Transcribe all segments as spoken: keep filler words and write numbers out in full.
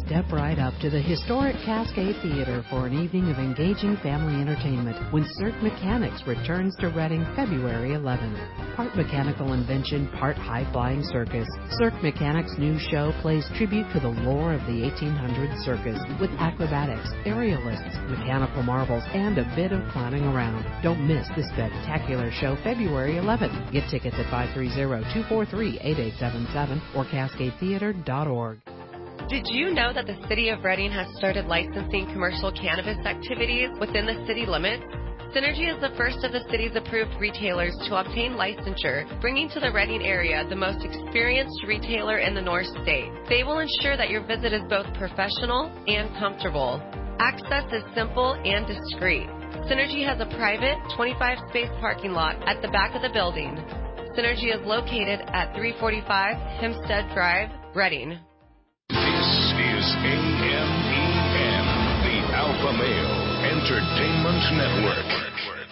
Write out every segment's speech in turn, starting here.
Step right up to the historic Cascade Theater for an evening of engaging family entertainment when Cirque Mechanics returns to Reading February eleventh. Part mechanical invention, part high-flying circus, Cirque Mechanics' new show plays tribute to the lore of the eighteen hundreds circus with acrobatics, aerialists, mechanical marvels, and a bit of clowning around. Don't miss this spectacular show February eleventh. Get tickets at five three zero, two four three, eight eight seven seven or cascade theater dot org. Did you know that the City of Reading has started licensing commercial cannabis activities within the city limits? Synergy is the first of the city's approved retailers to obtain licensure, bringing to the Reading area the most experienced retailer in the North State. They will ensure that your visit is both professional and comfortable. Access is simple and discreet. Synergy has a private twenty-five space parking lot at the back of the building. Synergy is located at three forty-five Hempstead Drive, Reading. This is A M E N, the Alpha Male Entertainment Network.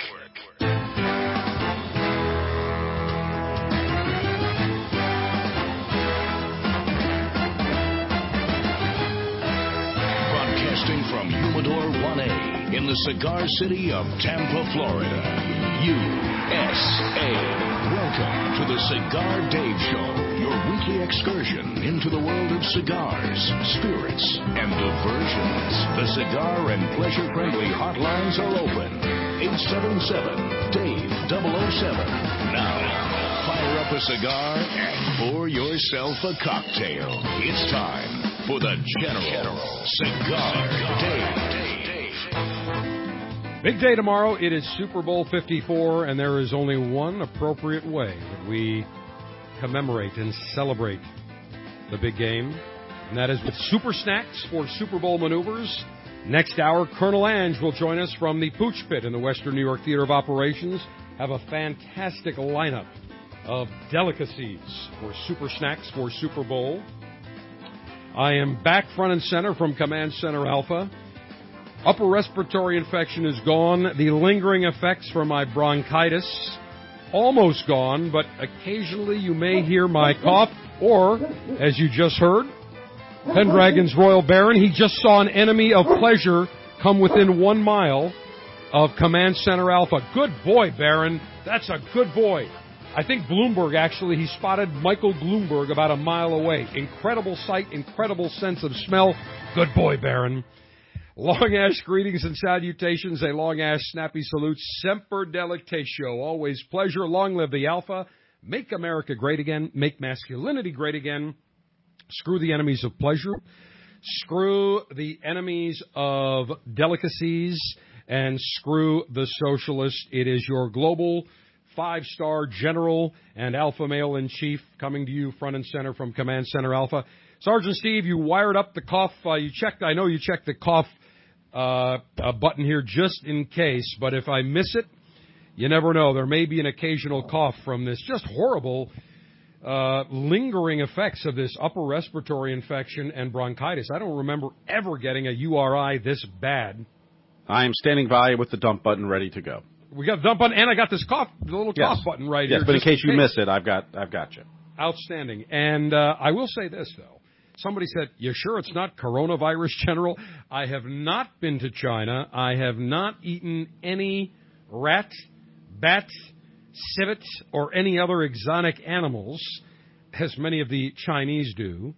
Broadcasting from Humidor one A in the cigar city of Tampa, Florida, U S A. Welcome to the Cigar Dave Show, your weekly excursion into the world of cigars, spirits, and diversions. The cigar and pleasure-friendly hotlines are open. eight seven seven, Dave double oh seven. Now, fire up a cigar and pour yourself a cocktail. It's time for the General Cigar Dave. Big day tomorrow. It is Super Bowl fifty-four, and there is only one appropriate way that we commemorate and celebrate the big game, and that is with super snacks for Super Bowl maneuvers. Next hour, Colonel Ange will join us from the Pooch Pit in the Western New York Theater of Operations. Have a fantastic lineup of delicacies for super snacks for Super Bowl. I am back front and center from Command Center Alpha. Upper respiratory infection is gone. The lingering effects from my bronchitis almost gone, but occasionally you may hear my cough, or, as you just heard, Pendragon's Royal Baron, he just saw an enemy of pleasure come within one mile of Command Center Alpha. Good boy, Baron. That's a good boy. I think Bloomberg, actually, he spotted Michael Bloomberg about a mile away. Incredible sight, incredible sense of smell. Good boy, Baron. Long Ash greetings and salutations, a Long Ash snappy salute, semper delectatio, always pleasure, long live the Alpha, make America great again, make masculinity great again, screw the enemies of pleasure, screw the enemies of delicacies, and screw the socialists. It is your global five-star general and alpha male-in-chief coming to you front and center from Command Center Alpha. Sergeant Steve, you wired up the cough, uh, you checked, I know you checked the cough Uh, a button here just in case, but if I miss it, you never know. There may be an occasional cough from this just horrible uh, lingering effects of this upper respiratory infection and bronchitis. I don't remember ever getting a U R I this bad. I am standing by with the dump button ready to go. We got the dump button, and I got this cough, the little yes. cough button right yes, here. Yes, but in case you miss it, I've got, I've got you. Outstanding. And uh, I will say this, though. Somebody said, you sure it's not coronavirus, General? I have not been to China. I have not eaten any rat, bat, civet, or any other exotic animals, as many of the Chinese do,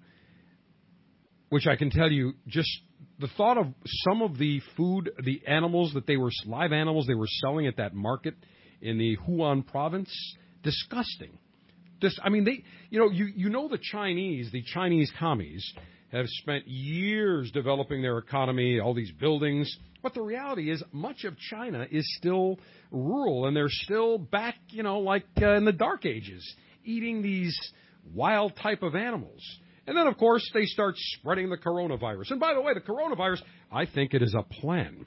which I can tell you, just the thought of some of the food, the animals that they were, live animals they were selling at that market in the Hunan province, disgusting. This, I mean, they, you know, you, you know the Chinese, the Chinese commies have spent years developing their economy, all these buildings. But the reality is much of China is still rural, and they're still back, you know, like uh, in the Dark Ages, eating these wild type of animals. And then, of course, they start spreading the coronavirus. And by the way, the coronavirus, I think it is a plan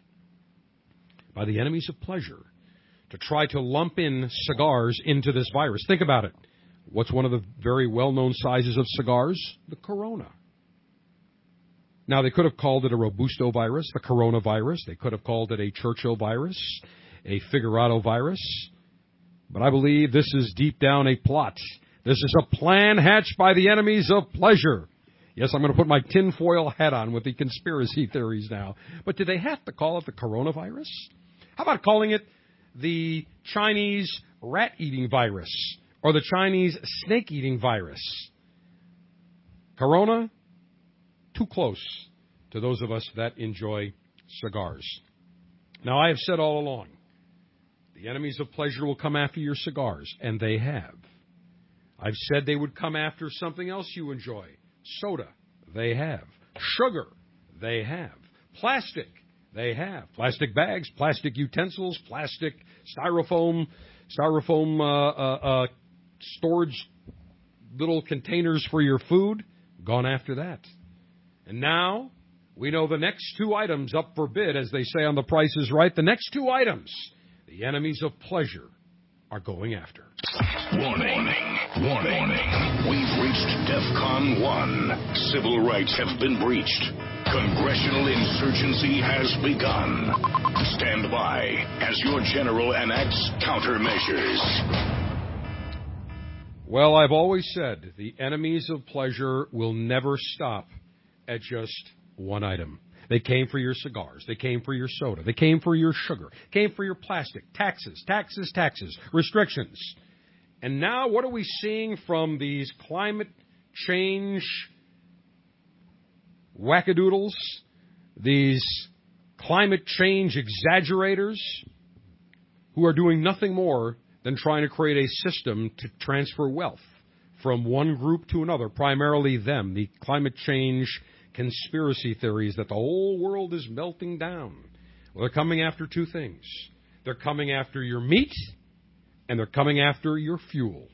by the enemies of pleasure to try to lump in cigars into this virus. Think about it. What's one of the very well-known sizes of cigars? The Corona. Now, they could have called it a Robusto virus, the coronavirus. They could have called it a Churchill virus, a Figurado virus. But I believe this is deep down a plot. This is a plan hatched by the enemies of pleasure. Yes, I'm going to put my tinfoil hat on with the conspiracy theories now. But do they have to call it the coronavirus? How about calling it the Chinese rat-eating virus or the Chinese snake-eating virus? Corona, too close to those of us that enjoy cigars. Now, I have said all along, the enemies of pleasure will come after your cigars, and they have. I've said they would come after something else you enjoy. Soda, they have. Sugar, they have. Plastic, they have. Plastic bags, plastic utensils, plastic styrofoam, styrofoam uh, uh, uh, storage little containers for your food, gone after that. And now we know the next two items up for bid, as they say on The Price is Right. The next two items, the enemies of pleasure, are going after. Warning, warning. We've reached DEFCON one. Civil rights have been breached. Congressional insurgency has begun. Stand by as your general enacts countermeasures. Well, I've always said the enemies of pleasure will never stop at just one item. They came for your cigars. They came for your soda. They came for your sugar. Came for your plastic. Taxes, taxes, taxes, restrictions. And now what are we seeing from these climate change wackadoodles, these climate change exaggerators who are doing nothing more than trying to create a system to transfer wealth from one group to another, primarily them, the climate change conspiracy theories that the whole world is melting down. Well, they're coming after two things. They're coming after your meat, and they're coming after your fuel.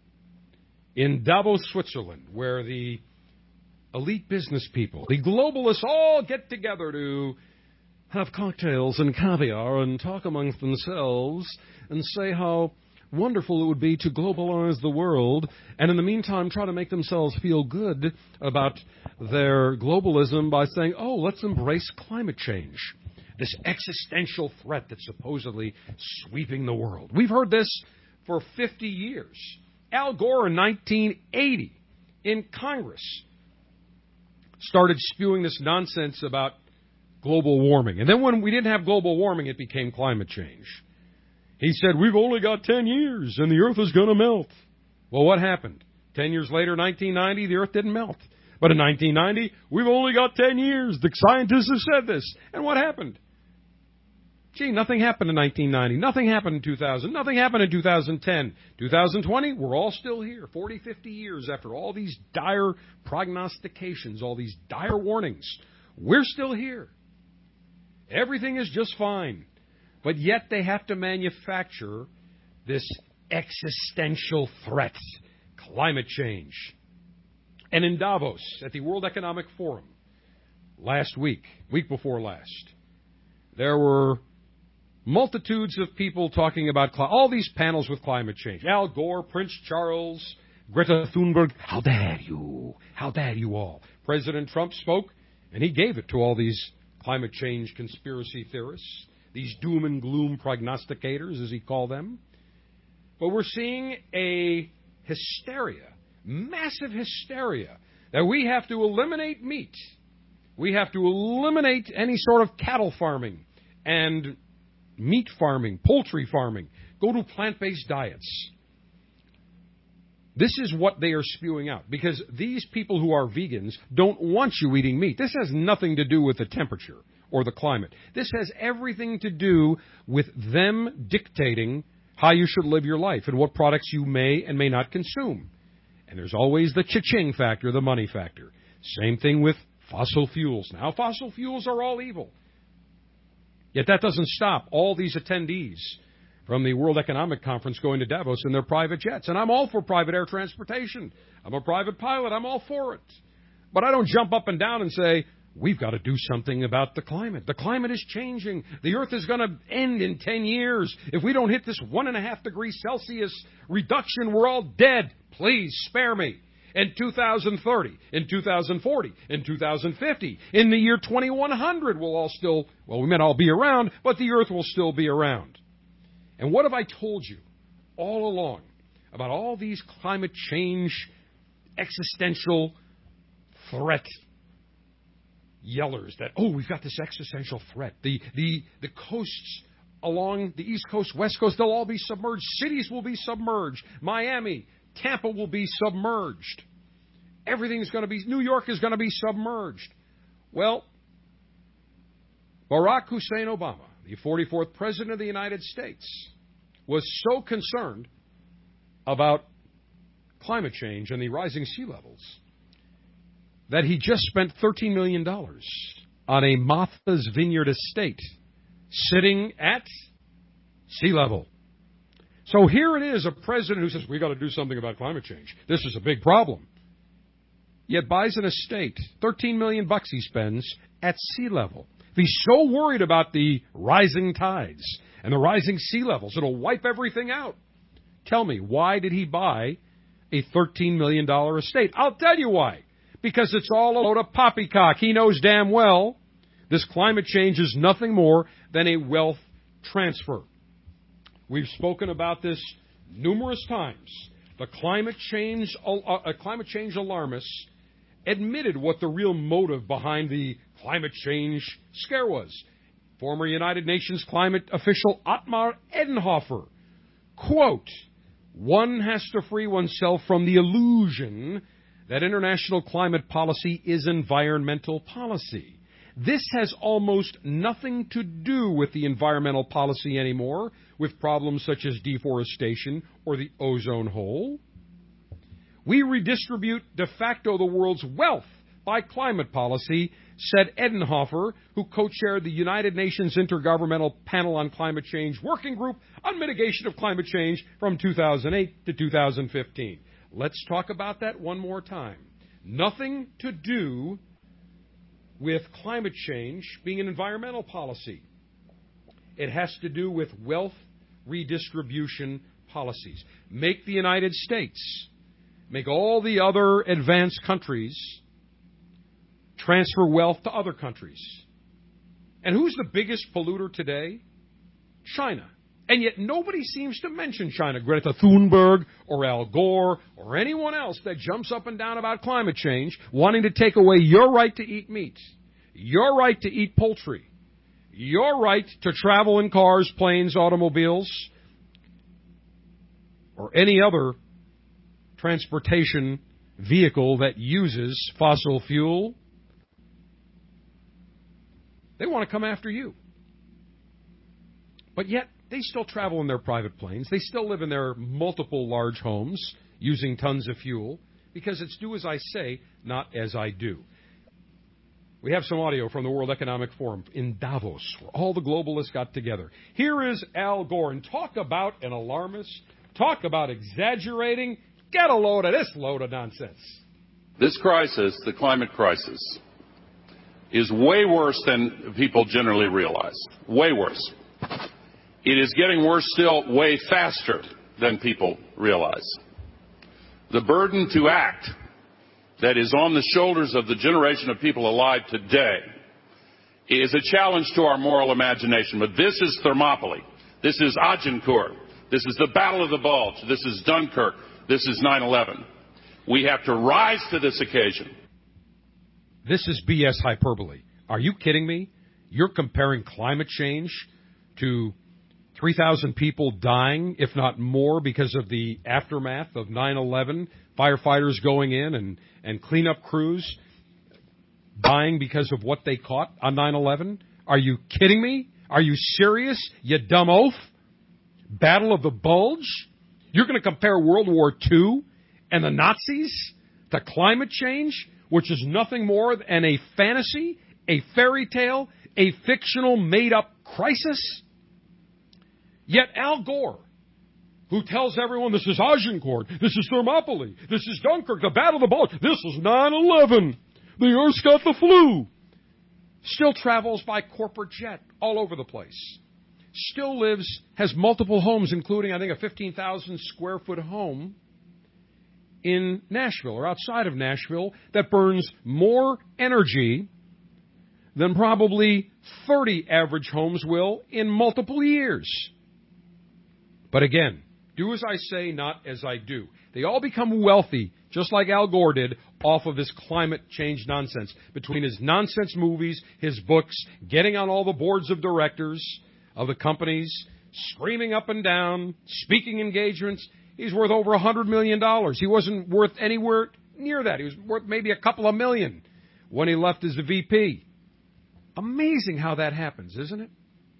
In Davos, Switzerland, where the elite business people, the globalists, all get together to have cocktails and caviar and talk amongst themselves and say how wonderful it would be to globalize the world, and in the meantime try to make themselves feel good about their globalism by saying, oh, let's embrace climate change, this existential threat that's supposedly sweeping the world. We've heard this for fifty years. Al Gore in nineteen eighty in Congress started spewing this nonsense about global warming. And then when we didn't have global warming, it became climate change. He said, we've only got ten years and the earth is going to melt. Well, what happened? Ten years later, nineteen ninety, the earth didn't melt. But in nineteen ninety, we've only got ten years. The scientists have said this. And what happened? Gee, nothing happened in nineteen ninety. Nothing happened in two thousand. Nothing happened in two thousand ten. two thousand twenty, we're all still here. forty, fifty years after all these dire prognostications, all these dire warnings. We're still here. Everything is just fine. But yet they have to manufacture this existential threat, climate change. And in Davos, at the World Economic Forum, last week, week before last, there were multitudes of people talking about cl- all these panels with climate change. Al Gore, Prince Charles, Greta Thunberg. How dare you? How dare you all? President Trump spoke, and he gave it to all these climate change conspiracy theorists, these doom and gloom prognosticators, as he called them. But we're seeing a hysteria, massive hysteria, that we have to eliminate meat. We have to eliminate any sort of cattle farming and meat farming, poultry farming. Go to plant-based diets. This is what they are spewing out, because these people who are vegans don't want you eating meat. This has nothing to do with the temperature or the climate. This has everything to do with them dictating how you should live your life and what products you may and may not consume. And there's always the cha-ching factor, the money factor. Same thing with fossil fuels. Now, fossil fuels are all evil. Yet that doesn't stop all these attendees from the World Economic Conference going to Davos in their private jets. And I'm all for private air transportation. I'm a private pilot. I'm all for it. But I don't jump up and down and say, we've got to do something about the climate. The climate is changing. The Earth is going to end in ten years. If we don't hit this one and a half degrees Celsius reduction, we're all dead. Please spare me. In two thousand thirty, in two thousand forty, in two thousand fifty, in the year twenty-one hundred, we'll all still, well, we may not all be around, but the Earth will still be around. And what have I told you all along about all these climate change existential threat yellers that, oh, we've got this existential threat. The, the, the coasts along the East Coast, West Coast, they'll all be submerged. Cities will be submerged. Miami, Tampa will be submerged. Everything's going to be, New York is going to be submerged. Well, Barack Hussein Obama, the forty-fourth President of the United States, was so concerned about climate change and the rising sea levels that he just spent thirteen million dollars on a Martha's Vineyard estate sitting at sea level. So here it is, a president who says, we've got to do something about climate change. This is a big problem. Yet buys an estate, thirteen million bucks he spends, at sea level. If he's so worried about the rising tides and the rising sea levels, it'll wipe everything out. Tell me, why did he buy a thirteen million dollars estate? I'll tell you why. Because it's all a load of poppycock. He knows damn well this climate change is nothing more than a wealth transfer. We've spoken about this numerous times. The climate change, uh, climate change alarmists admitted what the real motive behind the climate change scare was. Former United Nations climate official Ottmar Edenhofer, quote, one has to free oneself from the illusion that international climate policy is environmental policy. This has almost nothing to do with the environmental policy anymore, with problems such as deforestation or the ozone hole. We redistribute de facto the world's wealth by climate policy, said Edenhofer, who co-chaired the United Nations Intergovernmental Panel on Climate Change Working Group on Mitigation of Climate Change from two thousand eight to two thousand fifteen. Let's talk about that one more time. Nothing to do with climate change being an environmental policy. It has to do with wealth redistribution policies. Make the United States, make all the other advanced countries transfer wealth to other countries. And who's the biggest polluter today? China. And yet nobody seems to mention China. Greta Thunberg or Al Gore or anyone else that jumps up and down about climate change, wanting to take away your right to eat meat, your right to eat poultry, your right to travel in cars, planes, automobiles, or any other transportation vehicle that uses fossil fuel. They want to come after you. But yet, they still travel in their private planes. They still live in their multiple large homes using tons of fuel because it's do as I say, not as I do. We have some audio from the World Economic Forum in Davos, where all the globalists got together. Here is Al Gore, and talk about an alarmist, talk about exaggerating. Get a load of this load of nonsense. This crisis, the climate crisis, is way worse than people generally realize. Way worse. It is getting worse still way faster than people realize. The burden to act that is on the shoulders of the generation of people alive today is a challenge to our moral imagination. But this is Thermopylae. This is Agincourt. This is the Battle of the Bulge. This is Dunkirk. This is nine eleven. We have to rise to this occasion. This is B S hyperbole. Are you kidding me? You're comparing climate change to three thousand people dying, if not more, because of the aftermath of nine eleven, firefighters going in and, and cleanup crews dying because of what they caught on nine eleven? Are you kidding me? Are you serious, you dumb oaf? Battle of the Bulge? You're going to compare World War Two and the Nazis to climate change, which is nothing more than a fantasy, a fairy tale, a fictional made-up crisis? Yet Al Gore, who tells everyone this is Agincourt, this is Thermopylae, this is Dunkirk, the Battle of the Bulge, this is nine eleven, the Earth's got the flu, still travels by corporate jet all over the place, still lives, has multiple homes, including, I think, a fifteen thousand square foot home in Nashville or outside of Nashville that burns more energy than probably thirty average homes will in multiple years. But again, do as I say, not as I do. They all become wealthy just like Al Gore did, off of his climate change nonsense. Between his nonsense movies, his books, getting on all the boards of directors of the companies, screaming up and down, speaking engagements, he's worth over one hundred million dollars. He wasn't worth anywhere near that. He was worth maybe a couple of million when he left as the V P. Amazing how that happens, isn't it?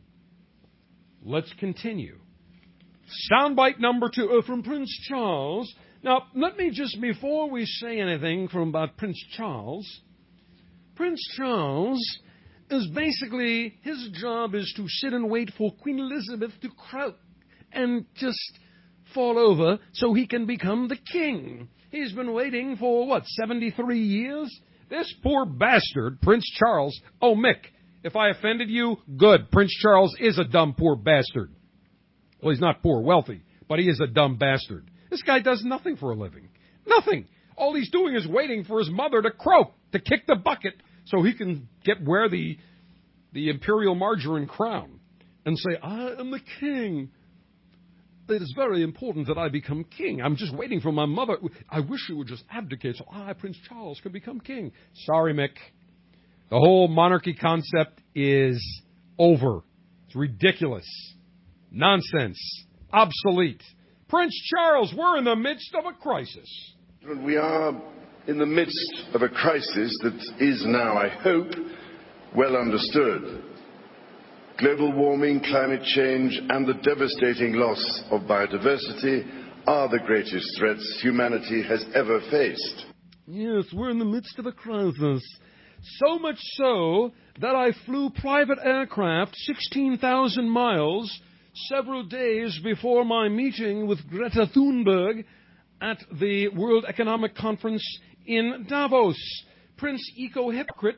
Let's continue. Soundbite number two uh, from Prince Charles. Now, let me just, before we say anything from about Prince Charles, Prince Charles is basically, his job is to sit and wait for Queen Elizabeth to croak and just fall over so he can become the king. He's been waiting for, what, seventy-three years? This poor bastard, Prince Charles. Oh, Mick, if I offended you, good. Prince Charles is a dumb, poor bastard. Well, he's not poor, wealthy, but he is a dumb bastard. This guy does nothing for a living. Nothing. All he's doing is waiting for his mother to croak, to kick the bucket, so he can get wear the, the imperial margarine crown and say, I am the king. It is very important that I become king. I'm just waiting for my mother. I wish she would just abdicate so I, Prince Charles, can become king. Sorry, Mick. The whole monarchy concept is over. It's ridiculous. Nonsense. Obsolete. Prince Charles, we're in the midst of a crisis. We are in the midst of a crisis that is now, I hope, well understood. Global warming, climate change, and the devastating loss of biodiversity are the greatest threats humanity has ever faced. Yes, we're in the midst of a crisis. So much so that I flew private aircraft sixteen thousand miles several days before my meeting with Greta Thunberg at the World Economic Conference in Davos. Prince Eco-Hypocrite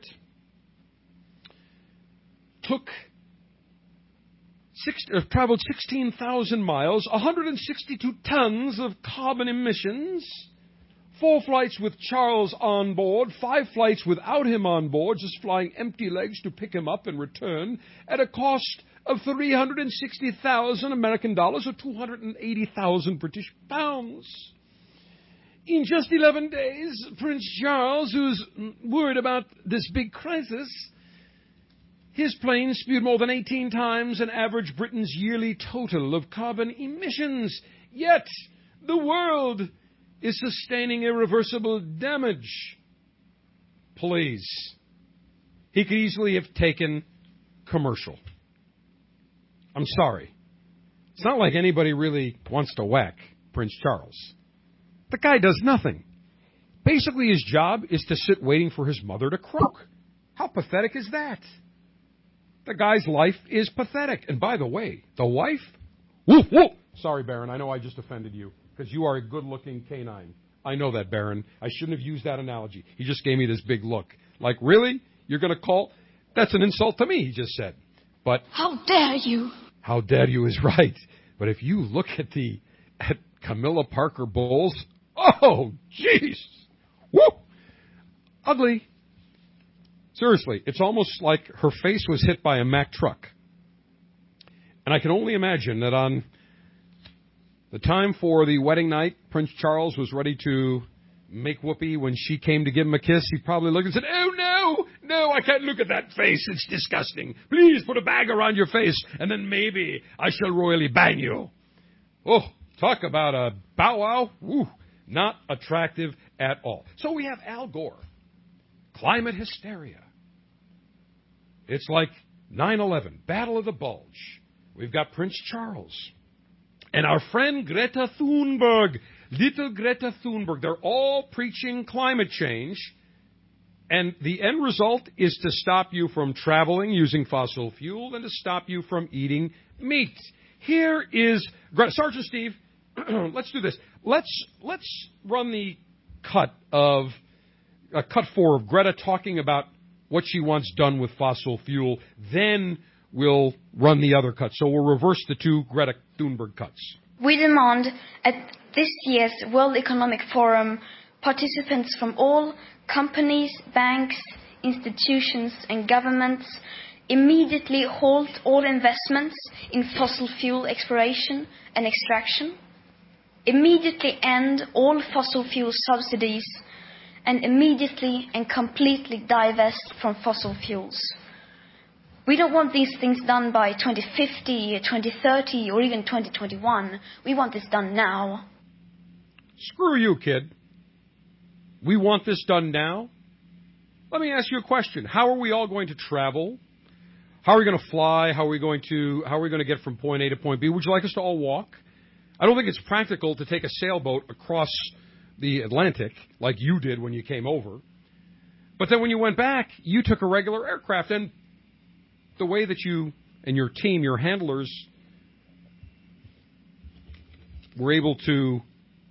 took Six, uh, traveled sixteen thousand miles, one hundred sixty-two tons of carbon emissions, four flights with Charles on board, five flights without him on board, just flying empty legs to pick him up and return, at a cost of three hundred sixty thousand American dollars, or two hundred eighty thousand British pounds. In just eleven days, Prince Charles, who's worried about this big crisis, his plane spewed more than eighteen times an average Britain's yearly total of carbon emissions. Yet, the world is sustaining irreversible damage. Please. He could easily have taken commercial. I'm sorry. It's not like anybody really wants to whack Prince Charles. The guy does nothing. Basically, his job is to sit waiting for his mother to croak. How pathetic is that? The guy's life is pathetic. And by the way, the wife? Woo, woo. Sorry, Baron, I know I just offended you, because you are a good-looking canine. I know that, Baron. I shouldn't have used that analogy. He just gave me this big look. Like, really? You're going to call? That's an insult to me, he just said. But how dare you? How dare you is right. But if you look at the at Camilla Parker Bowles, oh, jeez. Woo! Ugly. Seriously, it's almost like her face was hit by a Mack truck. And I can only imagine that on the time for the wedding night, Prince Charles was ready to make whoopee when she came to give him a kiss. He probably looked and said, oh, no, no, I can't look at that face. It's disgusting. Please put a bag around your face, and then maybe I shall royally bang you. Oh, talk about a bow wow. Woo, not attractive at all. So we have Al Gore. Climate hysteria. It's like nine eleven, Battle of the Bulge. We've got Prince Charles. And our friend Greta Thunberg, little Greta Thunberg. They're all preaching climate change. And the end result is to stop you from traveling using fossil fuel and to stop you from eating meat. Here is Greta. Sergeant Steve, let's do this. Let's, let's run the cut of, a cut four of Greta talking about what she wants done with fossil fuel. Then we'll run the other cut. So we'll reverse the two Greta Thunberg cuts. We demand at this year's World Economic Forum participants from all companies, banks, institutions and governments immediately halt all investments in fossil fuel exploration and extraction, immediately end all fossil fuel subsidies, and immediately and completely divest from fossil fuels. We don't want these things done by twenty fifty, twenty thirty, or even twenty twenty-one. We want this done now. Screw you, kid. We want this done now? Let me ask you a question. How are we all going to travel? How are we going to fly? How are we going to how are we going to get from point A to point B? Would you like us to all walk? I don't think it's practical to take a sailboat across the Atlantic like you did when you came over. But then when you went back, you took a regular aircraft, and the way that you and your team, your handlers, were able to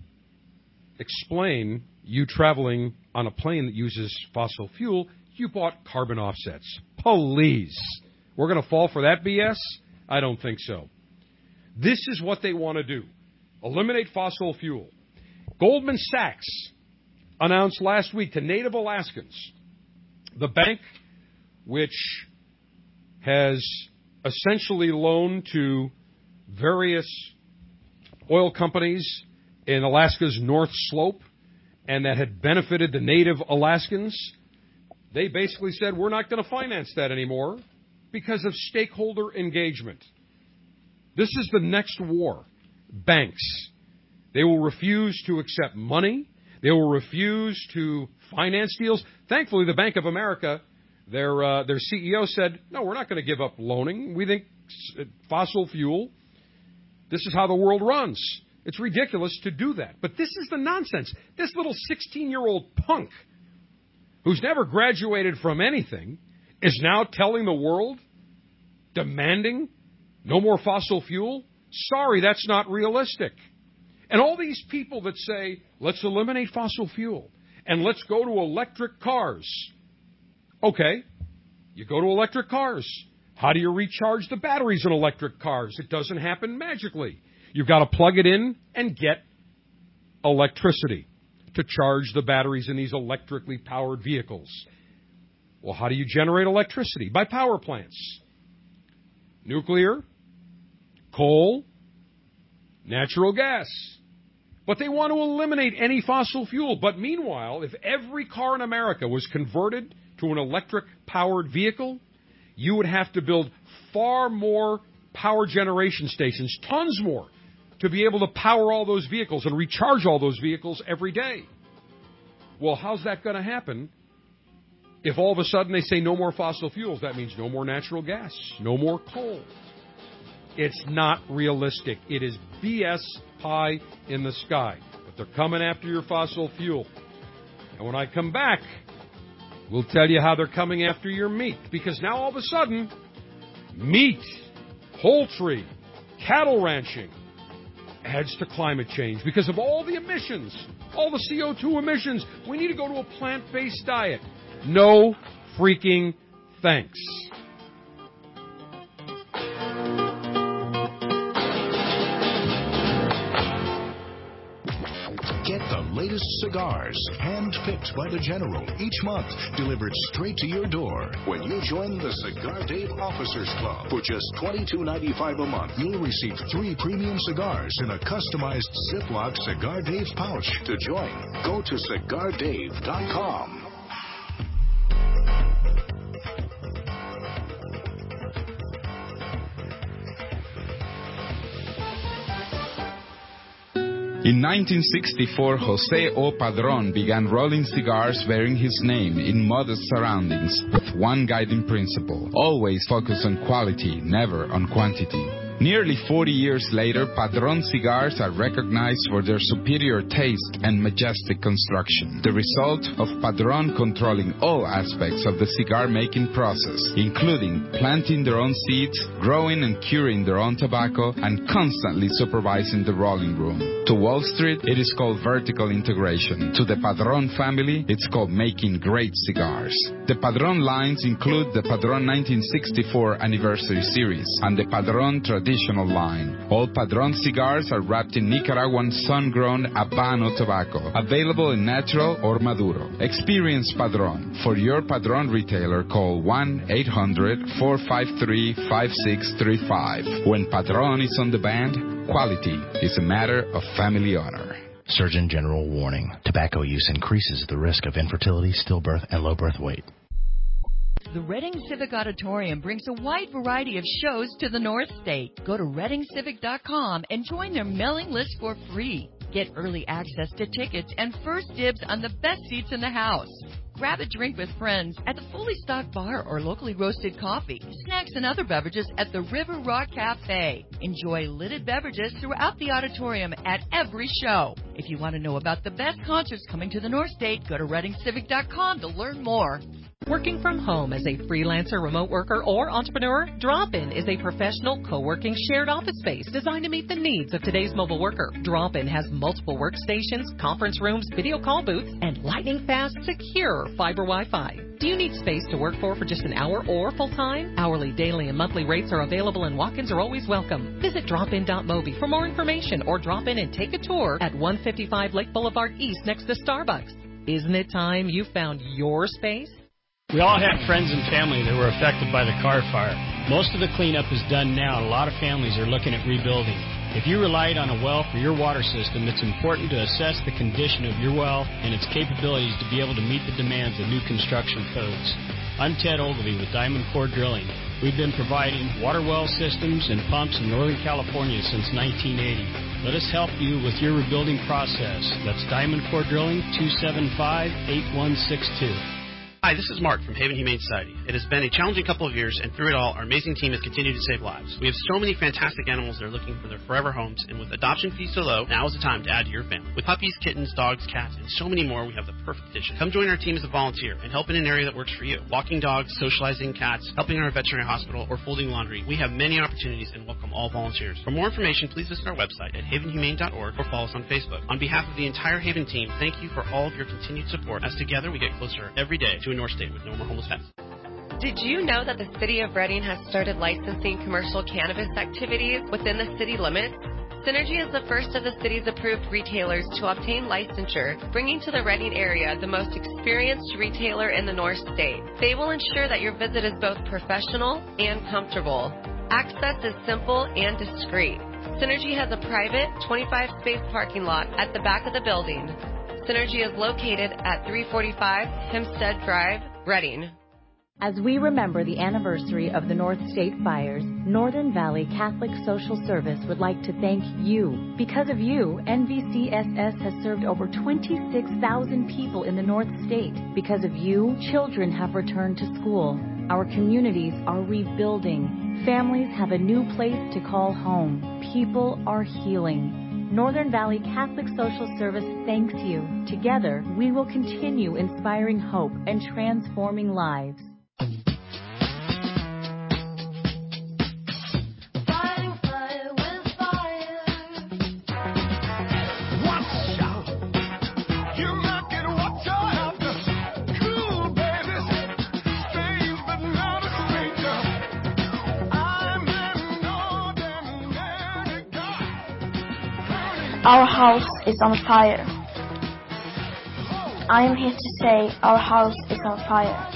explain you traveling on a plane that uses fossil fuel, you bought carbon offsets. Please. We're going to fall for that B S? I don't think so. This is what they want to do. Eliminate fossil fuel. Goldman Sachs announced last week to Native Alaskans, the bank which has essentially loaned to various oil companies in Alaska's North Slope and that had benefited the native Alaskans, they basically said, we're not going to finance that anymore because of stakeholder engagement. This is the next war. Banks. They will refuse to accept money. They will refuse to finance deals. Thankfully, the Bank of America, their uh, their C E O said, no, we're not going to give up loaning. We think fossil fuel, this is how the world runs. It's ridiculous to do that. But this is the nonsense. This little sixteen-year-old punk who's never graduated from anything is now telling the world, demanding no more fossil fuel? Sorry, that's not realistic. And all these people that say, let's eliminate fossil fuel and let's go to electric cars. Okay, you go to electric cars. How do you recharge the batteries in electric cars? It doesn't happen magically. You've got to plug it in and get electricity to charge the batteries in these electrically powered vehicles. Well, how do you generate electricity? By power plants. Nuclear, coal, natural gas. But they want to eliminate any fossil fuel. But meanwhile, if every car in America was converted to an electric-powered vehicle, you would have to build far more power generation stations, tons more, to be able to power all those vehicles and recharge all those vehicles every day. Well, how's that going to happen if all of a sudden they say no more fossil fuels? That means no more natural gas, no more coal. It's not realistic. It is B S pie in the sky. But they're coming after your fossil fuel. And when I come back, we'll tell you how they're coming after your meat. Because now all of a sudden, meat, poultry, cattle ranching adds to climate change because of all the emissions, all the C O two emissions. We need to go to a plant-based diet. No freaking thanks. Get the latest cigars, hand-picked by the General, each month, delivered straight to your door. When you join the Cigar Dave Officers Club for just twenty-two ninety-five a month, you'll receive three premium cigars in a customized Ziploc Cigar Dave pouch. To join, go to cigar dave dot com. In nineteen sixty-four, Jose O. Padron began rolling cigars bearing his name in modest surroundings with one guiding principle: always focus on quality, never on quantity. Nearly forty years later, Padron cigars are recognized for their superior taste and majestic construction. The result of Padron controlling all aspects of the cigar-making process, including planting their own seeds, growing and curing their own tobacco, and constantly supervising the rolling room. To Wall Street, it is called vertical integration. To the Padron family, it's called making great cigars. The Padron lines include the Padron nineteen sixty-four Anniversary Series and the Padron Traditional line. All Padron cigars are wrapped in Nicaraguan sun-grown Habano tobacco, available in natural or Maduro. Experience Padron. For your Padron retailer, call one eight hundred, four five three, five six three five. When Padron is on the band, quality is a matter of family honor. Surgeon General warning. Tobacco use increases the risk of infertility, stillbirth, and low birth weight. The Reading Civic Auditorium brings a wide variety of shows to the North State. Go to reading civic dot com and join their mailing list for free. Get early access to tickets and first dibs on the best seats in the house. Grab a drink with friends at the fully stocked bar or locally roasted coffee, snacks, and other beverages at the River Rock Cafe. Enjoy lidded beverages throughout the auditorium at every show. If you want to know about the best concerts coming to the North State, go to reading civic dot com to learn more. Working from home as a freelancer, remote worker, or entrepreneur, Drop-In is a professional co-working shared office space designed to meet the needs of today's mobile worker. Drop-In has multiple workstations, conference rooms, video call booths, and lightning-fast, secure fiber Wi-Fi. Do you need space to work for for just an hour or full-time? Hourly, daily, and monthly rates are available, and walk-ins are always welcome. Visit drop in dot mobi for more information, or drop in and take a tour at one fifty-five Lake Boulevard East next to Starbucks. Isn't it time you found your space? We all have friends and family that were affected by the Carr fire. Most of the cleanup is done now, and a lot of families are looking at rebuilding. If you relied on a well for your water system, it's important to assess the condition of your well and its capabilities to be able to meet the demands of new construction codes. I'm Ted Ogilvie with Diamond Core Drilling. We've been providing water well systems and pumps in Northern California since nineteen eighty. Let us help you with your rebuilding process. That's Diamond Core Drilling, two seven five, eight one six two. Hi, this is Mark from Haven Humane Society. It has been a challenging couple of years, and through it all, our amazing team has continued to save lives. We have so many fantastic animals that are looking for their forever homes, and with adoption fees so low, now is the time to add to your family. With puppies, kittens, dogs, cats, and so many more, we have the perfect addition. Come join our team as a volunteer and help in an area that works for you. Walking dogs, socializing cats, helping in our veterinary hospital, or folding laundry. We have many opportunities and welcome all volunteers. For more information, please visit our website at haven humane dot org or follow us on Facebook. On behalf of the entire Haven team, thank you for all of your continued support, as together we get closer every day to a North State with no more homeless pets. Did you know that the City of Reading has started licensing commercial cannabis activities within the city limits? Synergy is the first of the city's approved retailers to obtain licensure, bringing to the Reading area the most experienced retailer in the North State. They will ensure that your visit is both professional and comfortable. Access is simple and discreet. Synergy has a private twenty-five space parking lot at the back of the building. Synergy is located at three forty-five Hempstead Drive, Reading. As we remember the anniversary of the North State fires, Northern Valley Catholic Social Service would like to thank you. Because of you, N V C S S has served over twenty-six thousand people in the North State. Because of you, children have returned to school. Our communities are rebuilding. Families have a new place to call home. People are healing. Northern Valley Catholic Social Service thanks you. Together, we will continue inspiring hope and transforming lives. Our house is on fire. I am here to say our house is on fire.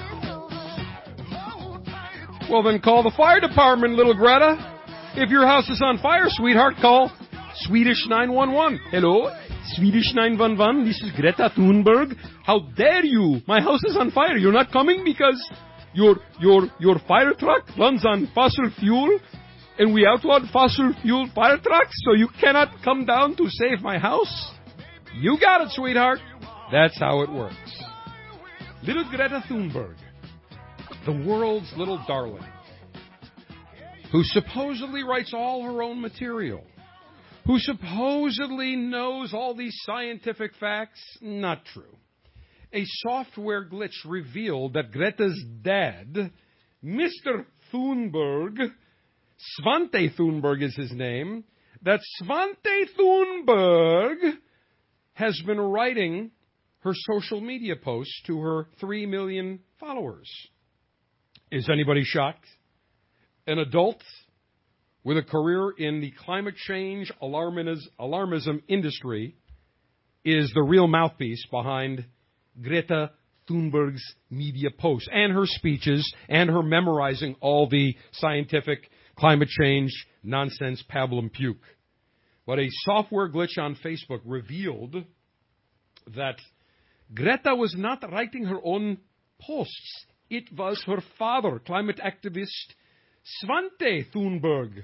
Well, then call the fire department, little Greta. If your house is on fire, sweetheart, call Swedish nine one one. Hello, Swedish nine one one. This is Greta Thunberg. How dare you? My house is on fire. You're not coming because your your your fire truck runs on fossil fuel? And we outlawed fossil fuel fire trucks, so you cannot come down to save my house? You got it, sweetheart. That's how it works. Little Greta Thunberg, the world's little darling, who supposedly writes all her own material, who supposedly knows all these scientific facts, not true. A software glitch revealed that Greta's dad, Mister Thunberg, Svante Thunberg is his name, that Svante Thunberg has been writing her social media posts to her three million followers. Is anybody shocked? An adult with a career in the climate change alarmism industry is the real mouthpiece behind Greta Thunberg's media posts and her speeches and her memorizing all the scientific climate change nonsense pablum puke. But a software glitch on Facebook revealed that Greta was not writing her own posts. It was her father, climate activist Svante Thunberg,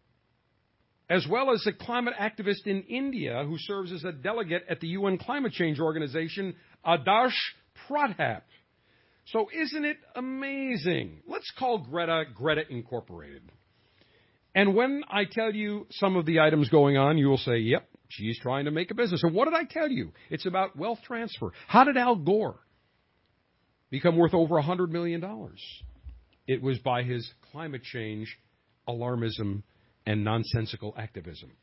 as well as a climate activist in India who serves as a delegate at the U N climate change organization, Adarsh Pradhan. So isn't it amazing? Let's call Greta Greta Incorporated. And when I tell you some of the items going on, you will say, yep, she's trying to make a business. And what did I tell you? It's about wealth transfer. How did Al Gore become worth over one hundred million dollars? It was by his climate change alarmism and nonsensical activism.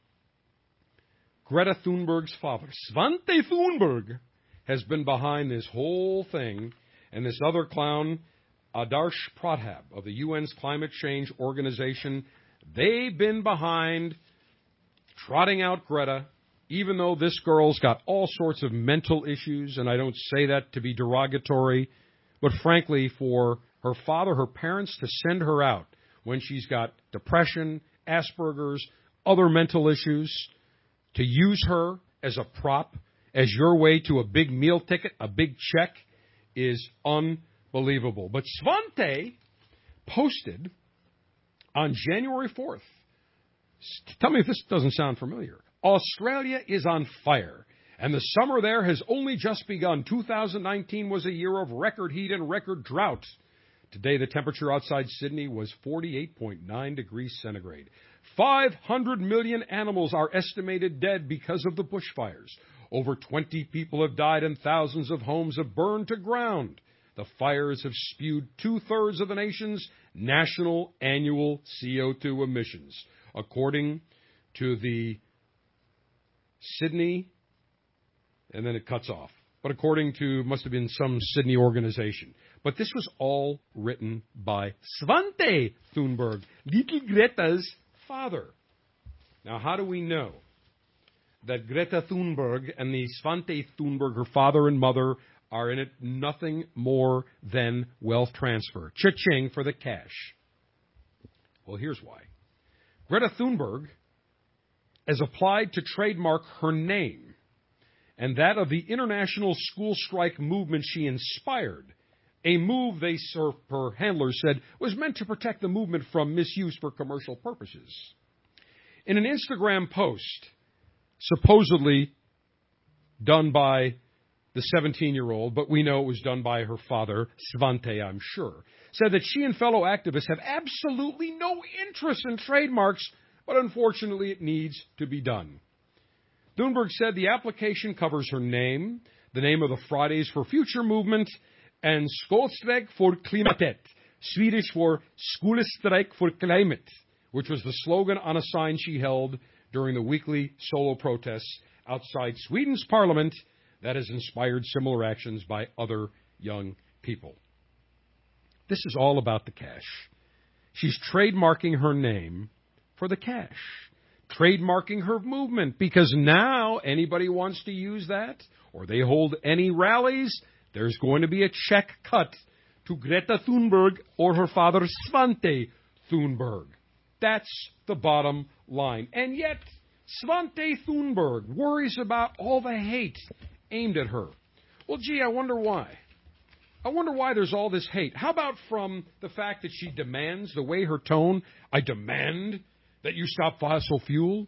Greta Thunberg's father, Svante Thunberg, has been behind this whole thing, and this other clown, Adarsh Pradhan of the U N's climate change organization, they've been behind trotting out Greta, even though this girl's got all sorts of mental issues, and I don't say that to be derogatory, but frankly, for her father, her parents, to send her out when she's got depression, Asperger's, other mental issues, to use her as a prop, as your way to a big meal ticket, a big check, is unbelievable. But Svante posted on January fourth, tell me if this doesn't sound familiar, Australia is on fire, and the summer there has only just begun. two thousand nineteen was a year of record heat and record drought. Today, the temperature outside Sydney was forty-eight point nine degrees centigrade. five hundred million animals are estimated dead because of the bushfires. Over twenty people have died and thousands of homes have burned to ground. The fires have spewed two-thirds of the nation's national annual C O two emissions, according to the Sydney, and then it cuts off, but according to, must have been some Sydney organization. But this was all written by Svante Thunberg, little Greta's father. Now, how do we know that Greta Thunberg and the Svante Thunberg, her father and mother, are in it nothing more than wealth transfer? Cha-ching for the cash. Well, here's why. Greta Thunberg has applied to trademark her name and that of the international school strike movement she inspired, a move they, her handlers said, was meant to protect the movement from misuse for commercial purposes. In an Instagram post, supposedly done by the seventeen-year-old, but we know it was done by her father, Svante, I'm sure, said that she and fellow activists have absolutely no interest in trademarks, but unfortunately it needs to be done. Thunberg said the application covers her name, the name of the Fridays for Future movement, and Skolstrejk for klimatet, Swedish for Skolestrejk for climate, which was the slogan on a sign she held during the weekly solo protests outside Sweden's parliament that has inspired similar actions by other young people. This is all about the cash. She's trademarking her name for the cash, trademarking her movement, because now anybody wants to use that, or they hold any rallies, there's going to be a check cut to Greta Thunberg or her father Svante Thunberg. That's the bottom line. And yet, Svante Thunberg worries about all the hate aimed at her. Well, gee, I wonder why. I wonder why there's all this hate. How about from the fact that she demands, the way her tone, I demand that you stop fossil fuel?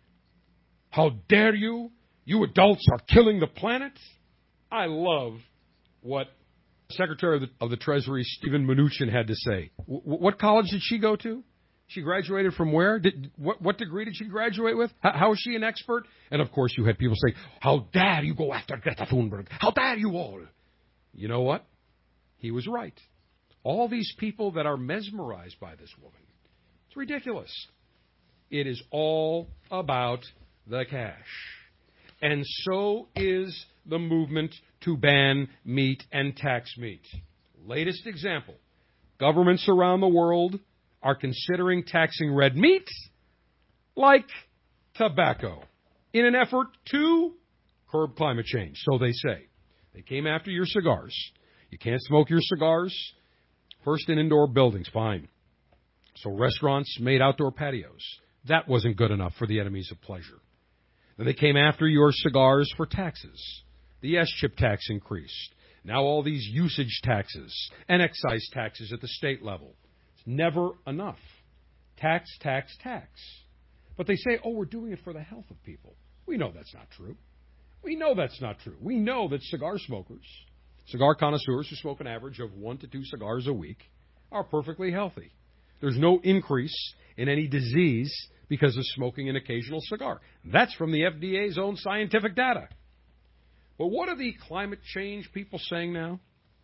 How dare you? You adults are killing the planet. I love what Secretary of the, of the Treasury, Steven Mnuchin, had to say. W- what college did she go to? She graduated from where? Did, what, what degree did she graduate with? How, how is she an expert? And, of course, you had people say, how dare you go after Greta Thunberg? How dare you all? You know what? He was right. All these people that are mesmerized by this woman, it's ridiculous. It is all about the cash. And so is the movement to ban meat and tax meat. latest example. Governments around the world are considering taxing red meat like tobacco in an effort to curb climate change, so they say. They came after your cigars. You can't smoke your cigars. First in indoor buildings, fine. So restaurants made outdoor patios. That wasn't good enough for the enemies of pleasure. Then they came after your cigars for taxes. The S-chip tax increased. Now all these usage taxes and excise taxes at the state level. It's never enough. Tax, tax, tax. But they say, oh, we're doing it for the health of people. We know that's not true. We know that's not true. We know that cigar smokers, cigar connoisseurs who smoke an average of one to two cigars a week, are perfectly healthy. There's no increase in any disease because of smoking an occasional cigar. That's from the F D A's own scientific data. But what are the climate change people saying now?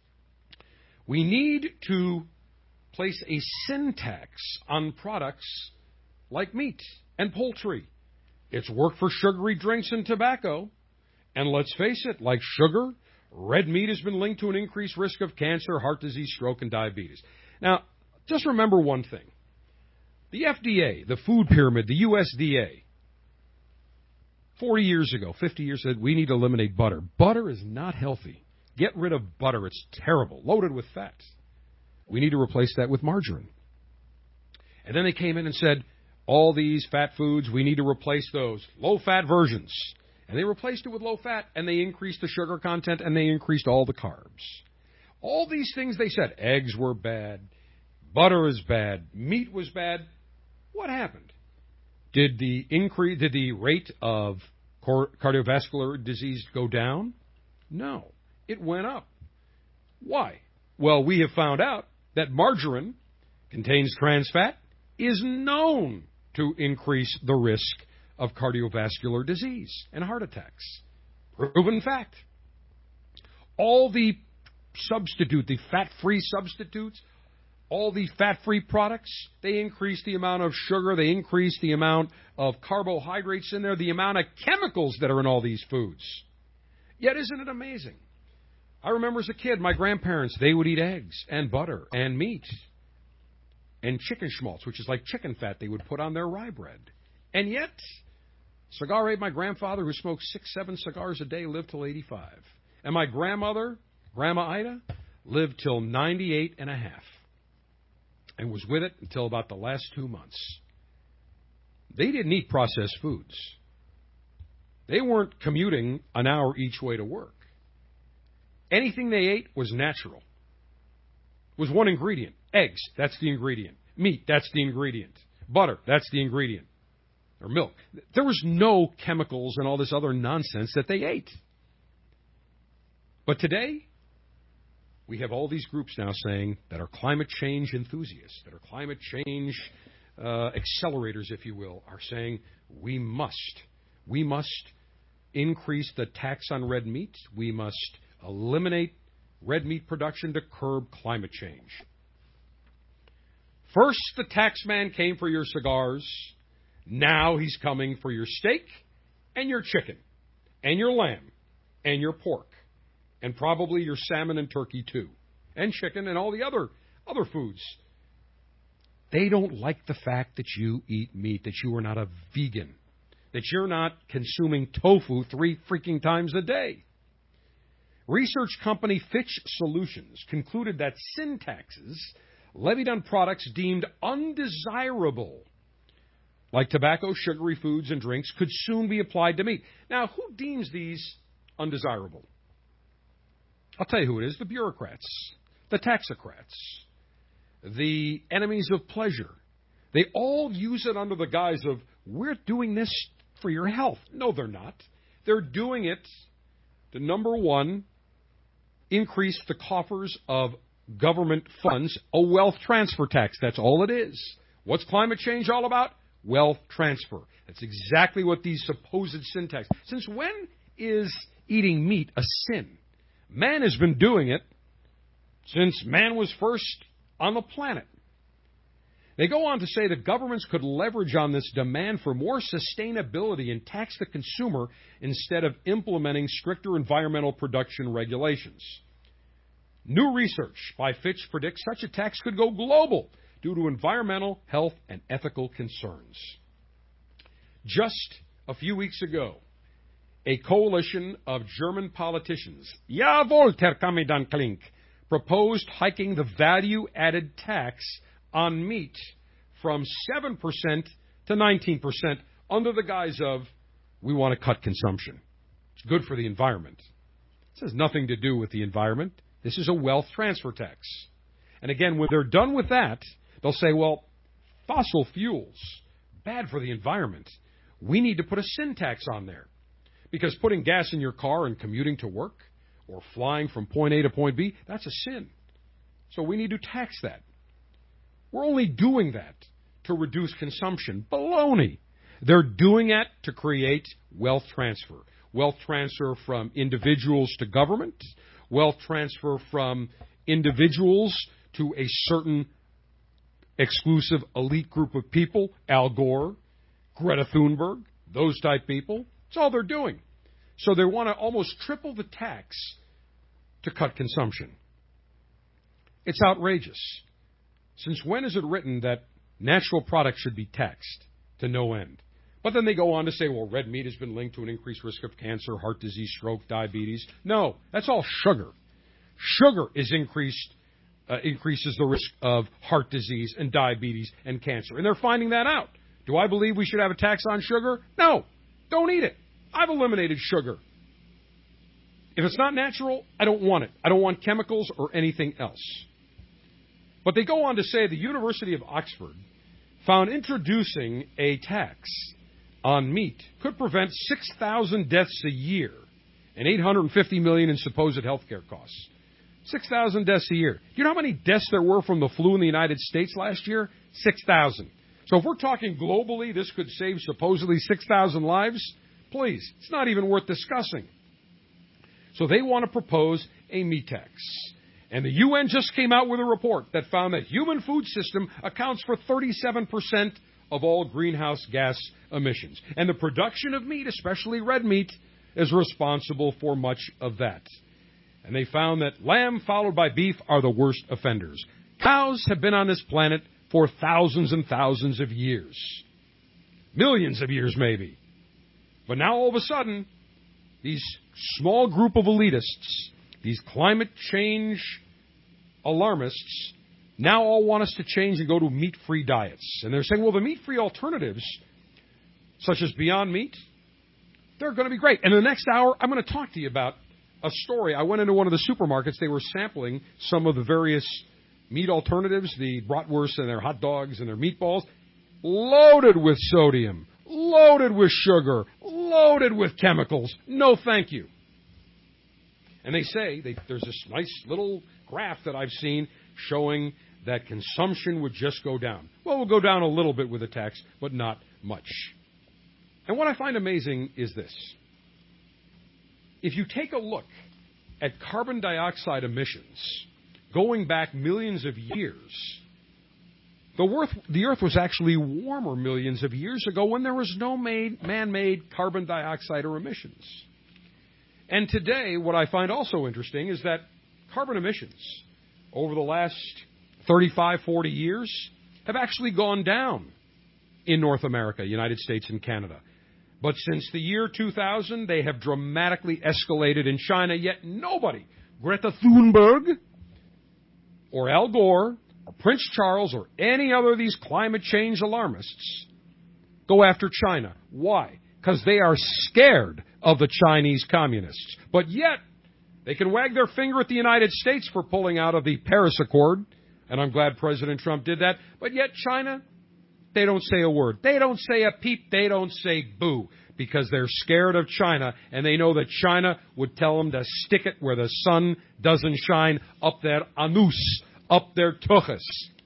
We need to place a sin tax on products like meat and poultry. It's worked for sugary drinks and tobacco. And let's face it, like sugar, red meat has been linked to an increased risk of cancer, heart disease, stroke, and diabetes. Now, just remember one thing. The F D A, the food pyramid, the U S D A, forty years ago, fifty years ago, we need to eliminate butter. Butter is not healthy. Get rid of butter. It's terrible, loaded with fat. We need to replace that with margarine. And then they came in and said, all these fat foods, we need to replace those. Low-fat versions. And they replaced it with low-fat, and they increased the sugar content, and they increased all the carbs. All these things they said, eggs were bad, butter is bad, meat was bad. What happened? Did the increase, did the rate of cardiovascular disease go down? No, it went up. Why? Well, we have found out that margarine contains trans fat, is known to increase the risk of cardiovascular disease and heart attacks. Proven fact. All the substitute, the fat-free substitutes, all the fat-free products, they increase the amount of sugar, they increase the amount of carbohydrates in there, the amount of chemicals that are in all these foods. Yet isn't it amazing? I remember as a kid, my grandparents, they would eat eggs and butter and meat and chicken schmaltz, which is like chicken fat they would put on their rye bread. And yet, cigar ate my grandfather, who smoked six, seven cigars a day, lived till eighty-five. And my grandmother, Grandma Ida, lived till ninety-eight and a half and was with it until about the last two months. They didn't eat processed foods. They weren't commuting an hour each way to work. Anything they ate was natural. It was one ingredient. Eggs, that's the ingredient. Meat, that's the ingredient. Butter, that's the ingredient. Or milk. There was no chemicals and all this other nonsense that they ate. But today, we have all these groups now saying that are climate change enthusiasts, that are climate change uh, accelerators, if you will, are saying we must, we must increase the tax on red meat. We must eliminate red meat production to curb climate change. First, the tax man came for your cigars. Now he's coming for your steak and your chicken and your lamb and your pork and probably your salmon and turkey too, and chicken and all the other other foods. They don't like the fact that you eat meat, that you are not a vegan, that you're not consuming tofu three freaking times a day. Research company Fitch Solutions concluded that sin taxes levied on products deemed undesirable, like tobacco, sugary foods, and drinks, could soon be applied to meat. Now, who deems these undesirable? I'll tell you who it is, the bureaucrats, the taxocrats, the enemies of pleasure. They all use it under the guise of, we're doing this for your health. No, they're not. They're doing it to, number one, increase the coffers of government funds, a wealth transfer tax. That's all it is. What's climate change all about? Wealth transfer. That's exactly what these supposed sin taxes. Since when is eating meat a sin? Man has been doing it since man was first on the planet. They go on to say that governments could leverage on this demand for more sustainability and tax the consumer instead of implementing stricter environmental production regulations. New research by Fitch predicts such a tax could go global due to environmental, health, and ethical concerns. Just a few weeks ago, a coalition of German politicians, Jawohl, Herr Kommandant Klink, proposed hiking the value-added tax on meat from seven percent to nineteen percent under the guise of, we want to cut consumption. It's good for the environment. This has nothing to do with the environment. This is a wealth transfer tax. And again, when they're done with that, they'll say, well, fossil fuels, bad for the environment. We need to put a sin tax on there. Because putting gas in your car and commuting to work or flying from point A to point B, that's a sin. So we need to tax that. We're only doing that to reduce consumption. Baloney. They're doing it to create wealth transfer. Wealth transfer from individuals to government. Wealth transfer from individuals to a certain exclusive elite group of people. Al Gore, Greta Thunberg, those type people. That's all they're doing. So they want to almost triple the tax to cut consumption. It's outrageous. Since when is it written that natural products should be taxed to no end? But then they go on to say, well, red meat has been linked to an increased risk of cancer, heart disease, stroke, diabetes. No, that's all sugar. Sugar is increased, uh, increases the risk of heart disease and diabetes and cancer. And they're finding that out. Do I believe we should have a tax on sugar? No. Don't eat it. I've eliminated sugar. If it's not natural, I don't want it. I don't want chemicals or anything else. But they go on to say the University of Oxford found introducing a tax on meat could prevent six thousand deaths a year and eight hundred fifty million dollars in supposed health care costs. six thousand deaths a year. Do you know how many deaths there were from the flu in the United States last year? six thousand. So if we're talking globally, this could save supposedly six thousand lives. Please, it's not even worth discussing. So they want to propose a meat tax. And the U N just came out with a report that found that human food system accounts for thirty-seven percent of all greenhouse gas emissions. And the production of meat, especially red meat, is responsible for much of that. And they found that lamb followed by beef are the worst offenders. Cows have been on this planet for thousands and thousands of years. Millions of years, maybe. But now all of a sudden, these small group of elitists, these climate change alarmists, now all want us to change and go to meat-free diets. And they're saying, well, the meat-free alternatives, such as Beyond Meat, they're going to be great. And in the next hour, I'm going to talk to you about a story. I went into one of the supermarkets. They were sampling some of the various meat alternatives, the bratwurst and their hot dogs and their meatballs, loaded with sodium, loaded with sugar, loaded with chemicals. No, thank you. And they say, they, there's this nice little graph that I've seen showing that consumption would just go down. Well, we'll go down a little bit with the tax, but not much. And what I find amazing is this. If you take a look at carbon dioxide emissions going back millions of years, the Earth, the Earth was actually warmer millions of years ago when there was no made, man-made carbon dioxide or emissions. And today, what I find also interesting is that carbon emissions over the last thirty-five, forty years have actually gone down in North America, United States, and Canada. But since the year two thousand, they have dramatically escalated in China, yet nobody, Greta Thunberg or Al Gore or Prince Charles or any other of these climate change alarmists go after China. Why? Because they are scared of the Chinese communists. But yet, they can wag their finger at the United States for pulling out of the Paris Accord, and I'm glad President Trump did that. But yet China, they don't say a word. They don't say a peep. They don't say boo, because they're scared of China, and they know that China would tell them to stick it where the sun doesn't shine, up their anus, up their tuchus.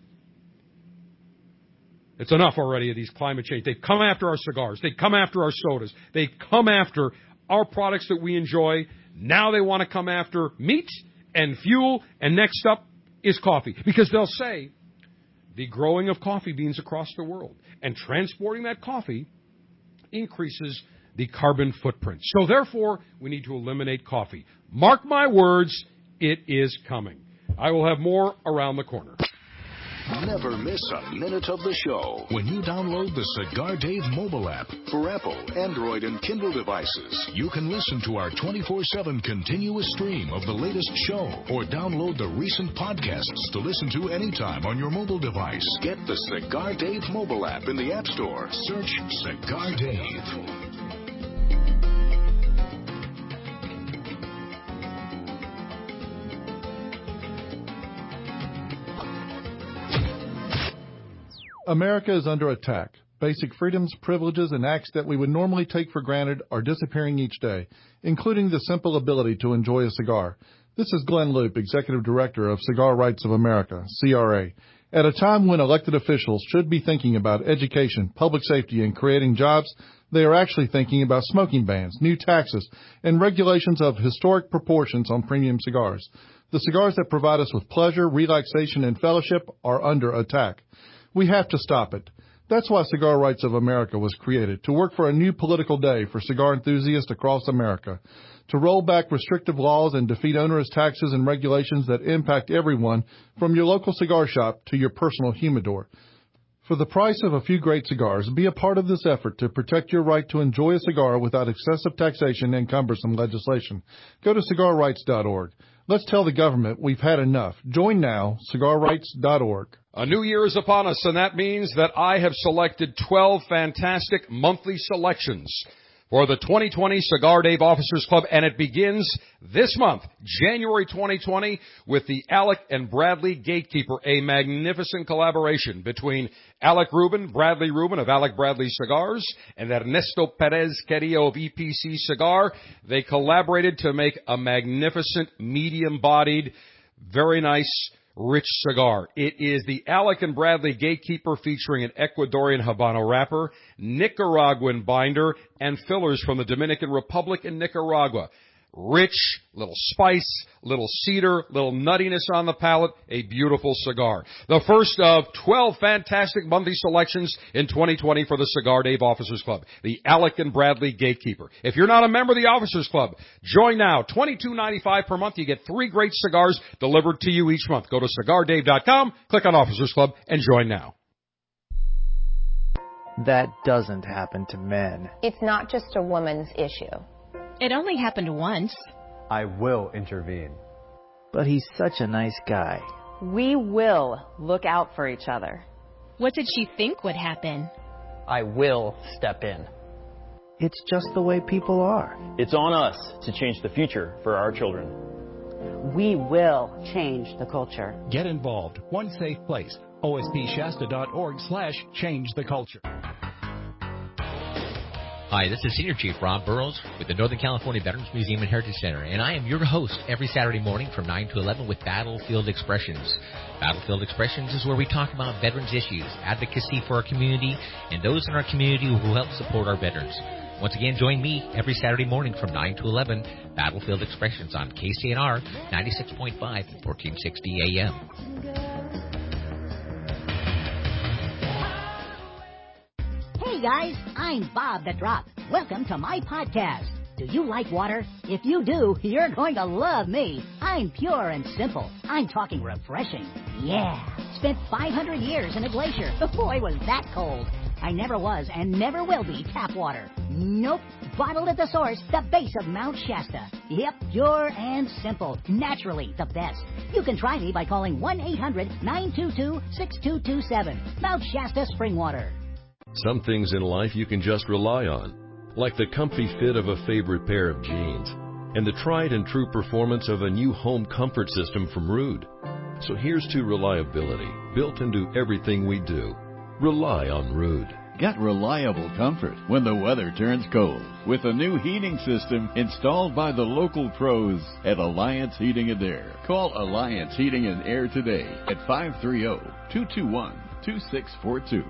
It's enough already of these climate change. They come after our cigars. They come after our sodas. They come after our products that we enjoy. Now they want to come after meat and fuel, and next up is coffee. Because they'll say the growing of coffee beans across the world and transporting that coffee increases the carbon footprint. So therefore, we need to eliminate coffee. Mark my words, it is coming. I will have more around the corner. Never miss a minute of the show when you download the Cigar Dave mobile app for Apple, Android, and Kindle devices. You can listen to our twenty-four seven continuous stream of the latest show or download the recent podcasts to listen to anytime on your mobile device. Get the Cigar Dave mobile app in the App Store. Search Cigar Dave. America is under attack. Basic freedoms, privileges, and acts that we would normally take for granted are disappearing each day, including the simple ability to enjoy a cigar. This is Glenn Loop, Executive Director of Cigar Rights of America, C R A. At a time when elected officials should be thinking about education, public safety, and creating jobs, they are actually thinking about smoking bans, new taxes, and regulations of historic proportions on premium cigars. The cigars that provide us with pleasure, relaxation, and fellowship are under attack. We have to stop it. That's why Cigar Rights of America was created, to work for a new political day for cigar enthusiasts across America, to roll back restrictive laws and defeat onerous taxes and regulations that impact everyone from your local cigar shop to your personal humidor. For the price of a few great cigars, be a part of this effort to protect your right to enjoy a cigar without excessive taxation and cumbersome legislation. Go to cigar rights dot org. Let's tell the government we've had enough. Join now, cigar rights dot org. A new year is upon us, and that means that I have selected twelve fantastic monthly selections for the twenty twenty Cigar Dave Officers Club, and it begins this month, January twenty twenty, with the Alec and Bradley Gatekeeper, a magnificent collaboration between Alec Rubin, Bradley Rubin of Alec Bradley Cigars, and Ernesto Perez Querio of E P C Cigar. They collaborated to make a magnificent, medium-bodied, very nice, rich cigar. It is the Alec and Bradley Gatekeeper featuring an Ecuadorian Habano wrapper, Nicaraguan binder, and fillers from the Dominican Republic and Nicaragua. Rich, little spice, little cedar, little nuttiness on the palate, a beautiful cigar. The first of twelve fantastic monthly selections in twenty twenty for the Cigar Dave Officers Club, the Alec and Bradley Gatekeeper. If you're not a member of the Officers Club, join now. twenty-two ninety-five per month. You get three great cigars delivered to you each month. Go to cigar dave dot com, click on Officers Club, and join now. That doesn't happen to men. It's not just a woman's issue. It only happened once. I will intervene. But he's such a nice guy. We will look out for each other. What did she think would happen? I will step in. It's just the way people are. It's on us to change the future for our children. We will change the culture. Get involved. One safe place. O S P Shasta dot org slash change the culture. Hi, this is Senior Chief Rob Burrows with the Northern California Veterans Museum and Heritage Center, and I am your host every Saturday morning from nine to eleven with Battlefield Expressions. Battlefield Expressions is where we talk about veterans issues, advocacy for our community, and those in our community who help support our veterans. Once again, join me every Saturday morning from nine to eleven, Battlefield Expressions on K C N R ninety-six point five, fourteen sixty A M. Hey guys, I'm Bob the Drop. Welcome to my podcast. Do you like water? If you do, you're going to love me. I'm pure and simple. I'm talking refreshing. Yeah. Spent five hundred years in a glacier. Boy, was that cold. I never was and never will be tap water. Nope. Bottled at the source, the base of Mount Shasta. Yep, pure and simple. Naturally the best. You can try me by calling one eight hundred nine two two six two two seven. Mount Shasta Spring Water. Some things in life you can just rely on, like the comfy fit of a favorite pair of jeans and the tried and true performance of a new home comfort system from Ruud. So here's to reliability, built into everything we do. Rely on Ruud. Get reliable comfort when the weather turns cold with a new heating system installed by the local pros at Alliance Heating and Air. Call Alliance Heating and Air today at five three zero, two two one, two six four two.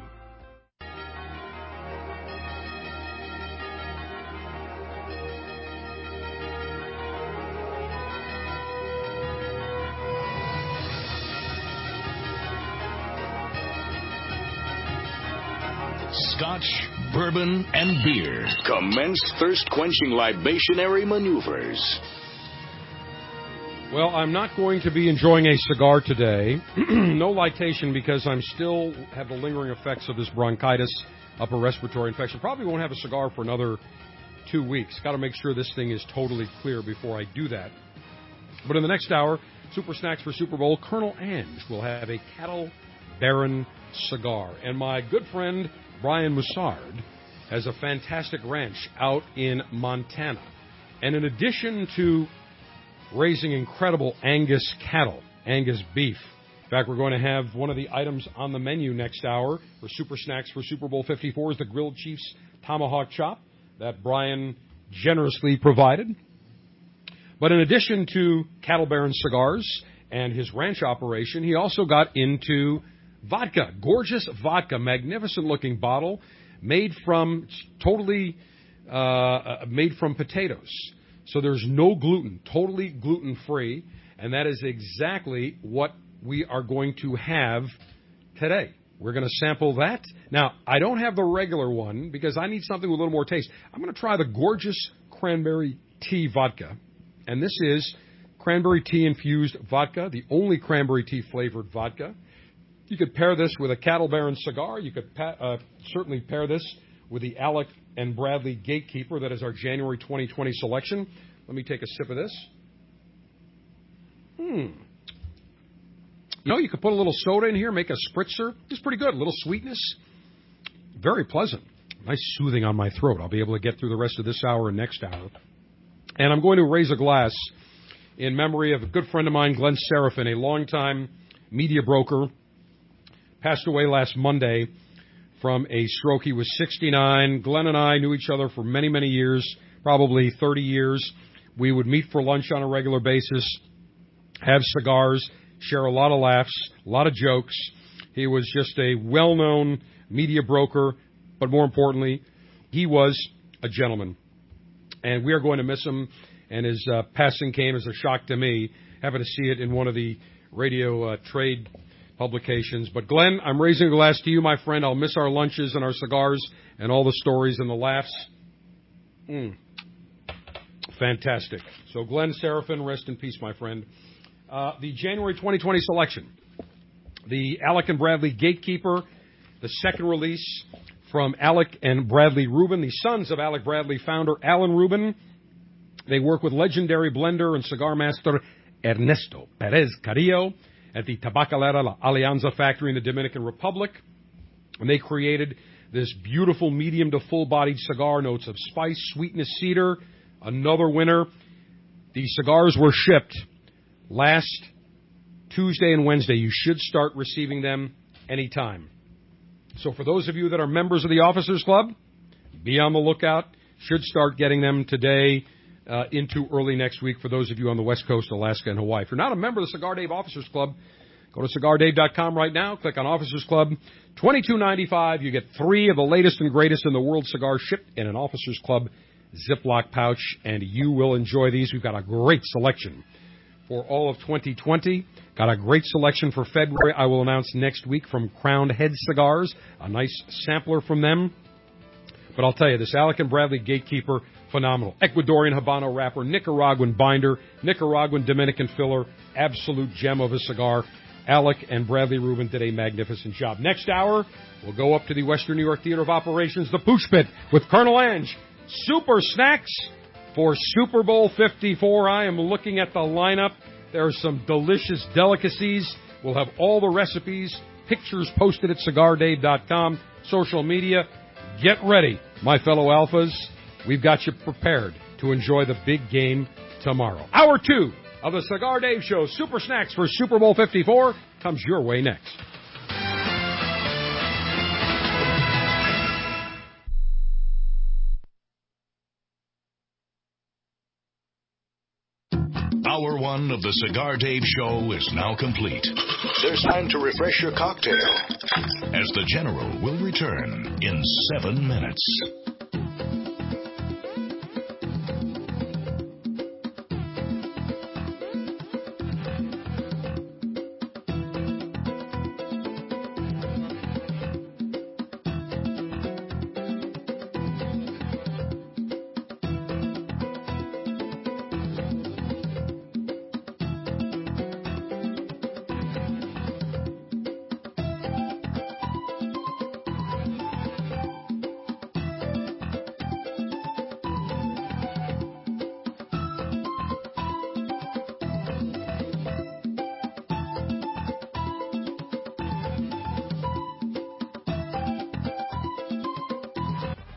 Scotch, bourbon, and beer. Commence thirst-quenching libationary maneuvers. Well, I'm not going to be enjoying a cigar today. No lightation because I'm still have the lingering effects of this bronchitis, upper respiratory infection. Probably won't have a cigar for another two weeks. Got to make sure this thing is totally clear before I do that. But in the next hour, Super Snacks for Super Bowl, Colonel Ange will have a Cattle Baron cigar. And my good friend Brian Moussard has a fantastic ranch out in Montana. And in addition to raising incredible Angus cattle, Angus beef. In fact, we're going to have one of the items on the menu next hour for Super Snacks for Super Bowl fifty-four is the Grilled Chiefs Tomahawk Chop that Brian generously provided. But in addition to Cattle Baron cigars and his ranch operation, he also got into vodka, gorgeous vodka, magnificent-looking bottle made from totally uh, made from potatoes. So there's no gluten, totally gluten-free, and that is exactly what we are going to have today. We're going to sample that. Now, I don't have the regular one because I need something with a little more taste. I'm going to try the gorgeous cranberry tea vodka, and this is cranberry tea-infused vodka, the only cranberry tea-flavored vodka. You could pair this with a Cattle Baron cigar. You could pa- uh, certainly pair this with the Alec and Bradley Gatekeeper. That is our January twenty twenty selection. Let me take a sip of this. Hmm. You know, you could put a little soda in here, make a spritzer. It's pretty good. A little sweetness. Very pleasant. Nice soothing on my throat. I'll be able to get through the rest of this hour and next hour. And I'm going to raise a glass in memory of a good friend of mine, Glenn Serafin, a longtime media broker. Passed away last Monday from a stroke. He was sixty-nine. Glenn and I knew each other for many, many years, probably thirty years. We would meet for lunch on a regular basis, have cigars, share a lot of laughs, a lot of jokes. He was just a well-known media broker, but more importantly, he was a gentleman. And we are going to miss him, and his uh, passing came as a shock to me, having to see it in one of the radio uh, trade publications. But Glenn, I'm raising a glass to you, my friend. I'll miss our lunches and our cigars and all the stories and the laughs. Mm. Fantastic. So Glenn Serafin, rest in peace, my friend. Uh, the January twenty twenty selection, the Alec and Bradley Gatekeeper, the second release from Alec and Bradley Rubin, the sons of Alec Bradley founder Alan Rubin. They work with legendary blender and cigar master Ernesto Perez Carrillo at the Tabacalera La Alianza factory in the Dominican Republic. And they created this beautiful medium to full-bodied cigar, notes of spice, sweetness, cedar, another winner. These cigars were shipped last Tuesday and Wednesday. You should start receiving them anytime. So for those of you that are members of the Officers Club, be on the lookout. Should start getting them today uh, into early next week for those of you on the West Coast, Alaska, and Hawaii. If you're not a member of the Cigar Dave Officers Club, go to cigar dave dot com right now. Click on Officers Club. twenty-two ninety-five. You get three of the latest and greatest in the world cigars shipped in an Officers Club Ziploc pouch, and you will enjoy these. We've got a great selection for all of twenty twenty. Got a great selection for February. I will announce next week from Crowned Head Cigars, a nice sampler from them. But I'll tell you, this Alec and Bradley Gatekeeper, phenomenal. Ecuadorian Habano wrapper, Nicaraguan binder, Nicaraguan Dominican filler, absolute gem of a cigar. Alec and Bradley Rubin did a magnificent job. Next hour, we'll go up to the Western New York Theater of Operations, the Pooch Pit, with Colonel Ange. Super snacks for Super Bowl fifty-four. I am looking at the lineup. There are some delicious delicacies. We'll have all the recipes, pictures posted at cigar dave dot com, social media. Get ready, my fellow Alphas. We've got you prepared to enjoy the big game tomorrow. Hour two of the Cigar Dave Show, Super Snacks for Super Bowl fifty-four, comes your way next. Hour one of the Cigar Dave Show is now complete. There's time to refresh your cocktail as the General will return in seven minutes.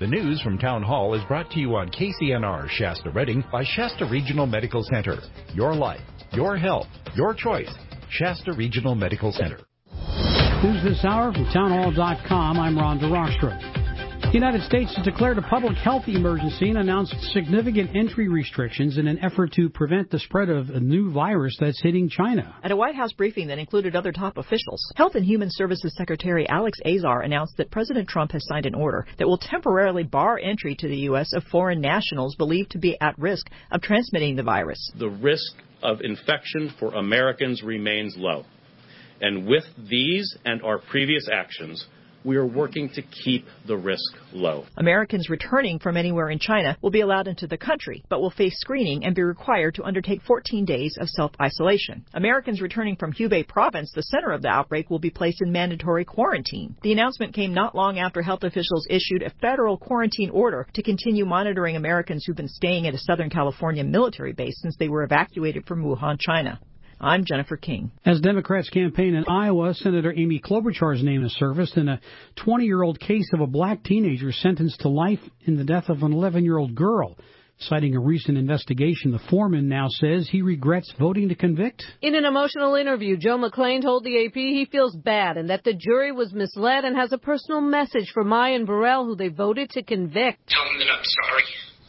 The news from Town Hall is brought to you on K C N R Shasta Redding by Shasta Regional Medical Center. Your life, your health, your choice. Shasta Regional Medical Center. News this hour from townhall dot com. I'm Ron DeRostro. The United States has declared a public health emergency and announced significant entry restrictions in an effort to prevent the spread of a new virus that's hitting China. At a White House briefing that included other top officials, Health and Human Services Secretary Alex Azar announced that President Trump has signed an order that will temporarily bar entry to the U S of foreign nationals believed to be at risk of transmitting the virus. The risk of infection for Americans remains low. And with these and our previous actions, we are working to keep the risk low. Americans returning from anywhere in China will be allowed into the country, but will face screening and be required to undertake fourteen days of self-isolation. Americans returning from Hubei province, the center of the outbreak, will be placed in mandatory quarantine. The announcement came not long after health officials issued a federal quarantine order to continue monitoring Americans who've been staying at a Southern California military base since they were evacuated from Wuhan, China. I'm Jennifer King. As Democrats campaign in Iowa, Senator Amy Klobuchar's name is surfaced in a twenty-year-old case of a black teenager sentenced to life in the death of an eleven-year-old girl. Citing a recent investigation, the foreman now says he regrets voting to convict. In an emotional interview, Joe McClain told the A P he feels bad and that the jury was misled and has a personal message for Mayan Burrell, who they voted to convict. Tell them that I'm sorry.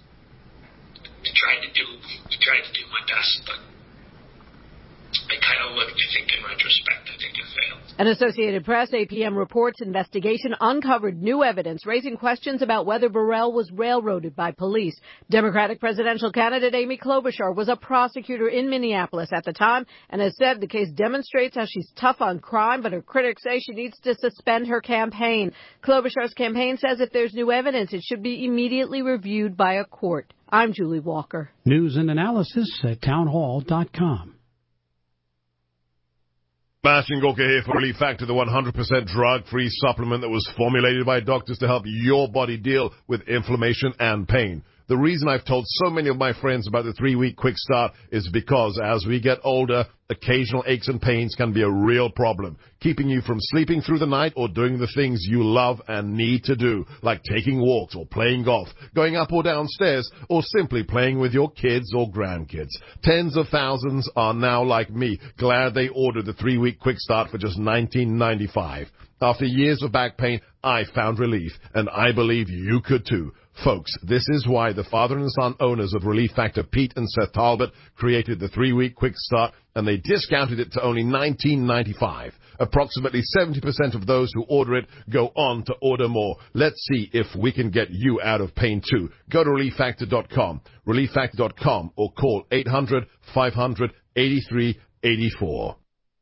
I tried to do, I tried to do my best, but I kind of look, I think in retrospect, I think it failed. An Associated Press A P M reports investigation uncovered new evidence raising questions about whether Burrell was railroaded by police. Democratic presidential candidate Amy Klobuchar was a prosecutor in Minneapolis at the time and has said the case demonstrates how she's tough on crime, but her critics say she needs to suspend her campaign. Klobuchar's campaign says if there's new evidence, it should be immediately reviewed by a court. I'm Julie Walker. News and analysis at townhall dot com. Sebastian Gorka here for Relief Factor, the one hundred percent drug-free supplement that was formulated by doctors to help your body deal with inflammation and pain. The reason I've told so many of my friends about the three-week quick start is because as we get older, occasional aches and pains can be a real problem, keeping you from sleeping through the night or doing the things you love and need to do, like taking walks or playing golf, going up or downstairs, or simply playing with your kids or grandkids. Tens of thousands are now like me, glad they ordered the three-week quick start for just nineteen ninety-five. After years of back pain, I found relief, and I believe you could too. Folks, this is why the father and son owners of Relief Factor, Pete and Seth Talbot, created the three-week quick start, and they discounted it to only nineteen ninety-five. Approximately seventy percent of those who order it go on to order more. Let's see if we can get you out of pain too. Go to relief factor dot com, relief factor dot com, or call eight hundred, five hundred, eighty-three eighty-four.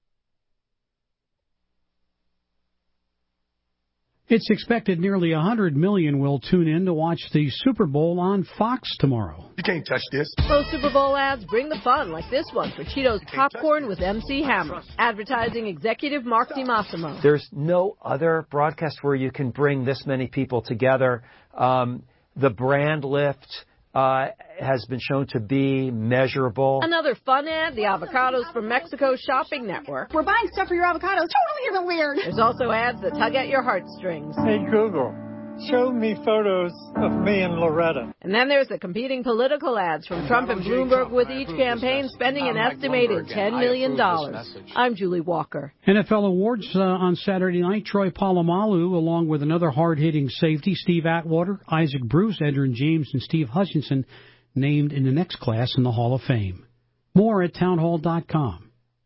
It's expected nearly one hundred million will tune in to watch the Super Bowl on Fox tomorrow. You can't touch this. Those Super Bowl ads bring the fun, like this one for Cheetos Popcorn with M C Hammer. Advertising executive Mark DiMassimo. There's no other broadcast where you can bring this many people together. Um, the brand lift uh, has been shown to be measurable. Another fun ad, the Avocados from Mexico Shopping Network. We're buying stuff for your avocados. Totally isn't weird. There's also ads that tug at your heartstrings. Hey, Google, show me photos of me and Loretta. And then there's the competing political ads from Trump and Bloomberg, with each campaign spending an estimated ten million dollars. I'm Julie Walker. N F L awards uh, on Saturday night. Troy Polamalu, along with another hard-hitting safety, Steve Atwater, Isaac Bruce, Edgerrin James, and Steve Hutchinson, named in the next class in the Hall of Fame. More at townhall dot com.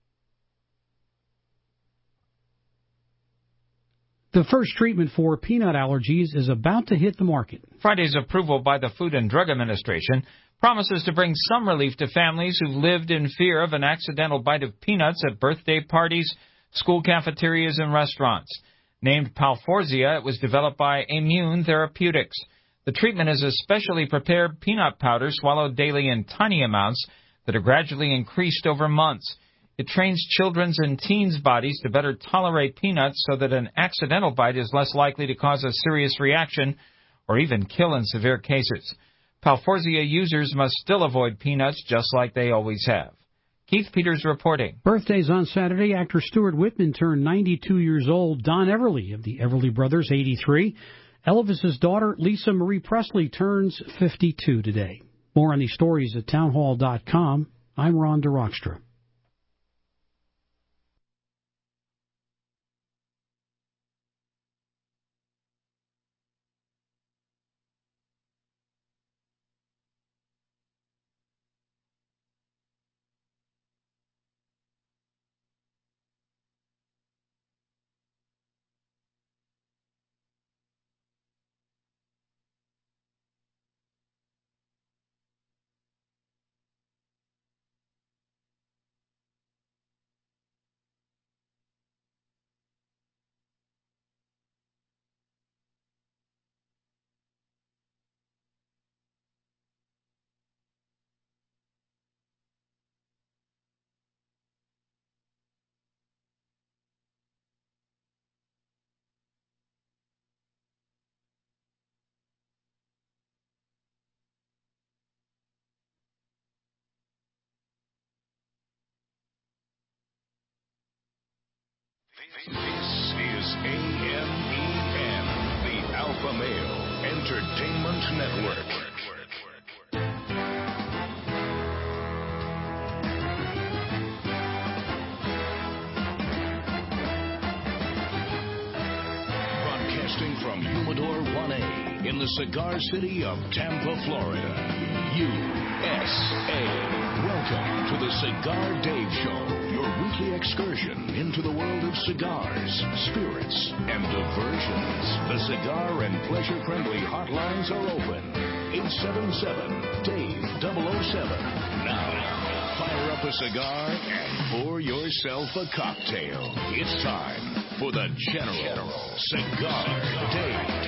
The first treatment for peanut allergies is about to hit the market. Friday's approval by the Food and Drug Administration promises to bring some relief to families who've lived in fear of an accidental bite of peanuts at birthday parties, school cafeterias, and restaurants. Named Palforzia, it was developed by Immune Therapeutics. The treatment is a specially prepared peanut powder swallowed daily in tiny amounts that are gradually increased over months. It trains children's and teens' bodies to better tolerate peanuts so that an accidental bite is less likely to cause a serious reaction or even kill in severe cases. Palforzia users must still avoid peanuts just like they always have. Keith Peters reporting. Birthdays on Saturday. Actor Stuart Whitman turned ninety-two years old. Don Everly of the Everly Brothers, eighty-three. Elvis's daughter, Lisa Marie Presley, turns fifty-two today. More on these stories at townhall dot com. I'm Ron DeRockstra. This is A M E N, the Alpha Male Entertainment Network. Broadcasting from Humidor one A in the cigar city of Tampa, Florida, U S A. Welcome to the Cigar Dave Show. Weekly excursion into the world of cigars, spirits, and diversions. The cigar and pleasure-friendly hotlines are open. eight seven seven, Dave double oh seven. Now, fire up a cigar and pour yourself a cocktail. It's time for the General, General Cigar Dave.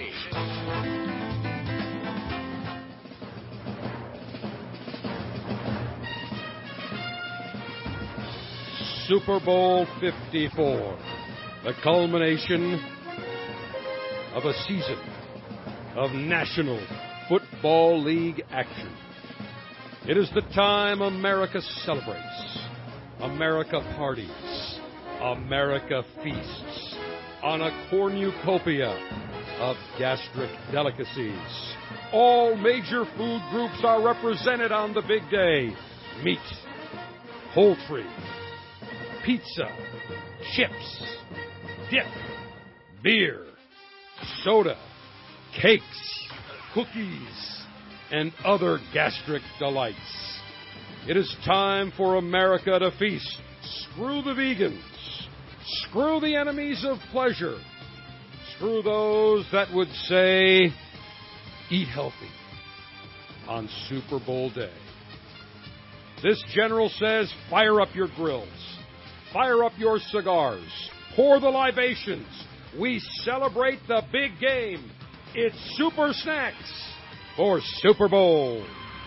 Super Bowl fifty-four, the culmination of a season of National Football League action. It is the time America celebrates, America parties, America feasts on a cornucopia of gastric delicacies. All major food groups are represented on the big day. Meat, poultry, pizza, chips, dip, beer, soda, cakes, cookies, and other gastric delights. It is time for America to feast. Screw the vegans. Screw the enemies of pleasure. Screw those that would say, eat healthy on Super Bowl day. This general says, fire up your grills. Fire up your cigars. Pour the libations. We celebrate the big game. It's Super Snacks for Super Bowl.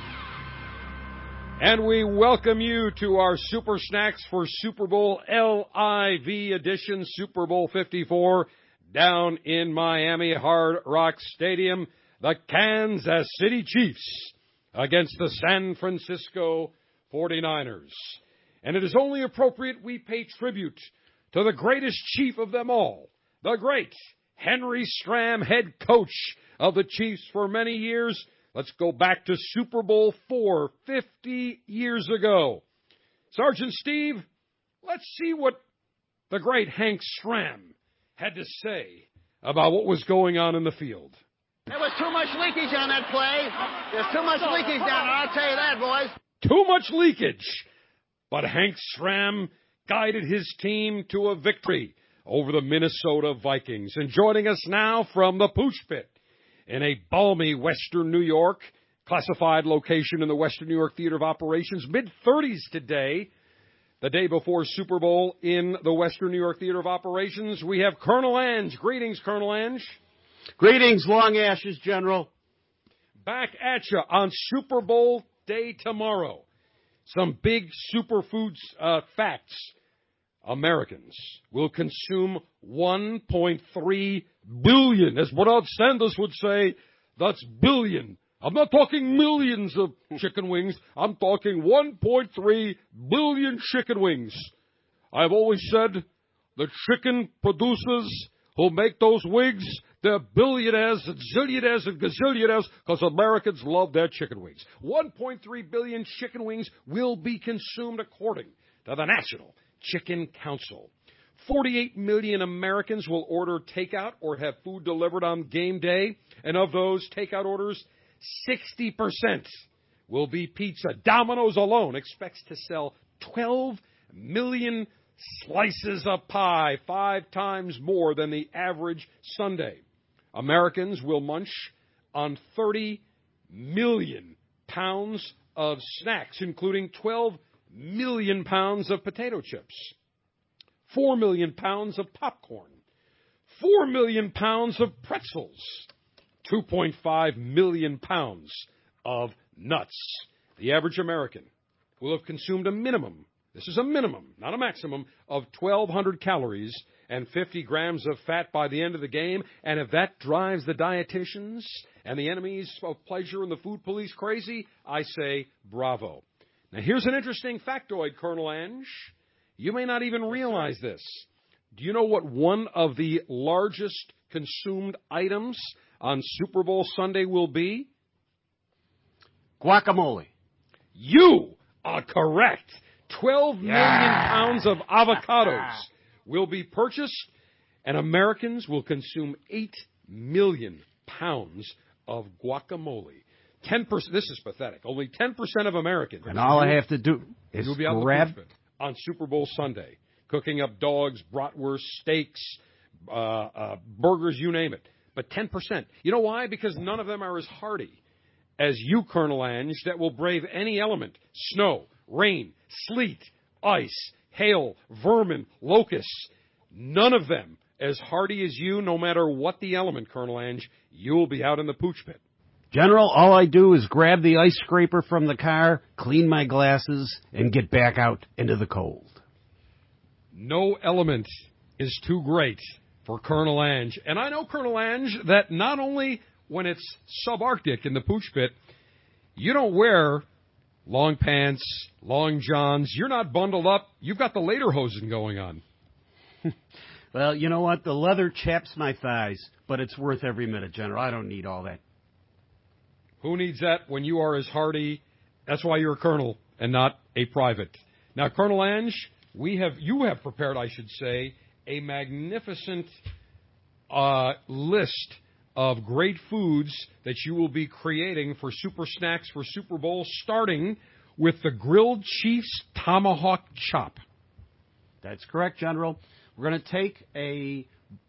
And we welcome you to our Super Snacks for Super Bowl L I V edition, Super Bowl fifty-four, down in Miami Hard Rock Stadium. The Kansas City Chiefs against the San Francisco forty-niners. And it is only appropriate we pay tribute to the greatest chief of them all, the great Henry Stram, head coach of the Chiefs for many years. Let's go back to Super Bowl four, fifty years ago. Sergeant Steve, let's see what the great Hank Stram had to say about what was going on in the field. There was too much leakage on that play. There's too much leakage down there, I'll tell you that, boys. Too much leakage. But Hank Stram guided his team to a victory over the Minnesota Vikings. And joining us now from the Pooch Pit in a balmy Western New York, classified location in the Western New York Theater of Operations, mid-thirties today, the day before Super Bowl in the Western New York Theater of Operations, we have Colonel Ange. Greetings, Colonel Ange. Greetings, Long Ashes, General. Back at you on Super Bowl day tomorrow. Some big superfoods uh, facts. Americans will consume one point three billion. As Bernard Sanders would say, that's billion. I'm not talking millions of chicken wings. I'm talking one point three billion chicken wings. I've always said the chicken producers who make those wigs, They're billionaires and zillionaires and gazillionaires because Americans love their chicken wings. one point three billion chicken wings will be consumed according to the National Chicken Council. forty-eight million Americans will order takeout or have food delivered on game day. And of those takeout orders, sixty percent will be pizza. Domino's alone expects to sell twelve million slices of pie, five times more than the average Sunday. Americans will munch on thirty million pounds of snacks, including twelve million pounds of potato chips, four million pounds of popcorn, four million pounds of pretzels, two point five million pounds of nuts. The average American will have consumed a minimum, this is a minimum, not a maximum, of twelve hundred calories and fifty grams of fat by the end of the game. And if that drives the dietitians and the enemies of pleasure and the food police crazy, I say bravo. Now, here's an interesting factoid, Colonel Ange. You may not even realize this. Do you know what one of the largest consumed items on Super Bowl Sunday will be? Guacamole. You are correct. twelve million Yeah. pounds of avocados will be purchased, and Americans will consume eight million pounds of guacamole. ten percent, this is pathetic. Only ten percent of Americans. And all I have to do is You'll be out grab... the push pit on Super Bowl Sunday, cooking up dogs, bratwurst, steaks, uh, uh, burgers, you name it. But ten percent. You know why? Because none of them are as hardy as you, Colonel Ange, that will brave any element. Snow, rain, sleet, ice, hail, vermin, locusts. None of them as hardy as you, no matter what the element, Colonel Ange. You'll be out in the pooch pit. General, all I do is grab the ice scraper from the car, clean my glasses, and get back out into the cold. No element is too great for Colonel Ange. And I know, Colonel Ange, that not only when it's subarctic in the pooch pit, you don't wear long pants, long johns. You're not bundled up. You've got the lederhosen going on. Well, you know what? The leather chaps my thighs, but it's worth every minute, General. I don't need all that. Who needs that when you are as hardy? That's why you're a colonel and not a private. Now, Colonel Ange, we have you have prepared, I should say, a magnificent uh, list of great foods that you will be creating for Super Snacks for Super Bowl, starting with the Grilled Chiefs Tomahawk Chop. That's correct, General. We're going to take a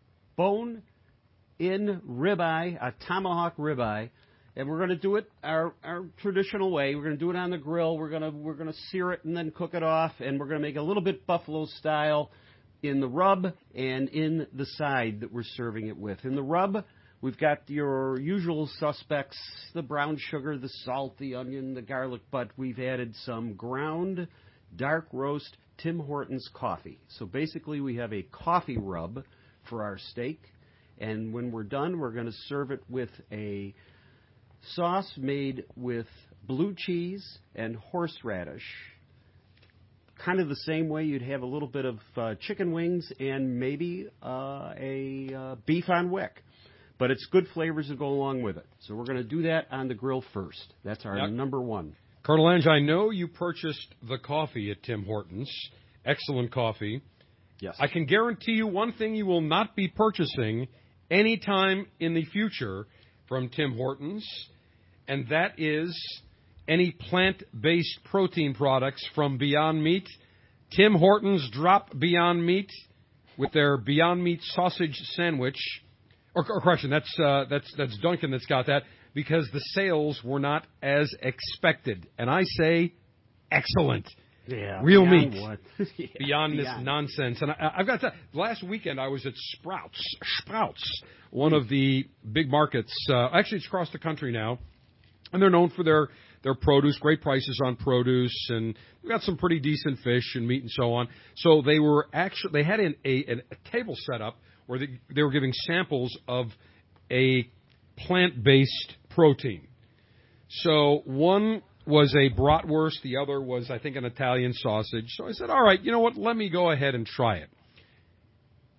bone-in ribeye, a tomahawk ribeye, and we're going to do it our, our traditional way. We're going to do it on the grill. We're going to we're going to sear it and then cook it off, and we're going to make it a little bit buffalo style in the rub and in the side that we're serving it with. In the rub, we've got your usual suspects: the brown sugar, the salt, the onion, the garlic, but we've added some ground dark roast Tim Hortons coffee. So basically, we have a coffee rub for our steak, and when we're done, we're going to serve it with a sauce made with blue cheese and horseradish, kind of the same way you'd have a little bit of uh, chicken wings and maybe uh, a uh, beef on wick. But it's good flavors that go along with it. So we're going to do that on the grill first. That's our yep. number one. Colonel Ange, I know you purchased the coffee at Tim Hortons. Excellent coffee. Yes. I can guarantee you one thing you will not be purchasing anytime in the future from Tim Hortons, and that is any plant-based protein products from Beyond Meat. Tim Hortons dropped Beyond Meat with their Beyond Meat sausage sandwich. Or, or correction, that's uh, that's that's Duncan that's got that, because the sales were not as expected. And I say, excellent. Yeah. Real beyond meat. What? yeah, beyond this beyond. nonsense. And I, I've got to, last weekend I was at Sprouts. Sprouts, one of the big markets. Uh, actually, it's across the country now. And they're known for their, their produce, great prices on produce, and we've got some pretty decent fish and meat and so on. So they were actually, they had an, a, a table set up where they, they were giving samples of a plant-based protein. So one was a bratwurst, the other was, I think, an Italian sausage. So I said, all right, you know what, let me go ahead and try it.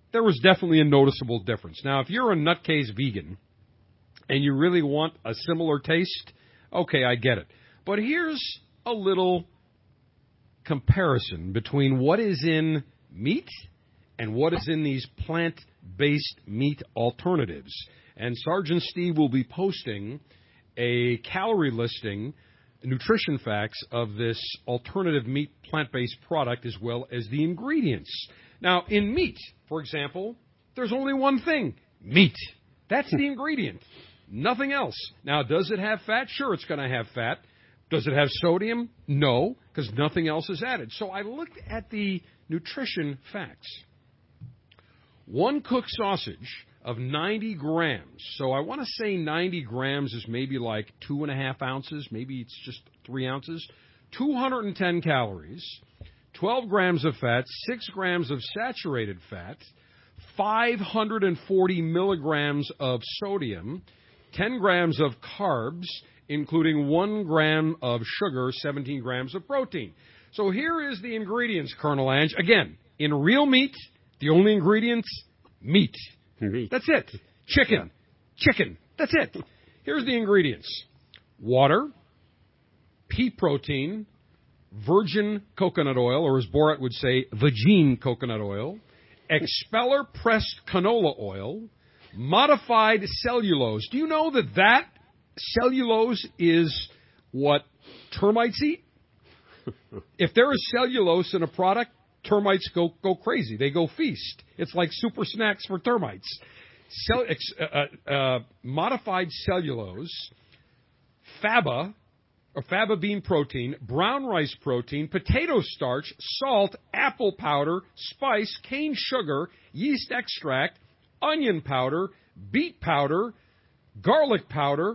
there was definitely a noticeable difference. Now, if you're a nutcase vegan and you really want a similar taste, okay, I get it. But here's a little comparison between what is in meat and what is in these plant-based meat alternatives. And Sergeant Steve will be posting a calorie listing, nutrition facts of this alternative meat plant-based product as well as the ingredients. Now, in meat, for example, there's only one thing, meat. That's the ingredient, nothing else. Now, does it have fat? Sure, it's going to have fat. Does it have sodium? No, because nothing else is added. So I looked at the nutrition facts. One cooked sausage of ninety grams. So I want to say ninety grams is maybe like two and a half ounces. Maybe it's just three ounces. two hundred ten calories, twelve grams of fat, six grams of saturated fat, five hundred forty milligrams of sodium, ten grams of carbs, including one gram of sugar, seventeen grams of protein. So here is the ingredients, Colonel Ange. Again, in real meat, the only ingredients, meat. Meat. That's it. Chicken. Yeah. Chicken. That's it. Here's the ingredients. Water, pea protein, virgin coconut oil, or as Borat would say, vagine coconut oil, expeller pressed canola oil, modified cellulose. Do you know that that cellulose is what termites eat? If there is cellulose in a product, termites go go crazy. They go feast. It's like super snacks for termites. Cell, ex, uh, uh, modified cellulose, faba, or faba bean protein, brown rice protein, potato starch, salt, apple powder, spice, cane sugar, yeast extract, onion powder, beet powder, garlic powder,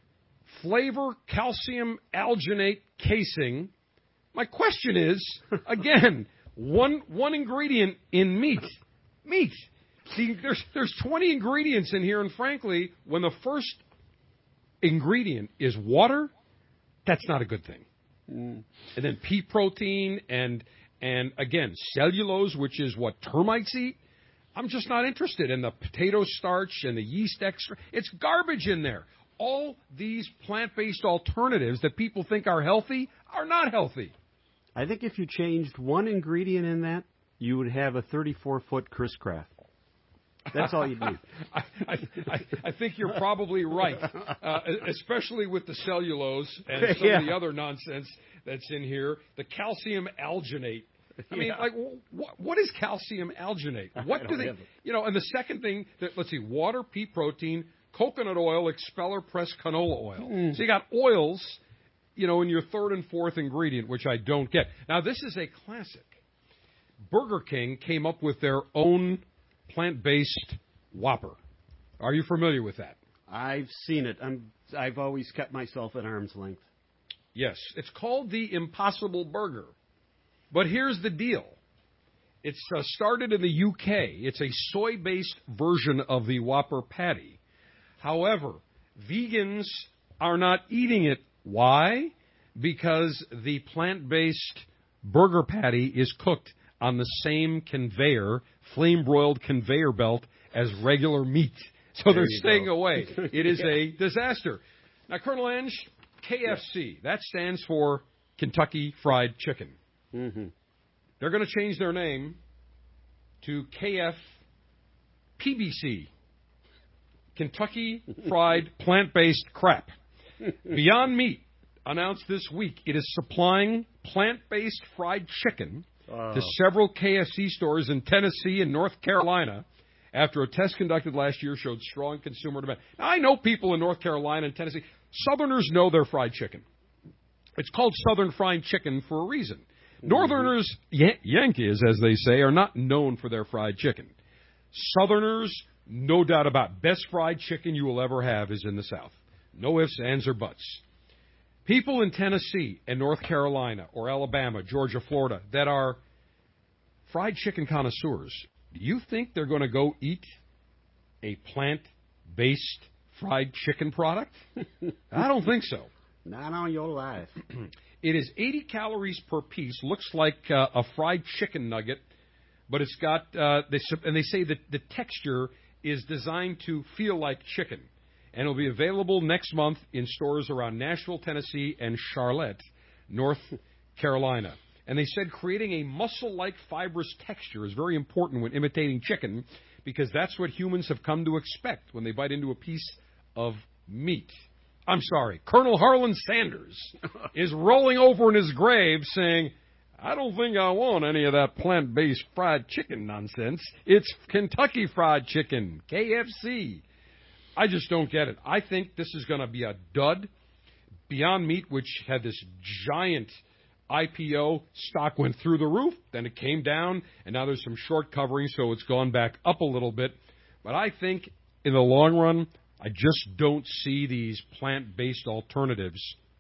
flavor, calcium alginate casing. My question is, again, one one ingredient in meat. Meat. See, there's there's twenty ingredients in here, and frankly, when the first ingredient is water, that's not a good thing. Mm. And then pea protein and and again cellulose, which is what termites eat. I'm just not interested in the potato starch and the yeast extra. It's garbage in there. All these plant-based alternatives that people think are healthy are not healthy. I think if you changed one ingredient in that, you would have a thirty-four foot Chris Craft. That's all you need. I, I, I think you're probably right, uh, especially with the cellulose and some yeah. of the other nonsense that's in here. The calcium alginate. I mean, yeah. like, what, what is calcium alginate? What do they, you know, and the second thing, that, let's see, water, pea protein, coconut oil, expeller pressed canola oil. Mm. So you got oils, you know, in your third and fourth ingredient, which I don't get. Now, this is a classic. Burger King came up with their own plant-based Whopper. Are you familiar with that? I've seen it. I'm, I've always kept myself at arm's length. Yes. It's called the Impossible Burger. But here's the deal. It's uh, started in the U K. It's a soy-based version of the Whopper patty. However, vegans are not eating it. Why? Because the plant-based burger patty is cooked on the same conveyor, flame-broiled conveyor belt as regular meat. So there they're staying go. away. It is yeah. a disaster. Now, Colonel Ange, K F C, yeah. that stands for Kentucky Fried Chicken. Mm-hmm. They're going to change their name to K F P B C, Kentucky Fried Plant-Based Crap. Beyond Meat announced this week it is supplying plant-based fried chicken uh. to several K F C stores in Tennessee and North Carolina after a test conducted last year showed strong consumer demand. Now, I know people in North Carolina and Tennessee. Southerners know their fried chicken. It's called Southern Fried Chicken for a reason. Northerners, Yan- Yankees, as they say, are not known for their fried chicken. Southerners, no doubt about, best fried chicken you will ever have is in the South. No ifs, ands, or buts. People in Tennessee and North Carolina or Alabama, Georgia, Florida, that are fried chicken connoisseurs, do you think they're going to go eat a plant-based fried chicken product? I don't think so. Not on your life. It is eighty calories per piece. Looks like uh, a fried chicken nugget, but it's got uh, they and they say that the texture is designed to feel like chicken, and it'll be available next month in stores around Nashville, Tennessee, and Charlotte, North Carolina. And they said creating a muscle-like fibrous texture is very important when imitating chicken, because that's what humans have come to expect when they bite into a piece of meat. I'm sorry, Colonel Harlan Sanders is rolling over in his grave saying, I don't think I want any of that plant-based fried chicken nonsense. It's Kentucky Fried Chicken, K F C. I just don't get it. I think this is going to be a dud. Beyond Meat, which had this giant I P O, stock went through the roof, then it came down, and now there's some short covering, so it's gone back up a little bit. But I think in the long run, I just don't see these plant-based alternatives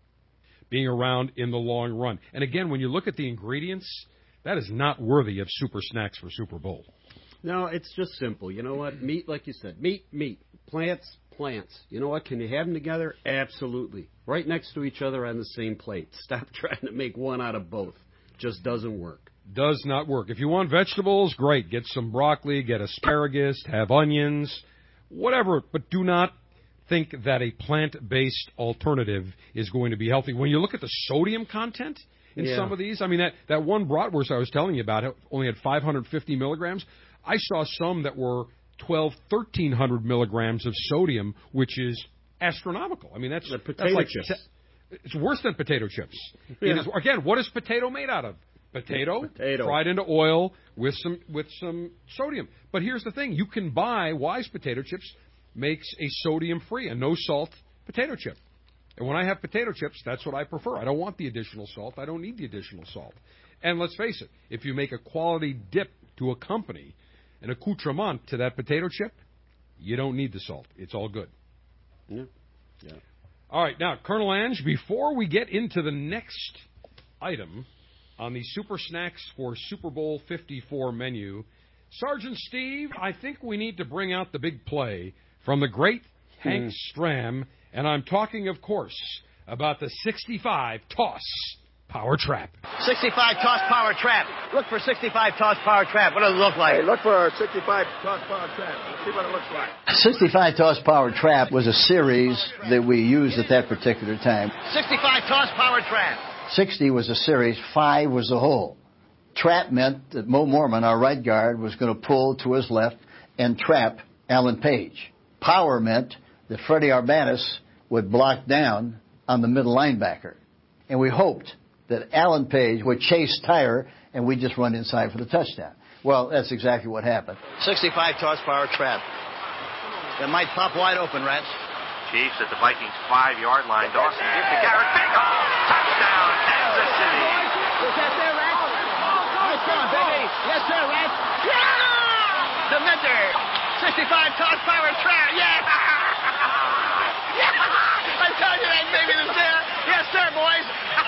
being around in the long run. And again, when you look at the ingredients, that is not worthy of super snacks for Super Bowl. No, it's just simple. You know what? Meat, like you said, meat, meat. Plants, plants. You know what? Can you have them together? Absolutely. Right next to each other on the same plate. Stop trying to make one out of both. Just doesn't work. Does not work. If you want vegetables, great. Get some broccoli, get asparagus, have onions, whatever. But do not think that a plant-based alternative is going to be healthy. When you look at the sodium content in Yeah. some of these, I mean, that, that one bratwurst I was telling you about only had five hundred fifty milligrams. I saw some that were twelve, thirteen hundred milligrams of sodium, which is astronomical. I mean, that's, The that's potato like chips. se- it's worse than potato chips. Yeah. It is, again, what is potato made out of? Potato, Potato. fried into oil with some with some sodium. But here's the thing: you can buy Wise potato chips. Makes a sodium-free, a no-salt potato chip. And when I have potato chips, that's what I prefer. I don't want the additional salt. I don't need the additional salt. And let's face it, if you make a quality dip to accompany an accoutrement to that potato chip, you don't need the salt. It's all good. Yeah. Yeah. All right, now, Colonel Ange, before we get into the next item on the Super Snacks for Super Bowl fifty-four menu, Sergeant Steve, I think we need to bring out the big play from the great Hank Stram, and I'm talking, of course, about the sixty-five Toss Power Trap. sixty-five Toss Power Trap. Look for sixty-five Toss Power Trap. What does it look like? Hey, look for sixty-five Toss Power Trap. Let's see what it looks like. sixty-five Toss Power Trap was a series that we used at that particular time. sixty-five Toss Power Trap. sixty was a series, five was the whole. Trap meant that Mo Mormon, our right guard, was going to pull to his left and trap Alan Page. Power meant that Freddie Arbanis would block down on the middle linebacker. And we hoped that Alan Page would chase Tyre and we'd just run inside for the touchdown. Well, that's exactly what happened. sixty-five Toss Power Trap. That might pop wide open, Rats. Chiefs at the Vikings five-yard line. Dawson gives to Garrett. Big hole! Touchdown, Kansas City. Is that there, Rats? Nice going, baby. Yes, sir, Rats. Yeah! The Minter. sixty-five Toss Power Trap. Yeah! Yeah! I tell you that baby is there. Yes, sir, boys.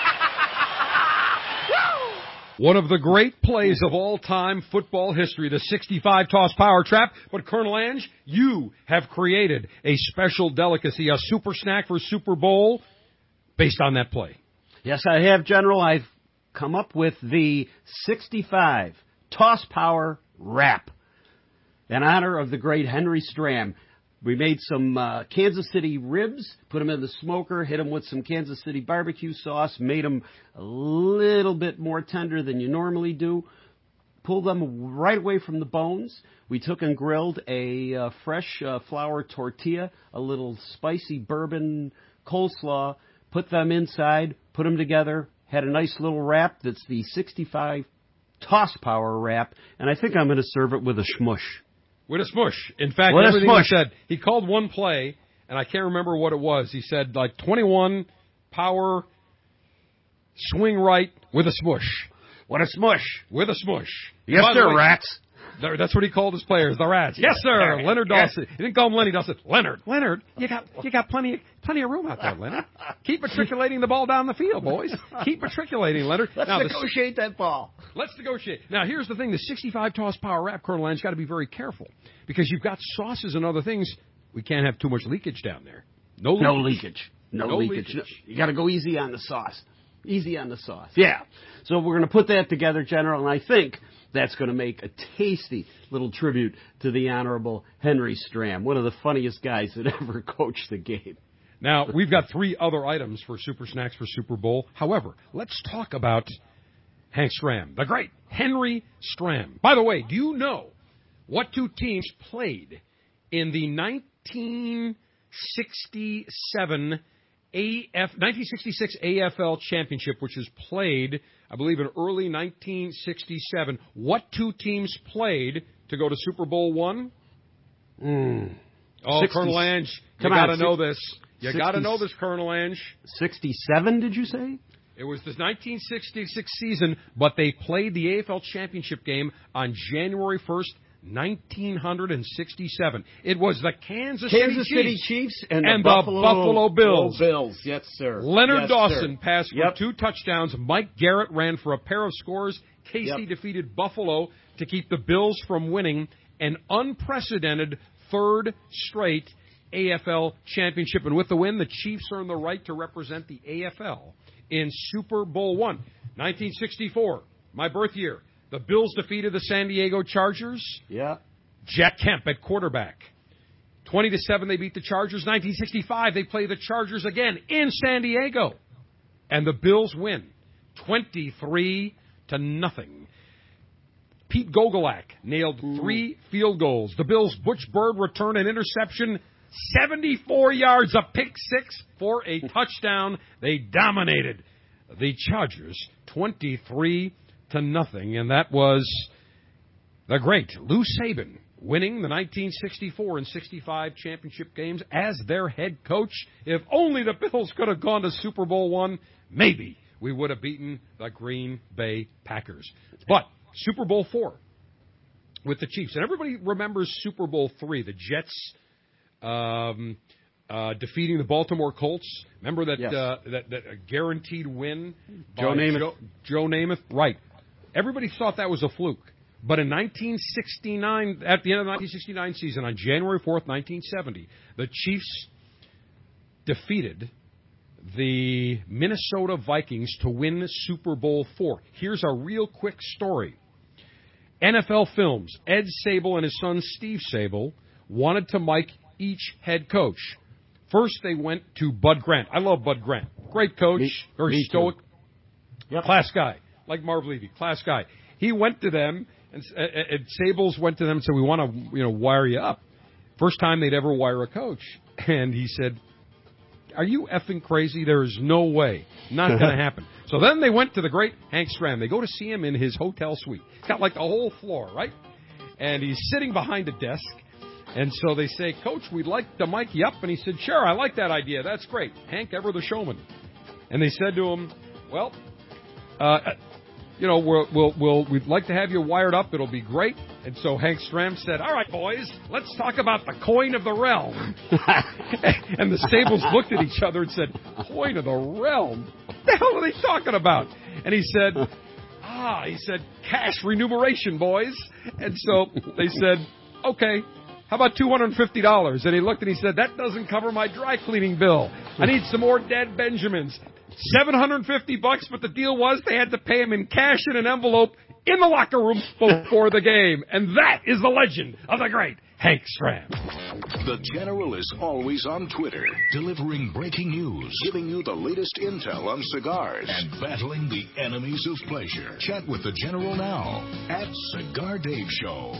Woo! One of the great plays of all time football history, the sixty-five Toss Power Trap. But, Colonel Ange, you have created a special delicacy, a super snack for Super Bowl based on that play. Yes, I have, General. I've come up with the sixty-five Toss Power Wrap in honor of the great Henry Stram. We made some uh, Kansas City ribs, put them in the smoker, hit them with some Kansas City barbecue sauce, made them a little bit more tender than you normally do, pulled them right away from the bones. We took and grilled a uh, fresh uh, flour tortilla, a little spicy bourbon coleslaw, put them inside, put them together, had a nice little wrap that's the sixty-five Toss Power Wrap, and I think I'm going to serve it with a shmush. With a smush. In fact, With a everything smush. he said, he called one play, and I can't remember what it was. He said, like, twenty-one power swing right with a smush. What a smush. With a smush. Yes, By the sir, way, Rats. th- That's what he called his players, the Rats. Yes, sir. Leonard Yes. Dawson. He didn't call him Lenny Dawson. Leonard. Leonard, you got you got plenty plenty of room out there, Leonard. Keep matriculating the ball down the field, boys. Keep matriculating, Leonard. Let's Now, the- negotiate that ball. Let's negotiate. Now, here's the thing. The sixty-five Toss Power Wrap, Colonel Ange, got to be very careful because you've got sauces and other things. We can't have too much leakage down there. No leakage. No leakage. No, No leakage. leakage. You got to go easy on the sauce. Easy on the sauce. Yeah. So we're going to put that together, General, and I think that's going to make a tasty little tribute to the Honorable Henry Stram, one of the funniest guys that ever coached the game. Now, we've got three other items for Super Snacks for Super Bowl. However, let's talk about Hank Stram, the great Henry Stram. By the way, do you know what two teams played in the nineteen sixty-seven A F, nineteen sixty-six A F L Championship, which was played, I believe, in early nineteen sixty-seven? What two teams played to go to Super Bowl one? Mm. Oh, sixty Colonel Ange, you got to know this. You got to know this, Colonel Ange. sixty-seven, did you say? It was the nineteen sixty-six season, but they played the A F L Championship game on January first, nineteen sixty-seven. It was the Kansas, Kansas City City Chiefs, Chiefs and, and the, the Buffalo, Buffalo Bills. Bills. Yes, sir. Leonard yes, Dawson sir. passed for yep. two touchdowns. Mike Garrett ran for a pair of scores. K C Yep. defeated Buffalo to keep the Bills from winning an unprecedented third straight A F L championship. And with the win, the Chiefs earned the right to represent the A F L in Super Bowl one. nineteen sixty-four, my birth year. The Bills defeated the San Diego Chargers. Yeah. Jack Kemp at quarterback. twenty to seven, they beat the Chargers. nineteen sixty-five, they play the Chargers again in San Diego. And the Bills win twenty-three to nothing. Pete Gogolak nailed three field goals. The Bills' Butch Bird returned an interception, seventy-four yards, a pick six for a touchdown. They dominated the Chargers twenty-three to nothing, and that was the great Lou Saban winning the nineteen sixty-four and sixty-five championship games as their head coach. If only the Bills could have gone to Super Bowl one, maybe we would have beaten the Green Bay Packers. But Super Bowl four with the Chiefs, and everybody remembers Super Bowl three, the Jets um, uh, defeating the Baltimore Colts. Remember that, yes. uh, that that a guaranteed win? Joe Namath. Joe, Joe Namath, right. Everybody thought that was a fluke. But in nineteen sixty-nine, at the end of the nineteen sixty-nine season, on January fourth, nineteen seventy, the Chiefs defeated the Minnesota Vikings to win Super Bowl four. Here's a real quick story. N F L Films, Ed Sable and his son Steve Sable wanted to mic each head coach. First, they went to Bud Grant. I love Bud Grant. Great coach, me, very me stoic, yep. class guy, like Marv Levy, class guy. He went to them, and, and Sables went to them and said, we want to, you know, wire you up. First time they'd ever wire a coach. And he said, are you effing crazy? There is no way. Not going to happen. So then they went to the great Hank Stram. They go to see him in his hotel suite. He's got like the whole floor, right? And he's sitting behind a desk. And so they say, Coach, we'd like to mic you up. And he said, sure, I like that idea. That's great. Hank, ever the showman. And they said to him, well, uh, you know, we'll, we'll, we'll, we'd like to have you wired up. It'll be great. And so Hank Stram said, all right, boys, let's talk about the coin of the realm. And the Stables looked at each other and said, coin of the realm? What the hell are they talking about? And he said, ah, he said, cash remuneration, boys. And so they said, okay, how about two hundred fifty dollars? And he looked and he said, that doesn't cover my dry cleaning bill. I need some more dead Benjamins. seven hundred fifty bucks, but the deal was they had to pay him in cash in an envelope in the locker room before the game. And that is the legend of the great Hank Stram. The General is always on Twitter, delivering breaking news, giving you the latest intel on cigars, and battling the enemies of pleasure. Chat with the General now at Cigar Dave Show.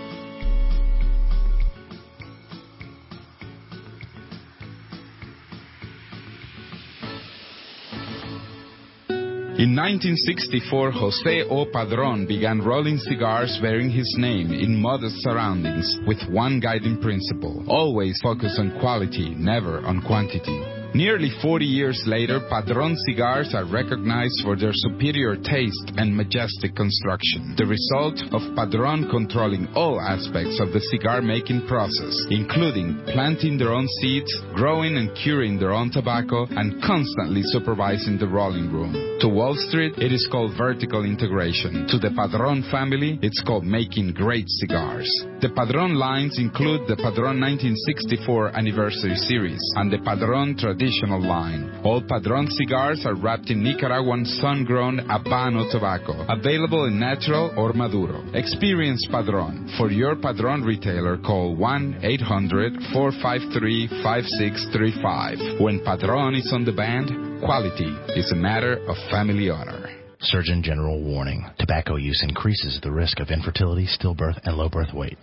In nineteen sixty-four, Jose O. Padron began rolling cigars bearing his name in modest surroundings with one guiding principle: always focus on quality, never on quantity. Nearly forty years later, Padron cigars are recognized for their superior taste and majestic construction, the result of Padron controlling all aspects of the cigar-making process, including planting their own seeds, growing and curing their own tobacco, and constantly supervising the rolling room. To Wall Street, it is called vertical integration. To the Padron family, it's called making great cigars. The Padron lines include the Padron nineteen sixty-four Anniversary Series and the Padron Tradition traditional line. All Padron cigars are wrapped in Nicaraguan sun-grown Habano tobacco, available in natural or Maduro. Experience Padron. For your Padron retailer, call one eight hundred four five three five six three five. When Padron is on the band, quality is a matter of family honor. Surgeon General warning. Tobacco use increases the risk of infertility, stillbirth, and low birth weight.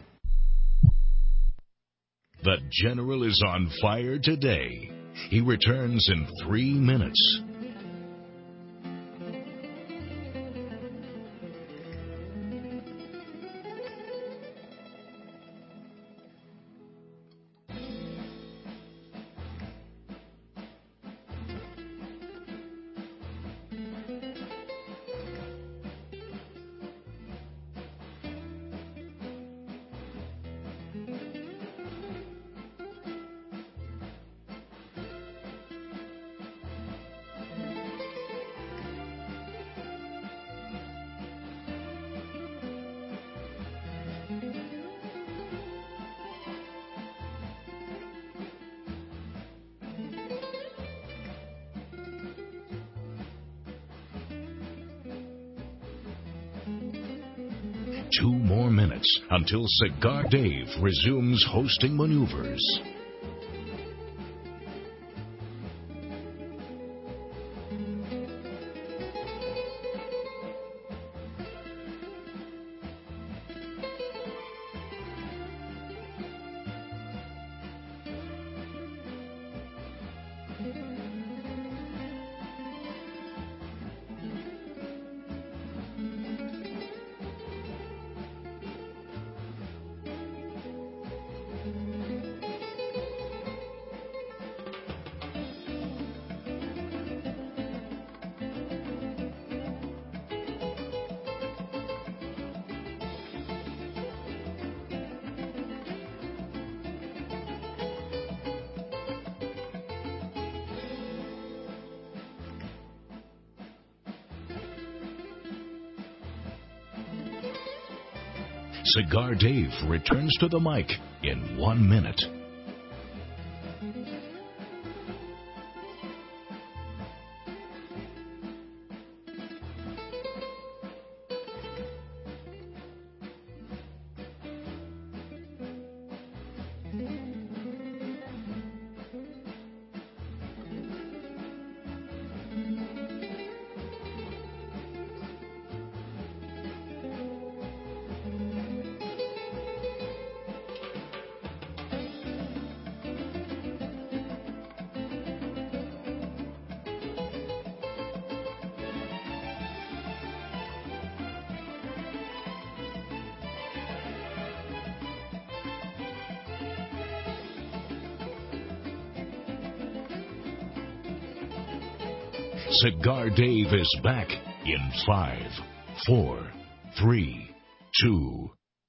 The General is on fire today. He returns in three minutes. Two more minutes until Cigar Dave resumes hosting maneuvers. Cigar Dave returns to the mic in one minute. Cigar Dave is back in five, four, three, two.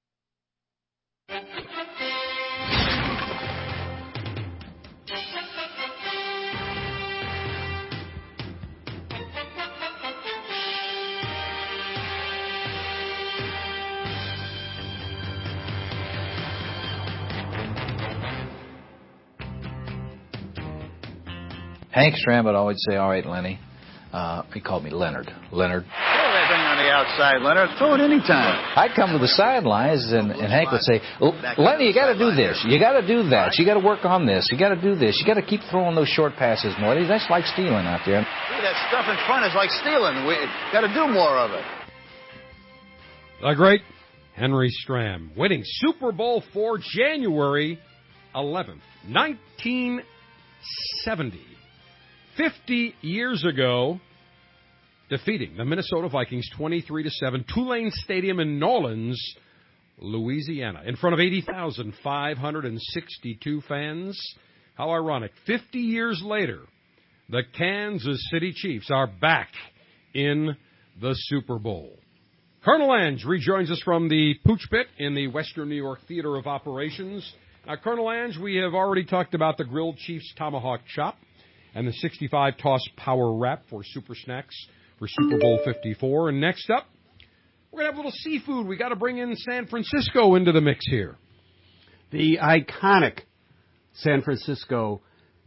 Hank Stram would always say, all right, Lenny. Uh, he called me Leonard. Leonard. Throw that thing on the outside, Leonard. Throw it any time. I'd come to the sidelines, and, and Hank would say, Lenny, you got to do this. You got to do that. You got to work on this. You got to do this. You got to keep throwing those short passes more. That's like stealing out there. See, that stuff in front is like stealing. We got to do more of it. The great Henry Stram, winning Super Bowl four, January eleventh, nineteen seventy. Fifty years ago, defeating the Minnesota Vikings twenty-three to seven, Tulane Stadium in New Orleans, Louisiana, in front of eighty thousand five hundred sixty-two fans. How ironic. Fifty years later, the Kansas City Chiefs are back in the Super Bowl. Colonel Ange rejoins us from the Pooch Pit in the Western New York Theater of Operations. Now, Colonel Ange, we have already talked about the grilled Chiefs Tomahawk Chop and the sixty-five toss power wrap for Super Snacks for Super Bowl fifty-four. And next up, we're going to have a little seafood. We got to bring in San Francisco into the mix here. The iconic San Francisco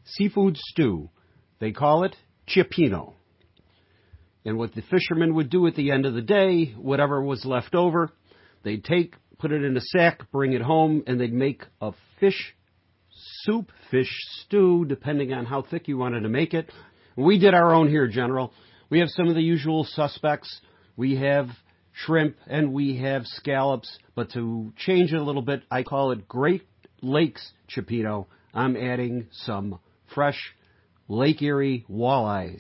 seafood stew. They call it cioppino. And what the fishermen would do at the end of the day, whatever was left over, they'd take, put it in a sack, bring it home, and they'd make a fish soup, fish stew, depending on how thick you wanted to make it. We did our own here, General. We have some of the usual suspects. We have shrimp and we have scallops, but to change it a little bit, I call it Great Lakes cioppino. I'm adding some fresh Lake Erie walleyes.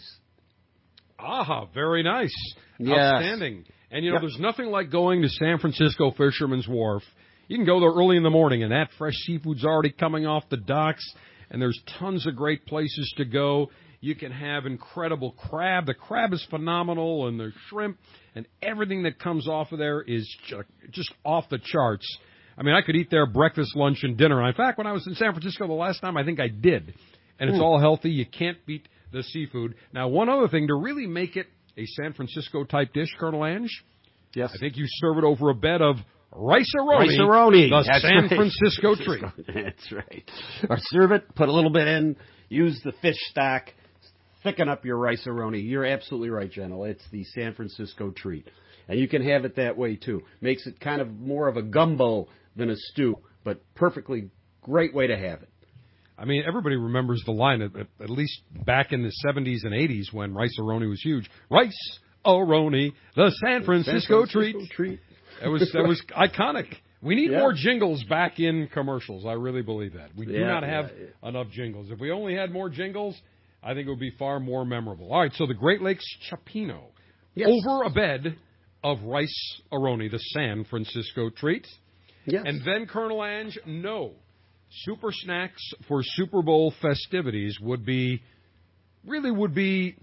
Ah, very nice. Yes. Outstanding. And, you know, Yep. there's nothing like going to San Francisco Fisherman's Wharf. You can go there early in the morning, and that fresh seafood's already coming off the docks, and there's tons of great places to go. You can have incredible crab. The crab is phenomenal, and the shrimp, and everything that comes off of there is ju- just off the charts. I mean, I could eat there breakfast, lunch, and dinner. In fact, when I was in San Francisco the last time, I think I did. And it's Mm. all healthy. You can't beat the seafood. Now, one other thing, to really make it a San Francisco-type dish, Colonel Ange, yes, I think you serve it over a bed of rice-a-roni, Rice-a-roni. the That's San right. Francisco treat. That's right. Or serve it, put a little bit in, use the fish stock, thicken up your rice-a-roni. You're absolutely right, General. It's the San Francisco treat. And you can have it that way, too. Makes it kind of more of a gumbo than a stew, but perfectly great way to have it. I mean, everybody remembers the line, at, at least back in the seventies and eighties when rice-a-roni was huge. Rice-a-roni, the San Francisco, San Francisco treat. treat. That was that was iconic. We need Yeah. more jingles back in commercials. I really believe that. We do Yeah, not have yeah, yeah. enough jingles. If we only had more jingles, I think it would be far more memorable. All right, so the Great Lakes cioppino. Yes. Over a bed of rice-a-roni, the San Francisco treat. Yes. And then, Colonel Ange, no. Super snacks for Super Bowl festivities would be, really would be,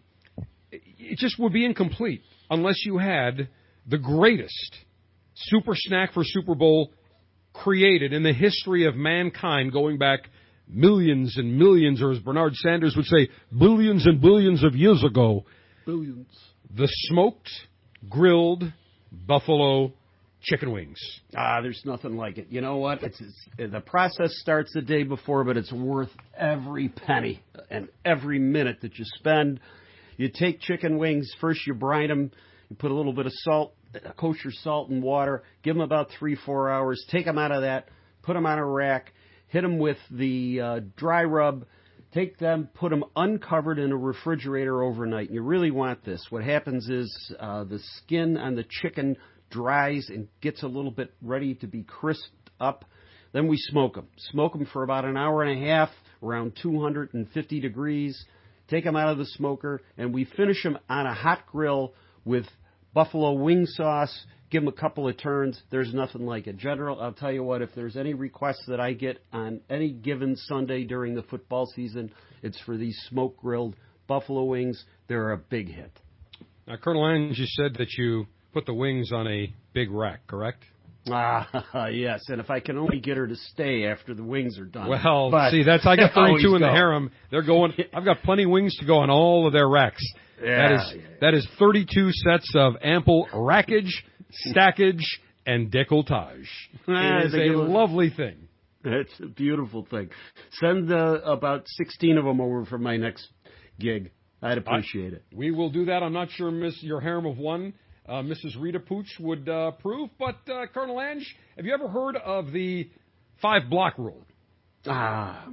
it just would be incomplete unless you had the greatest super snack for Super Bowl created in the history of mankind going back millions and millions, or as Bernard Sanders would say, billions and billions of years ago. Billions. The smoked, grilled buffalo chicken wings. Ah, there's nothing like it. You know what? It's, it's the process starts the day before, but it's worth every penny and every minute that you spend. You take chicken wings, first you brine them, you put a little bit of salt, kosher salt and water, give them about three, four hours, take them out of that, put them on a rack, hit them with the uh, dry rub, take them, put them uncovered in a refrigerator overnight. And you really want this. What happens is uh, the skin on the chicken dries and gets a little bit ready to be crisped up. Then we smoke them. Smoke them for about an hour and a half, around two hundred fifty degrees. Take them out of the smoker, and we finish them on a hot grill with buffalo wing sauce. Give them a couple of turns. There's nothing like it. General, I'll tell you what, if there's any requests that I get on any given Sunday during the football season, it's for these smoke-grilled buffalo wings. They're a big hit. Now, Colonel Ange, you said that you put the wings on a big rack, correct? Ah, yes, and if I can only get her to stay after the wings are done. Well, But see, that's I got thirty-two in always the go. harem. They're going. I've got plenty of wings to go on all of their racks. Yeah, that is yeah. that is thirty-two sets of ample rackage, stackage, and decolletage. Ah, It is they a give a- lovely thing. It's a beautiful thing. Send uh, about sixteen of them over for my next gig. I'd appreciate it. We will do that. I'm not sure, Miss your harem of one, uh, Missus Rita Pooch would uh, approve. But uh, Colonel Ange, have you ever heard of the five block rule? Ah,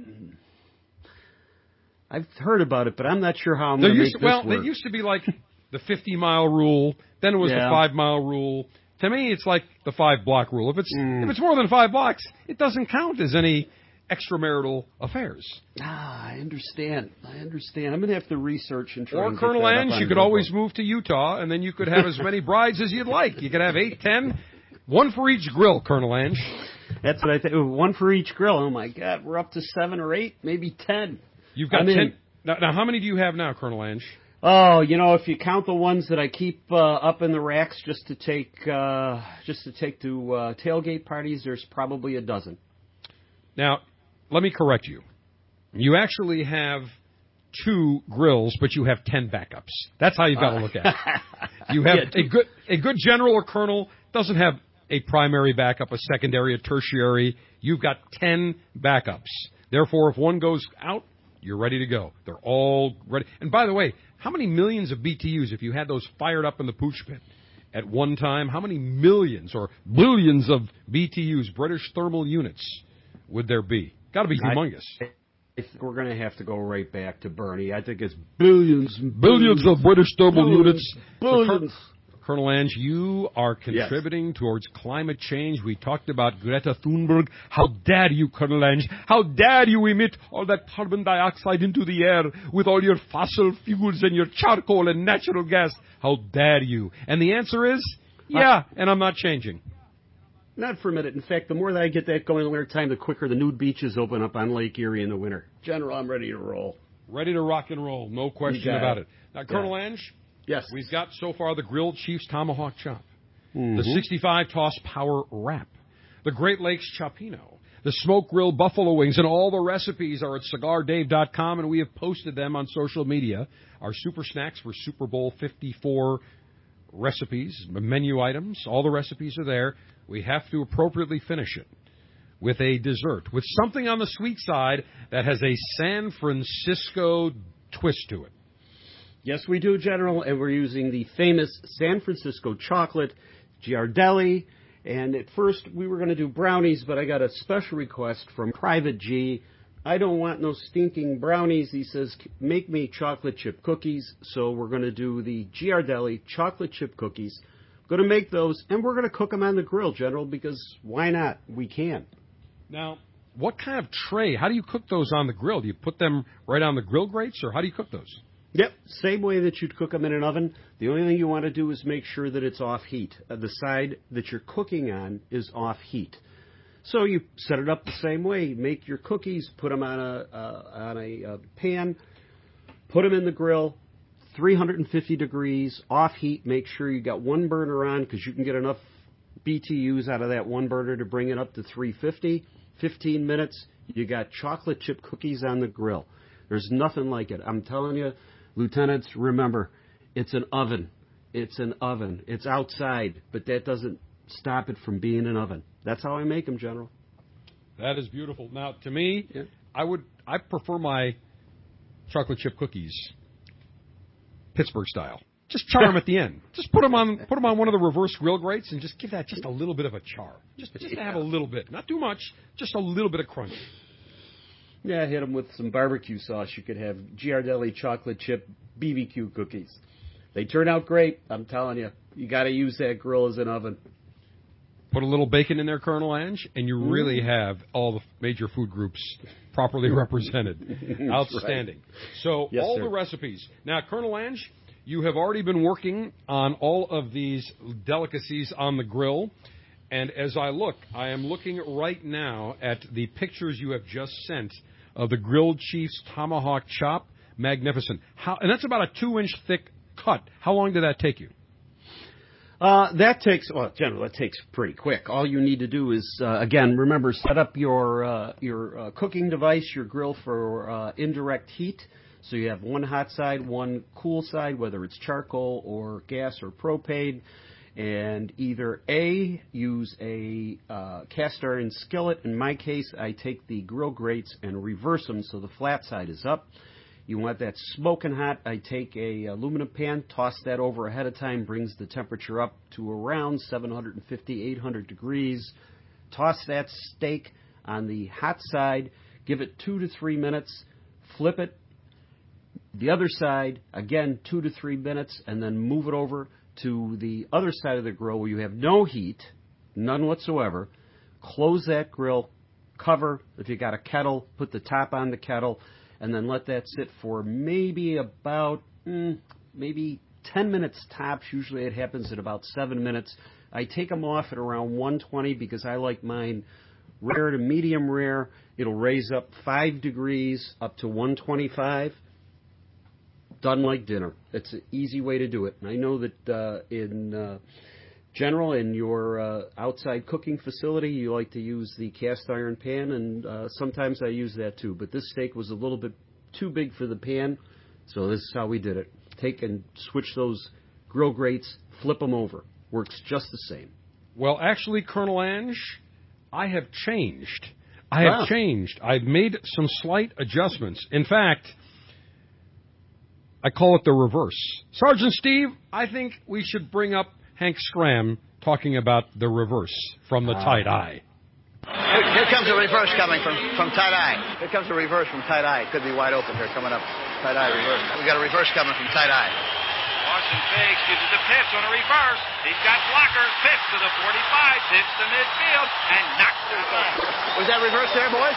I've heard about it, but I'm not sure how I'm There going to used make to, well, this work. there used to be like the fifty mile rule. Then it was Yeah. the five mile rule. To me, it's like the five block rule. If it's Mm. if it's more than five blocks, it doesn't count as any extramarital affairs. Ah, I understand. I understand. I'm going to have to research and try Or and get Colonel that up Ange, on you could Google. always move to Utah, and then you could have as many brides as you'd like. You could have eight, ten, one for each grill, Colonel Ange. That's what I think. One for each grill. Oh my God, we're up to seven or eight, maybe ten. You've got I'm ten. in. Now, now, how many do you have now, Colonel Ange? Oh, you know, if you count the ones that I keep uh, up in the racks just to take uh, just to take to uh, tailgate parties, there's probably a dozen. Now, let me correct you. You actually have two grills, but you have ten backups. That's how you've got to look at it. You have Yeah, a good a good general or colonel doesn't have a primary backup, a secondary, a tertiary. You've got ten backups. Therefore, if one goes out, You're ready to go. They're all ready. And by the way, how many millions of B T Us, if you had those fired up in the pooch pit at one time, how many millions or billions of B T Us, British thermal units, would there be? Got to be humongous. I, I think we're going to have to go right back to Bernie. I think it's billions, billions, billions of British thermal billions, units. Billions. So, Colonel Ange, you are contributing yes. towards climate change. We talked about Greta Thunberg. How dare you, Colonel Ange? How dare you emit all that carbon dioxide into the air with all your fossil fuels and your charcoal and natural gas? How dare you? And the answer is, yeah, and I'm not changing. Not for a minute. In fact, the more that I get that going in the winter time, the quicker the nude beaches open up on Lake Erie in the winter. General, I'm ready to roll. Ready to rock and roll. No question about it. Now, Colonel yeah. Ange? Yes. We've got so far the Grilled Chief's Tomahawk Chop, mm-hmm. the sixty-five Toss Power Wrap, the Great Lakes Chopino, the Smoke Grill Buffalo Wings, and all the recipes are at cigar dave dot com, and we have posted them on social media. Our super snacks for Super Bowl fifty-four recipes, menu items, all the recipes are there. We have to appropriately finish it with a dessert, with something on the sweet side that has a San Francisco twist to it. Yes, we do, General, and we're using the famous San Francisco chocolate, Ghirardelli. And at first, we were going to do brownies, but I got a special request from Private G. I don't want no stinking brownies. He says, make me chocolate chip cookies. So we're going to do the Ghirardelli chocolate chip cookies. Going to make those, and we're going to cook them on the grill, General, because why not? We can. Now, what kind of tray? How do you cook those on the grill? Do you put them right on the grill grates, or how do you cook those? Yep, same way that you'd cook them in an oven. The only thing you want to do is make sure that it's off heat. Uh, the side that you're cooking on is off heat. So you set it up the same way. Make your cookies, put them on a uh, on a uh, pan, put them in the grill, three hundred fifty degrees, off heat. Make sure you got one burner on because you can get enough B T Us out of that one burner to bring it up to three fifty. fifteen minutes, you got chocolate chip cookies on the grill. There's nothing like it. I'm telling you. Lieutenants, remember, it's an oven. It's an oven. It's outside, but that doesn't stop it from being an oven. That's how I make them, General. That is beautiful. Now, to me, yeah. I would I prefer my chocolate chip cookies Pittsburgh style. Just char them at the end. Just put them on put them on one of the reverse grill grates and just give that just a little bit of a char. Just just to have a little bit, not too much, just a little bit of crunch. Yeah, hit them with some barbecue sauce. You could have Ghirardelli chocolate chip B B Q cookies. They turn out great. I'm telling you. You got to use that grill as an oven. Put a little bacon in there, Colonel Ange, and you mm. really have all the major food groups properly represented. Outstanding. Right. So yes, all sir. the recipes. Now, Colonel Ange, you have already been working on all of these delicacies on the grill. And as I look, I am looking right now at the pictures you have just sent of the Grilled Chief's Tomahawk Chop. Magnificent. How, and that's about a two-inch thick cut. How long did that take you? Uh, that takes, well, General, that takes pretty quick. All you need to do is, uh, again, remember, set up your uh, your uh, cooking device, your grill for uh, indirect heat. So you have one hot side, one cool side, whether it's charcoal or gas or propane. And either A, use a uh, cast iron skillet. In my case, I take the grill grates and reverse them so the flat side is up. You want that smoking hot, I take a aluminum pan, toss that over ahead of time, brings the temperature up to around seven fifty, eight hundred degrees. Toss that steak on the hot side, give it two to three minutes, flip it. The other side, again, two to three minutes, and then move it over to the other side of the grill where you have no heat, none whatsoever. Close that grill, cover. If you got a kettle, put the top on the kettle, and then let that sit for maybe about mm, maybe ten minutes tops. Usually it happens at about seven minutes. I take them off at around one twenty because I like mine rare to medium rare. It'll raise up five degrees up to one twenty-five. Done like dinner. It's an easy way to do it. And I know that uh, in uh, general, in your uh, outside cooking facility, you like to use the cast iron pan, and uh, sometimes I use that too. But this steak was a little bit too big for the pan, so this is how we did it. Take and switch those grill grates, flip them over. Works just the same. Well, actually, Colonel Ange, I have changed. I have Wow. changed. I've made some slight adjustments. In fact, I call it the reverse. Sergeant Steve, I think we should bring up Hank Stram talking about the reverse from the tie-dye. Here, here comes a reverse coming from, from tie-dye. Here comes a reverse from tie-dye. Could be wide open here coming up. Tie-dye reverse. We got a reverse coming from tie-dye. Austin Biggs gives it to Pitts on a reverse. He's got blockers. Pitts to the forty-five. Pitts to midfield. And knocks it out. Was that reverse there, boys?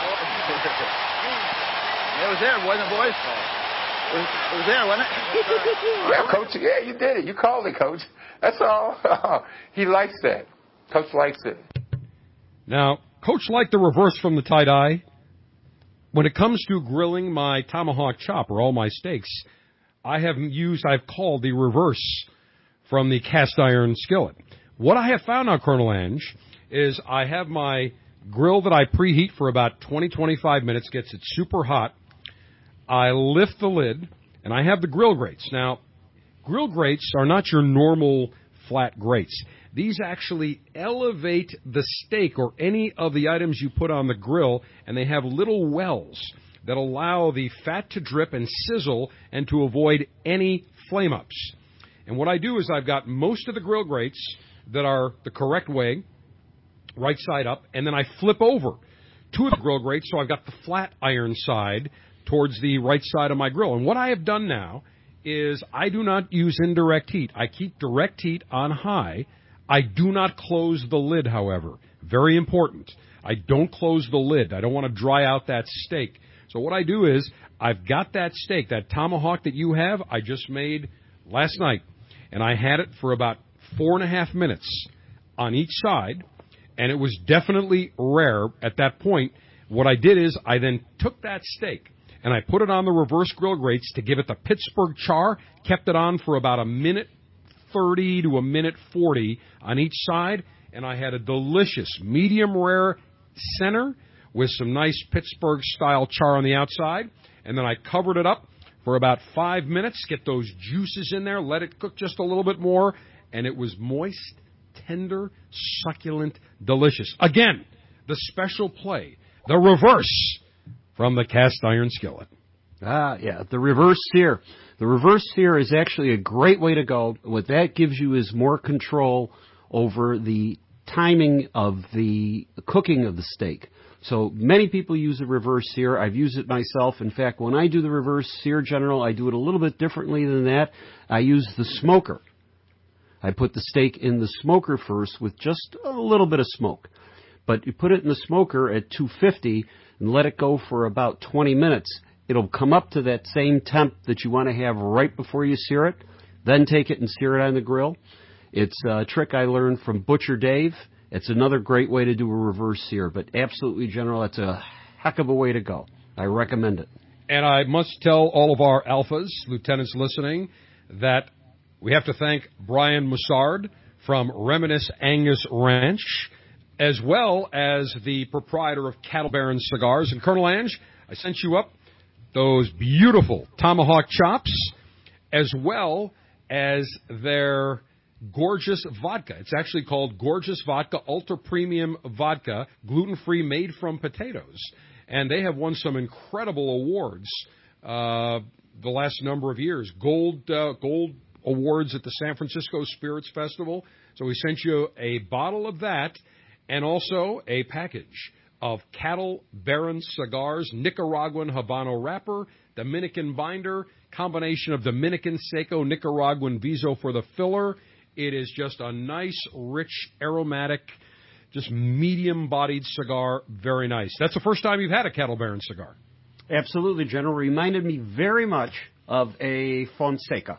It was there, wasn't it, boys? It was, it was there, wasn't it? Yeah, Coach. Yeah, you did it. You called it, Coach. That's all. He likes that. Coach likes it. Now, Coach liked the reverse from the tie-dye. When it comes to grilling my tomahawk chop or all my steaks, I have used, I've called the reverse from the cast iron skillet. What I have found now, Colonel Ange, is I have my grill that I preheat for about twenty, twenty-five minutes, gets it super hot. I lift the lid, and I have the grill grates. Now, grill grates are not your normal flat grates. These actually elevate the steak or any of the items you put on the grill, and they have little wells that allow the fat to drip and sizzle and to avoid any flame-ups. And what I do is I've got most of the grill grates that are the correct way, right side up, and then I flip over two of the grill grates, so I've got the flat iron side towards the right side of my grill. And what I have done now is I do not use indirect heat. I keep direct heat on high. I do not close the lid, however. Very important. I don't close the lid. I don't want to dry out that steak. So what I do is I've got that steak, that tomahawk that you have, I just made last night, and I had it for about four and a half minutes on each side, and it was definitely rare at that point. What I did is I then took that steak, and I put it on the reverse grill grates to give it the Pittsburgh char, kept it on for about a minute thirty to a minute forty on each side, and I had a delicious medium rare center with some nice Pittsburgh-style char on the outside, and then I covered it up for about five minutes, get those juices in there, let it cook just a little bit more, and it was moist, tender, succulent, delicious. Again, the special play, the reverse from the cast iron skillet. Ah, yeah, the reverse sear. The reverse sear is actually a great way to go. What that gives you is more control over the timing of the cooking of the steak. So many people use a reverse sear. I've used it myself. In fact, when I do the reverse sear, General, I do it a little bit differently than that. I use the smoker. I put the steak in the smoker first with just a little bit of smoke. But you put it in the smoker at two fifty and let it go for about twenty minutes. It'll come up to that same temp that you want to have right before you sear it. Then take it and sear it on the grill. It's a trick I learned from Butcher Dave. It's another great way to do a reverse sear. But absolutely, General, it's a heck of a way to go. I recommend it. And I must tell all of our alphas, lieutenants listening, that we have to thank Brian Mussard from Reminisce Angus Ranch, as well as the proprietor of Cattle Baron Cigars. And Colonel Ange, I sent you up those beautiful tomahawk chops, as well as their gorgeous vodka. It's actually called Gorgeous Vodka, Ultra Premium Vodka, gluten-free, made from potatoes. And they have won some incredible awards uh, the last number of years. Gold, uh, gold awards at the San Francisco Spirits Festival. So we sent you a bottle of that and also a package of Cattle Baron Cigars, Nicaraguan Habano wrapper, Dominican binder, combination of Dominican Seco, Nicaraguan Viso for the filler. It is just a nice, rich, aromatic, just medium-bodied cigar. Very nice. That's the first time you've had a Cattle Baron cigar. Absolutely, General. Reminded me very much of a Fonseca.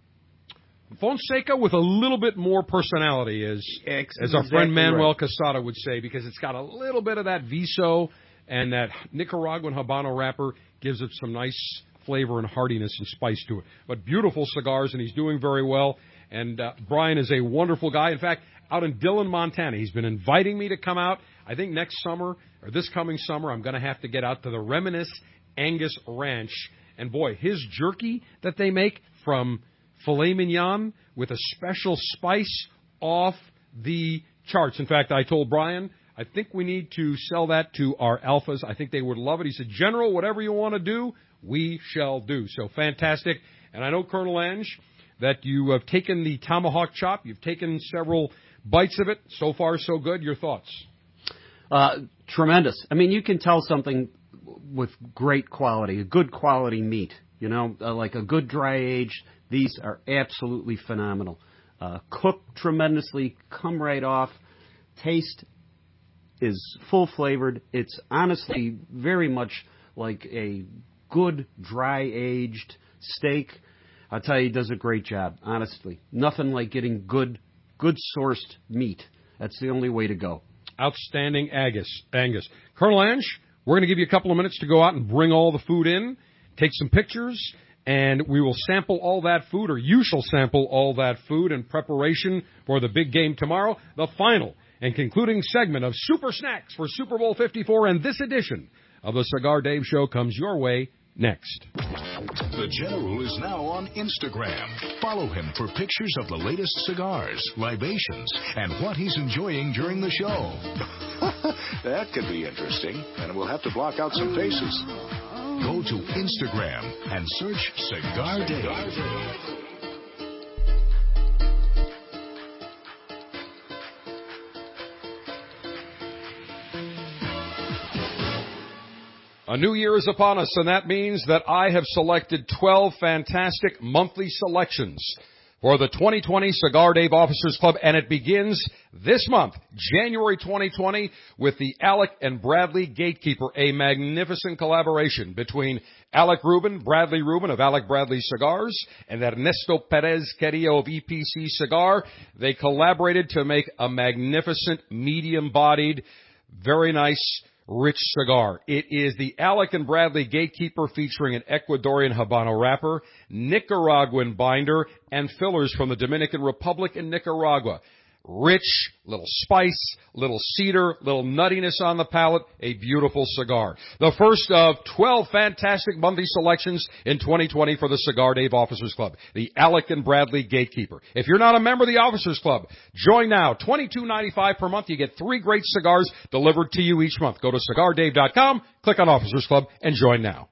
Fonseca with a little bit more personality, as, Ex- as our friend exactly Manuel right. Casada would say, because it's got a little bit of that Viso, and that Nicaraguan Habano wrapper gives it some nice flavor and heartiness and spice to it. But beautiful cigars, and he's doing very well. And uh, Brian is a wonderful guy. In fact, out in Dillon, Montana, he's been inviting me to come out. I think next summer, or this coming summer, I'm going to have to get out to the Reminisce Angus Ranch. And boy, his jerky that they make from filet mignon with a special spice off the charts. In fact, I told Brian I think we need to sell that to our alphas. I think they would love it. He said, General, whatever you want to do, we shall do. So fantastic. And I know, Colonel Ange, that you have taken the tomahawk chop. You've taken several bites of it. So far, so good. Your thoughts? Uh, tremendous. I mean, you can tell something with great quality, a good quality meat, you know, uh, like a good dry age. These are absolutely phenomenal. Uh, cooked tremendously, come right off. Taste is full-flavored. It's honestly very much like a good, dry-aged steak. I'll tell you, he does a great job, honestly. Nothing like getting good, good-sourced meat. That's the only way to go. Outstanding Angus. Angus. Colonel Ange, we're going to give you a couple of minutes to go out and bring all the food in, take some pictures, and we will sample all that food, or you shall sample all that food in preparation for the big game tomorrow, the final and concluding segment of Super Snacks for Super Bowl fifty-four, and this edition of the Cigar Dave Show comes your way next. The General is now on Instagram. Follow him for pictures of the latest cigars, libations, and what he's enjoying during the show. That could be interesting, and we'll have to block out some faces. Go to Instagram and search Cigar Dave. A new year is upon us, and that means that I have selected twelve fantastic monthly selections for the twenty twenty Cigar Dave Officers Club, and it begins this month, January twenty twenty, with the Alec and Bradley Gatekeeper, a magnificent collaboration between Alec Rubin, Bradley Rubin of Alec Bradley Cigars, and Ernesto Perez Carrillo of E P C Cigar. They collaborated to make a magnificent, medium-bodied, very nice, rich cigar. It is the Alec and Bradley Gatekeeper, featuring an Ecuadorian Habano wrapper, Nicaraguan binder, and fillers from the Dominican Republic and Nicaragua. Rich, little spice, little cedar, little nuttiness on the palate, a beautiful cigar. The first of twelve fantastic monthly selections in twenty twenty for the Cigar Dave Officers Club, the Alec and Bradley Gatekeeper. If you're not a member of the Officers Club, join now. twenty-two ninety-five per month. You get three great cigars delivered to you each month. Go to cigar dave dot com, click on Officers Club, and join now.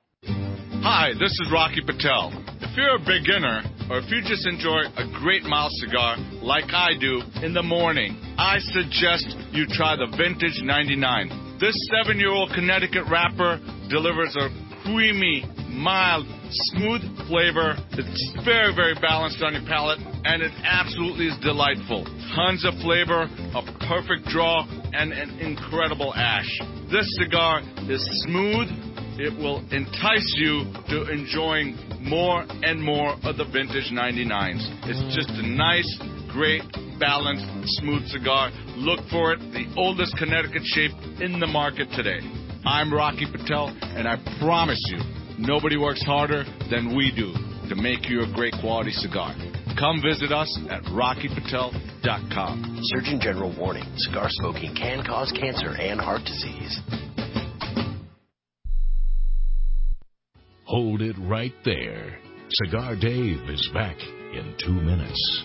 Hi, this is Rocky Patel. If you're a beginner, or if you just enjoy a great mild cigar like I do in the morning, I suggest you try the Vintage ninety-nine. This seven-year-old Connecticut wrapper delivers a creamy, mild, smooth flavor. It's very, very balanced on your palate, and it absolutely is delightful. Tons of flavor, a perfect draw, and an incredible ash. This cigar is smooth. It will entice you to enjoying more and more of the Vintage ninety-nines. It's just a nice, great, balanced, smooth cigar. Look for it, the oldest Connecticut shape in the market today. I'm Rocky Patel, and I promise you, nobody works harder than we do to make you a great quality cigar. Come visit us at rocky patel dot com. Surgeon General warning, cigar smoking can cause cancer and heart disease. Hold it right there. Cigar Dave is back in two minutes.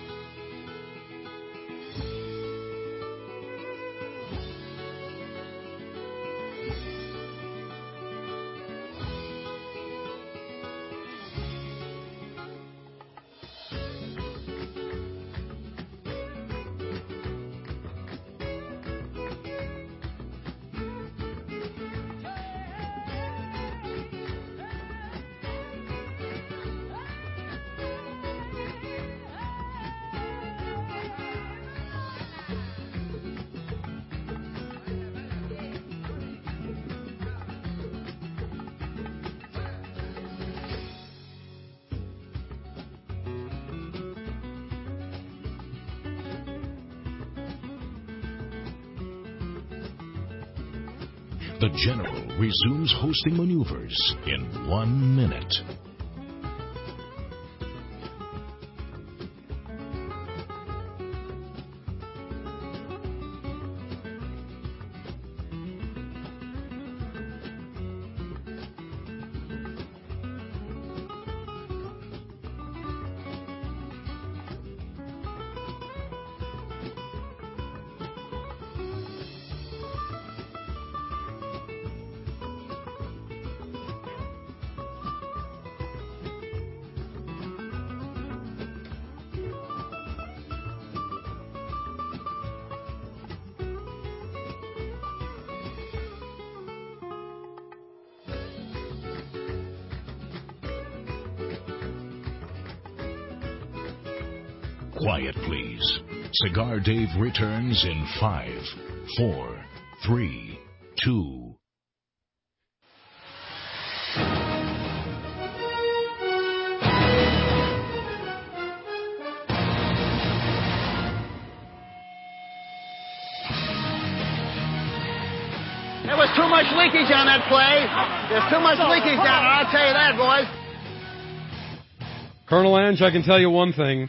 The General resumes hosting maneuvers in one minute. Quiet, please. Cigar Dave returns in five, four, three, two. There was too much leakage on that play. There's too much leakage down there, I'll tell you that, boys. Colonel Ange, I can tell you one thing.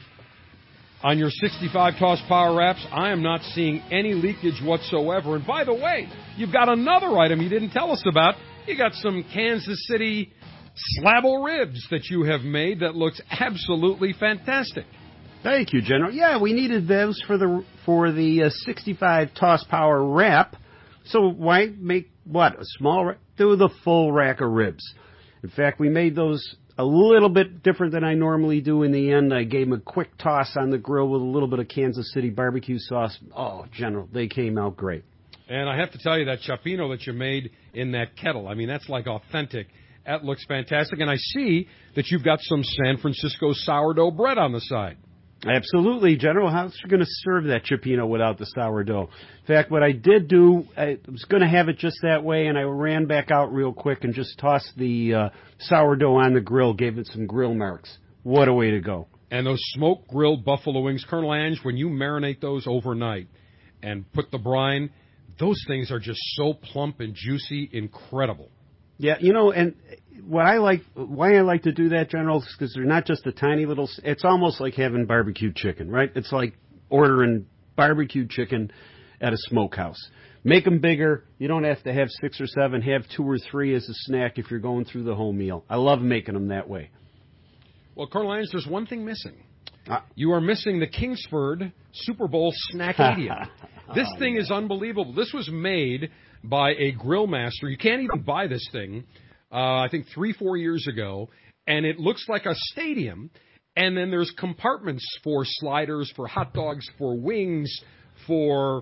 On your sixty-five toss power wraps, I am not seeing any leakage whatsoever. And by the way, you've got another item you didn't tell us about. You got some Kansas City slabble ribs that you have made that looks absolutely fantastic. Thank you, General. Yeah, we needed those for the for the uh, sixty-five toss power wrap. So why make, what, a small rack? Do the full rack of ribs. In fact, we made those a little bit different than I normally do in the end. I gave them a quick toss on the grill with a little bit of Kansas City barbecue sauce. Oh, General, they came out great. And I have to tell you, that chapino that you made in that kettle, I mean, that's like authentic. That looks fantastic. And I see that you've got some San Francisco sourdough bread on the side. Absolutely, General. How's you going to serve that chipino without the sourdough? In fact, what I did do, I was going to have it just that way, and I ran back out real quick and just tossed the uh, sourdough on the grill, gave it some grill marks. What a way to go. And those smoked grilled buffalo wings, Colonel Ange, when you marinate those overnight and put the brine, those things are just so plump and juicy, incredible. Yeah, you know, and what I like, why I like to do that, General, is because they're not just a tiny little, it's almost like having barbecue chicken, right? It's like ordering barbecue chicken at a smokehouse. Make them bigger. You don't have to have six or seven. Have two or three as a snack if you're going through the whole meal. I love making them that way. Well, Colonel Ange, there's one thing missing. Uh, you are missing the Kingsford Super Bowl Snackadium. This oh, thing yeah. is unbelievable. This was made by a grill master. You can't even buy this thing, uh, I think three, four years ago, and it looks like a stadium, and then there's compartments for sliders, for hot dogs, for wings, for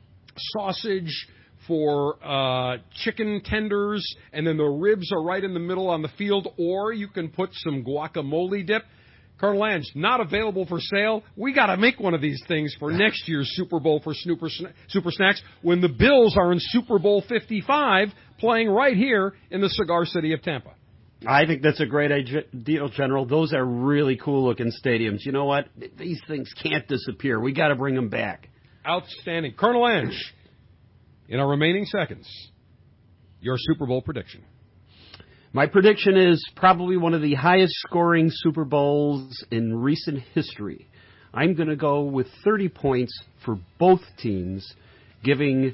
sausage, for uh, chicken tenders, and then the ribs are right in the middle on the field, or you can put some guacamole dip. Colonel Ange, not available for sale. We got to make one of these things for next year's Super Bowl for Snooper, Super Snacks when the Bills are in Super Bowl fifty-five playing right here in the Cigar City of Tampa. I think that's a great idea, General. Those are really cool-looking stadiums. You know what? These things can't disappear. We got to bring them back. Outstanding. Colonel Ange, in our remaining seconds, your Super Bowl prediction. My prediction is probably one of the highest scoring Super Bowls in recent history. I'm going to go with thirty points for both teams, giving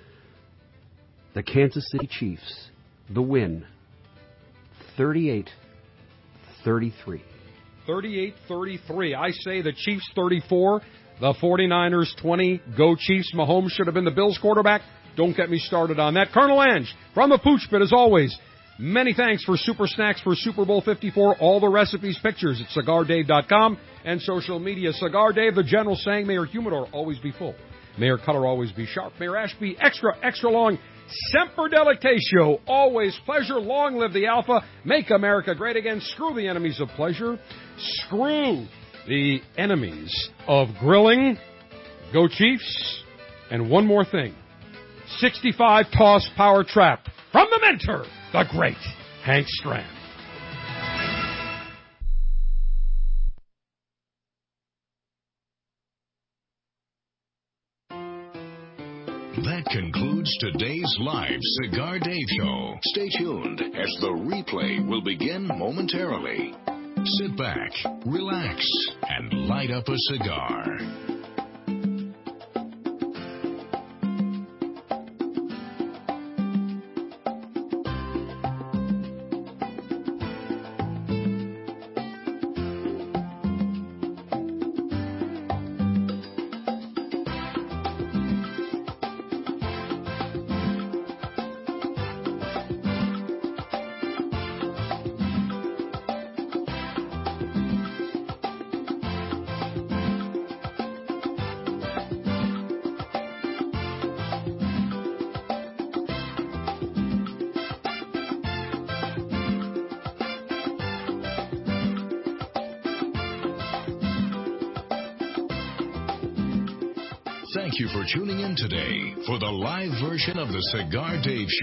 the Kansas City Chiefs the win, thirty-eight thirty-three. thirty-eight thirty-three. I say the Chiefs thirty-four, the forty-niners twenty. Go Chiefs. Mahomes should have been the Bills quarterback. Don't get me started on that. Colonel Ange, from the Pooch Pit, as always, many thanks for Super Snacks for Super Bowl fifty-four. All the recipes, pictures at cigar dave dot com and social media. Cigar Dave, the General, saying, may your humidor always be full. May your color always be sharp. May your ash be extra, extra long. Semper Delectatio. Always pleasure. Long live the Alpha. Make America great again. Screw the enemies of pleasure. Screw the enemies of grilling. Go Chiefs. And one more thing. sixty-five toss power trap from the mentor, the great Hank Strand. That concludes today's live Cigar Dave Show. Stay tuned as the replay will begin momentarily. Sit back, relax, and light up a cigar. Thank you for tuning in today for the live version of the Cigar Dave Show.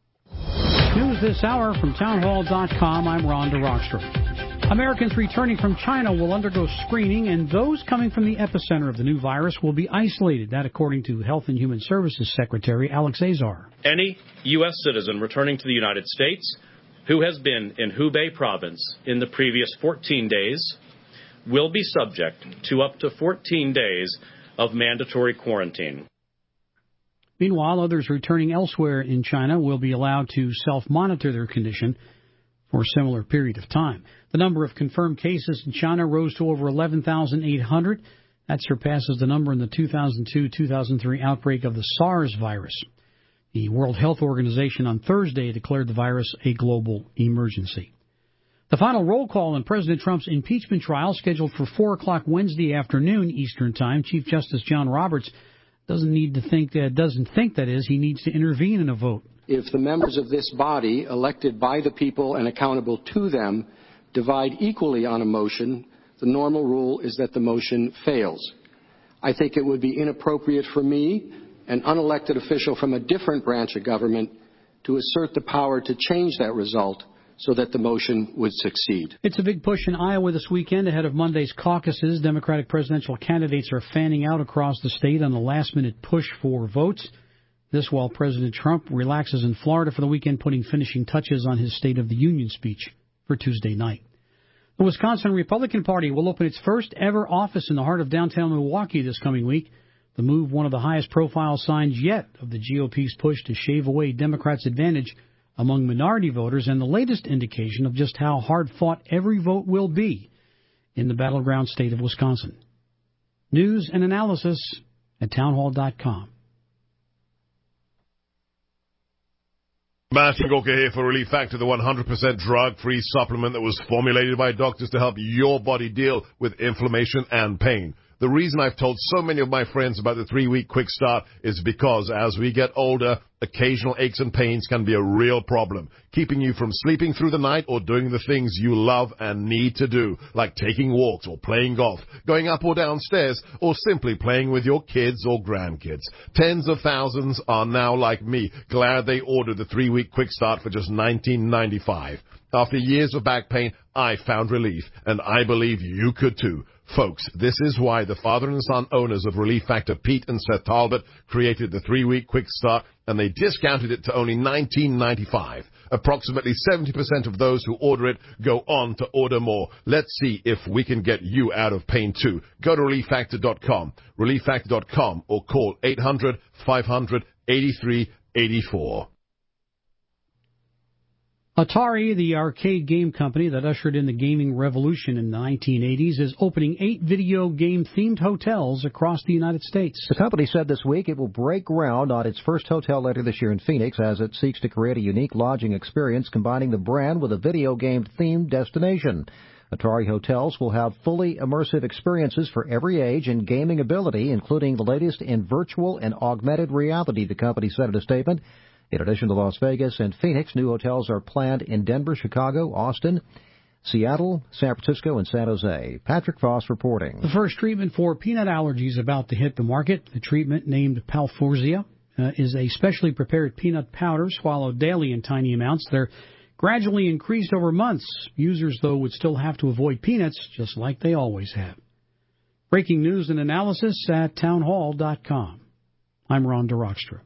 News this hour from townhall dot com. I'm Ron DeRockstra. Americans returning from China will undergo screening, and those coming from the epicenter of the new virus will be isolated. That according to Health and Human Services Secretary Alex Azar. Any U S citizen returning to the United States who has been in Hubei province in the previous fourteen days will be subject to up to fourteen days of mandatory quarantine. Meanwhile, others returning elsewhere in China will be allowed to self-monitor their condition for a similar period of time. The number of confirmed cases in China rose to over eleven thousand eight hundred. That surpasses the number in the two thousand two two thousand three outbreak of the SARS virus. The World Health Organization on Thursday declared the virus a global emergency. The final roll call in President Trump's impeachment trial, scheduled for four o'clock Wednesday afternoon Eastern Time. Chief Justice John Roberts doesn't need to think that, doesn't think that is, he needs to intervene in a vote. If the members of this body, elected by the people and accountable to them, divide equally on a motion, the normal rule is that the motion fails. I think it would be inappropriate for me, an unelected official from a different branch of government, to assert the power to change that result so that the motion would succeed. It's a big push in Iowa this weekend ahead of Monday's caucuses. Democratic presidential candidates are fanning out across the state on the last-minute push for votes. This while President Trump relaxes in Florida for the weekend, putting finishing touches on his State of the Union speech for Tuesday night. The Wisconsin Republican Party will open its first ever office in the heart of downtown Milwaukee this coming week. The move, one of the highest profile signs yet of the G O P's push to shave away Democrats' advantage among minority voters, and the latest indication of just how hard-fought every vote will be in the battleground state of Wisconsin. News and analysis at townhall dot com. Matt Goka here for Relief Factor, the one hundred percent drug-free supplement that was formulated by doctors to help your body deal with inflammation and pain. The reason I've told so many of my friends about the three-week quick start is because as we get older, occasional aches and pains can be a real problem, keeping you from sleeping through the night or doing the things you love and need to do, like taking walks or playing golf, going up or down stairs, or simply playing with your kids or grandkids. Tens of thousands are now like me, glad they ordered the three-week quick start for just nineteen ninety-five. After years of back pain, I found relief, and I believe you could too. Folks, this is why the father and son owners of Relief Factor, Pete and Seth Talbot, created the three-week quick start, and they discounted it to only nineteen ninety-five. Approximately seventy percent of those who order it go on to order more. Let's see if we can get you out of pain too. Go to relief factor dot com, relief factor dot com, or call eight hundred, five hundred, eighty-three eighty-four. Atari, the arcade game company that ushered in the gaming revolution in the nineteen eighties, is opening eight video game-themed hotels across the United States. The company said this week it will break ground on its first hotel later this year in Phoenix as it seeks to create a unique lodging experience combining the brand with a video game-themed destination. Atari hotels will have fully immersive experiences for every age and gaming ability, including the latest in virtual and augmented reality, the company said in a statement. In addition to Las Vegas and Phoenix, new hotels are planned in Denver, Chicago, Austin, Seattle, San Francisco, and San Jose. Patrick Voss reporting. The first treatment for peanut allergies about to hit the market. The treatment, named Palforzia, uh, is a specially prepared peanut powder swallowed daily in tiny amounts. They're gradually increased over months. Users, though, would still have to avoid peanuts, just like they always have. Breaking news and analysis at townhall dot com. I'm Ron DeRockstra.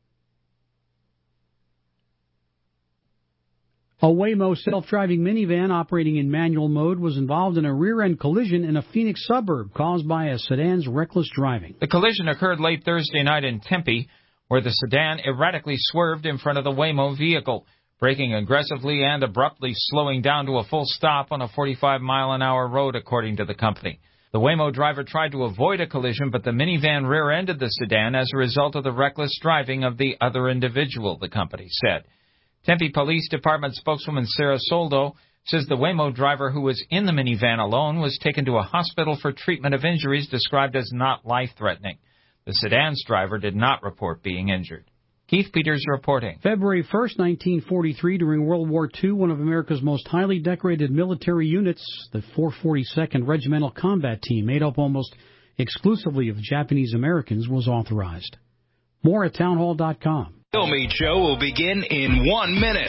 A Waymo self-driving minivan operating in manual mode was involved in a rear-end collision in a Phoenix suburb caused by a sedan's reckless driving. The collision occurred late Thursday night in Tempe, where the sedan erratically swerved in front of the Waymo vehicle, braking aggressively and abruptly slowing down to a full stop on a forty-five mile an hour road, according to the company. The Waymo driver tried to avoid a collision, but the minivan rear-ended the sedan as a result of the reckless driving of the other individual, the company said. Tempe Police Department spokeswoman Sarah Soldo says the Waymo driver, who was in the minivan alone, was taken to a hospital for treatment of injuries described as not life-threatening. The sedan's driver did not report being injured. Keith Peters reporting. February first, nineteen forty-three, during World War Two, one of America's most highly decorated military units, the four forty-second Regimental Combat Team, made up almost exclusively of Japanese Americans was authorized. More at townhall dot com. Kilmeade Show will begin in one minute.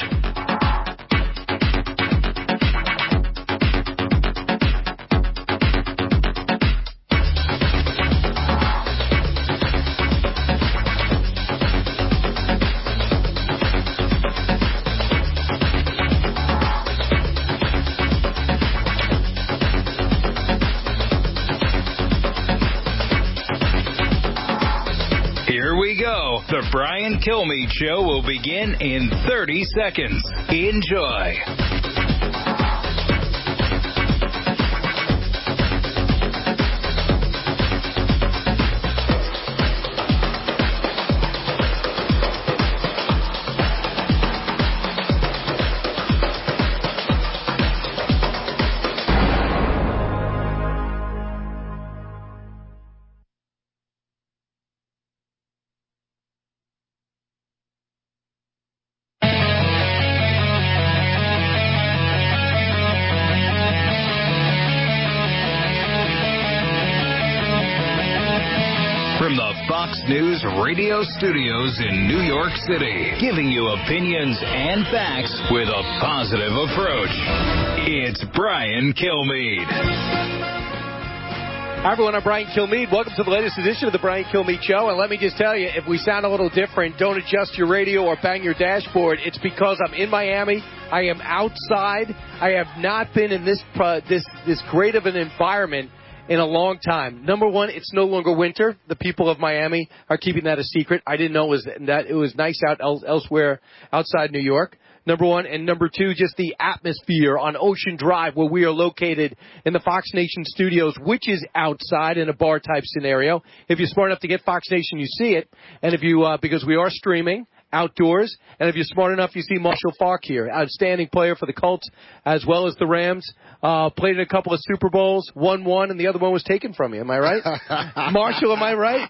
The Brian Kilmeade Show will begin in thirty seconds. Enjoy. News radio studios in New York City, giving you opinions and facts with a positive approach. It's Brian Kilmeade. Hi, everyone. I'm Brian Kilmeade. Welcome to the latest edition of the Brian Kilmeade Show. And let me just tell you, if we sound a little different, don't adjust your radio or bang your dashboard. It's because I'm in Miami. I am outside. I have not been in this uh, this this great of an environment in a long time. Number one, it's no longer winter. The people of Miami are keeping that a secret. I didn't know it was that it was nice out el- elsewhere outside New York. Number one. And number two, just the atmosphere on Ocean Drive where we are located in the Fox Nation studios, which is outside in a bar-type scenario. If you're smart enough to get Fox Nation, you see it. And if you, uh, because we are streaming outdoors, and if you're smart enough, you see Marshall Faulk here, outstanding player for the Colts as well as the Rams. Uh, played in a couple of Super Bowls, won one, and the other one was taken from you. Am I right? Marshall, am I right?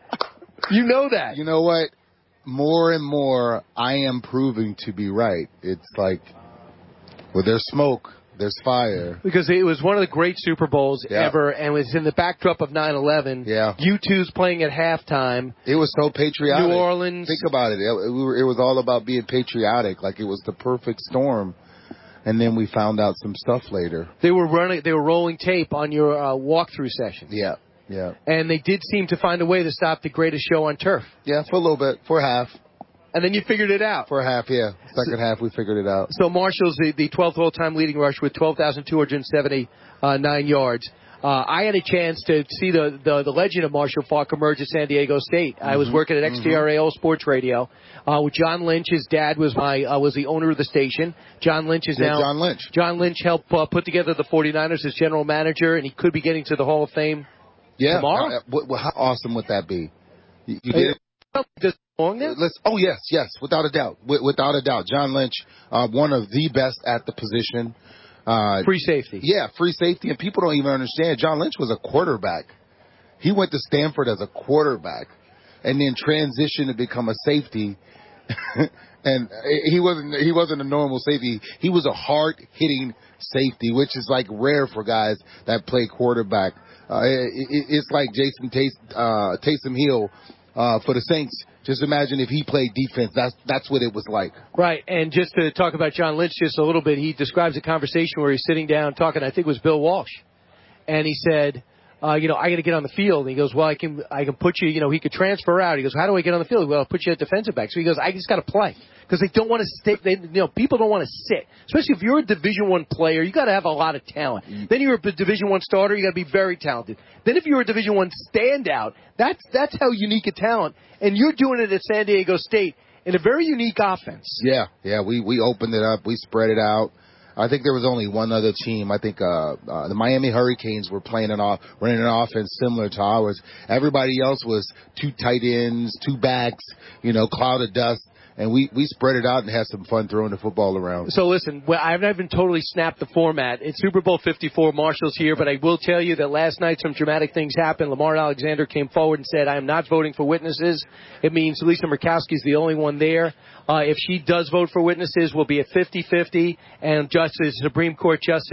You know that. You know what? More and more, I am proving to be right. It's like, well, there's smoke, there's fire. Because it was one of the great Super Bowls yeah. ever, and it was in the backdrop of nine eleven. Yeah. U two's playing at halftime. It was so patriotic. New Orleans. Think about it. It, it, we were, it was all about being patriotic, like it was the perfect storm. And then we found out some stuff later. They were running, they were rolling tape on your uh, walkthrough session. Yeah, yeah. And they did seem to find a way to stop the greatest show on turf. Yeah, for a little bit, for half. And then you figured it out. For half, yeah. Second so, half, we figured it out. So Marshall's the, the twelfth all-time leading rusher with twelve thousand two hundred seventy-nine yards. Uh, I had a chance to see the, the, the legend of Marshall Faulk emerge at San Diego State. Mm-hmm. I was working at X T R A All Sports Radio uh, with John Lynch. His dad was my uh, was the owner of the station. John Lynch is yeah, now John Lynch. John Lynch helped uh, put together the forty-niners as general manager, and he could be getting to the Hall of Fame yeah, tomorrow. Uh, well, how awesome would that be? You, you did it? Let's, oh yes, yes, without a doubt, w- without a doubt. John Lynch, uh, one of the best at the position. Uh, free safety. Yeah, free safety, and people don't even understand. John Lynch was a quarterback. He went to Stanford as a quarterback, and then transitioned to become a safety. And he wasn't he wasn't a normal safety. He was a hard hitting safety, which is like rare for guys that play quarterback. Uh, it, it's like Jason Tays- uh, Taysom Hill uh, for the Saints. Just imagine if he played defense. That's that's what it was like. Right. And just to talk about John Lynch just a little bit, he describes a conversation where he's sitting down talking, I think it was Bill Walsh. And he said, uh, you know, I got to get on the field. And he goes, well, I can I can put you, you know, he could transfer out. He goes, how do I get on the field? Well, I'll put you at defensive back. So he goes, I just got to play. Because they don't want to stick. They, you know, people don't want to sit. Especially if you're a Division One player, you got to have a lot of talent. Mm. Then you're a Division One starter, you got to be very talented. Then if you're a Division One standout, that's that's how unique a talent. And you're doing it at San Diego State in a very unique offense. Yeah, yeah. We we opened it up, we spread it out. I think there was only one other team. I think uh, uh the Miami Hurricanes were playing an off, running an offense similar to ours. Everybody else was two tight ends, two backs, you know, cloud of dust. And we, we spread it out and had some fun throwing the football around. So listen, well, I've not even totally snapped the format. It's Super Bowl fifty-four. Marshall's here, but I will tell you that last night some dramatic things happened. Lamar Alexander came forward and said, I am not voting for witnesses. It means Lisa Murkowski's the only one there. Uh, if she does vote for witnesses, we'll be at fifty-fifty. And Justice, Supreme Court Justice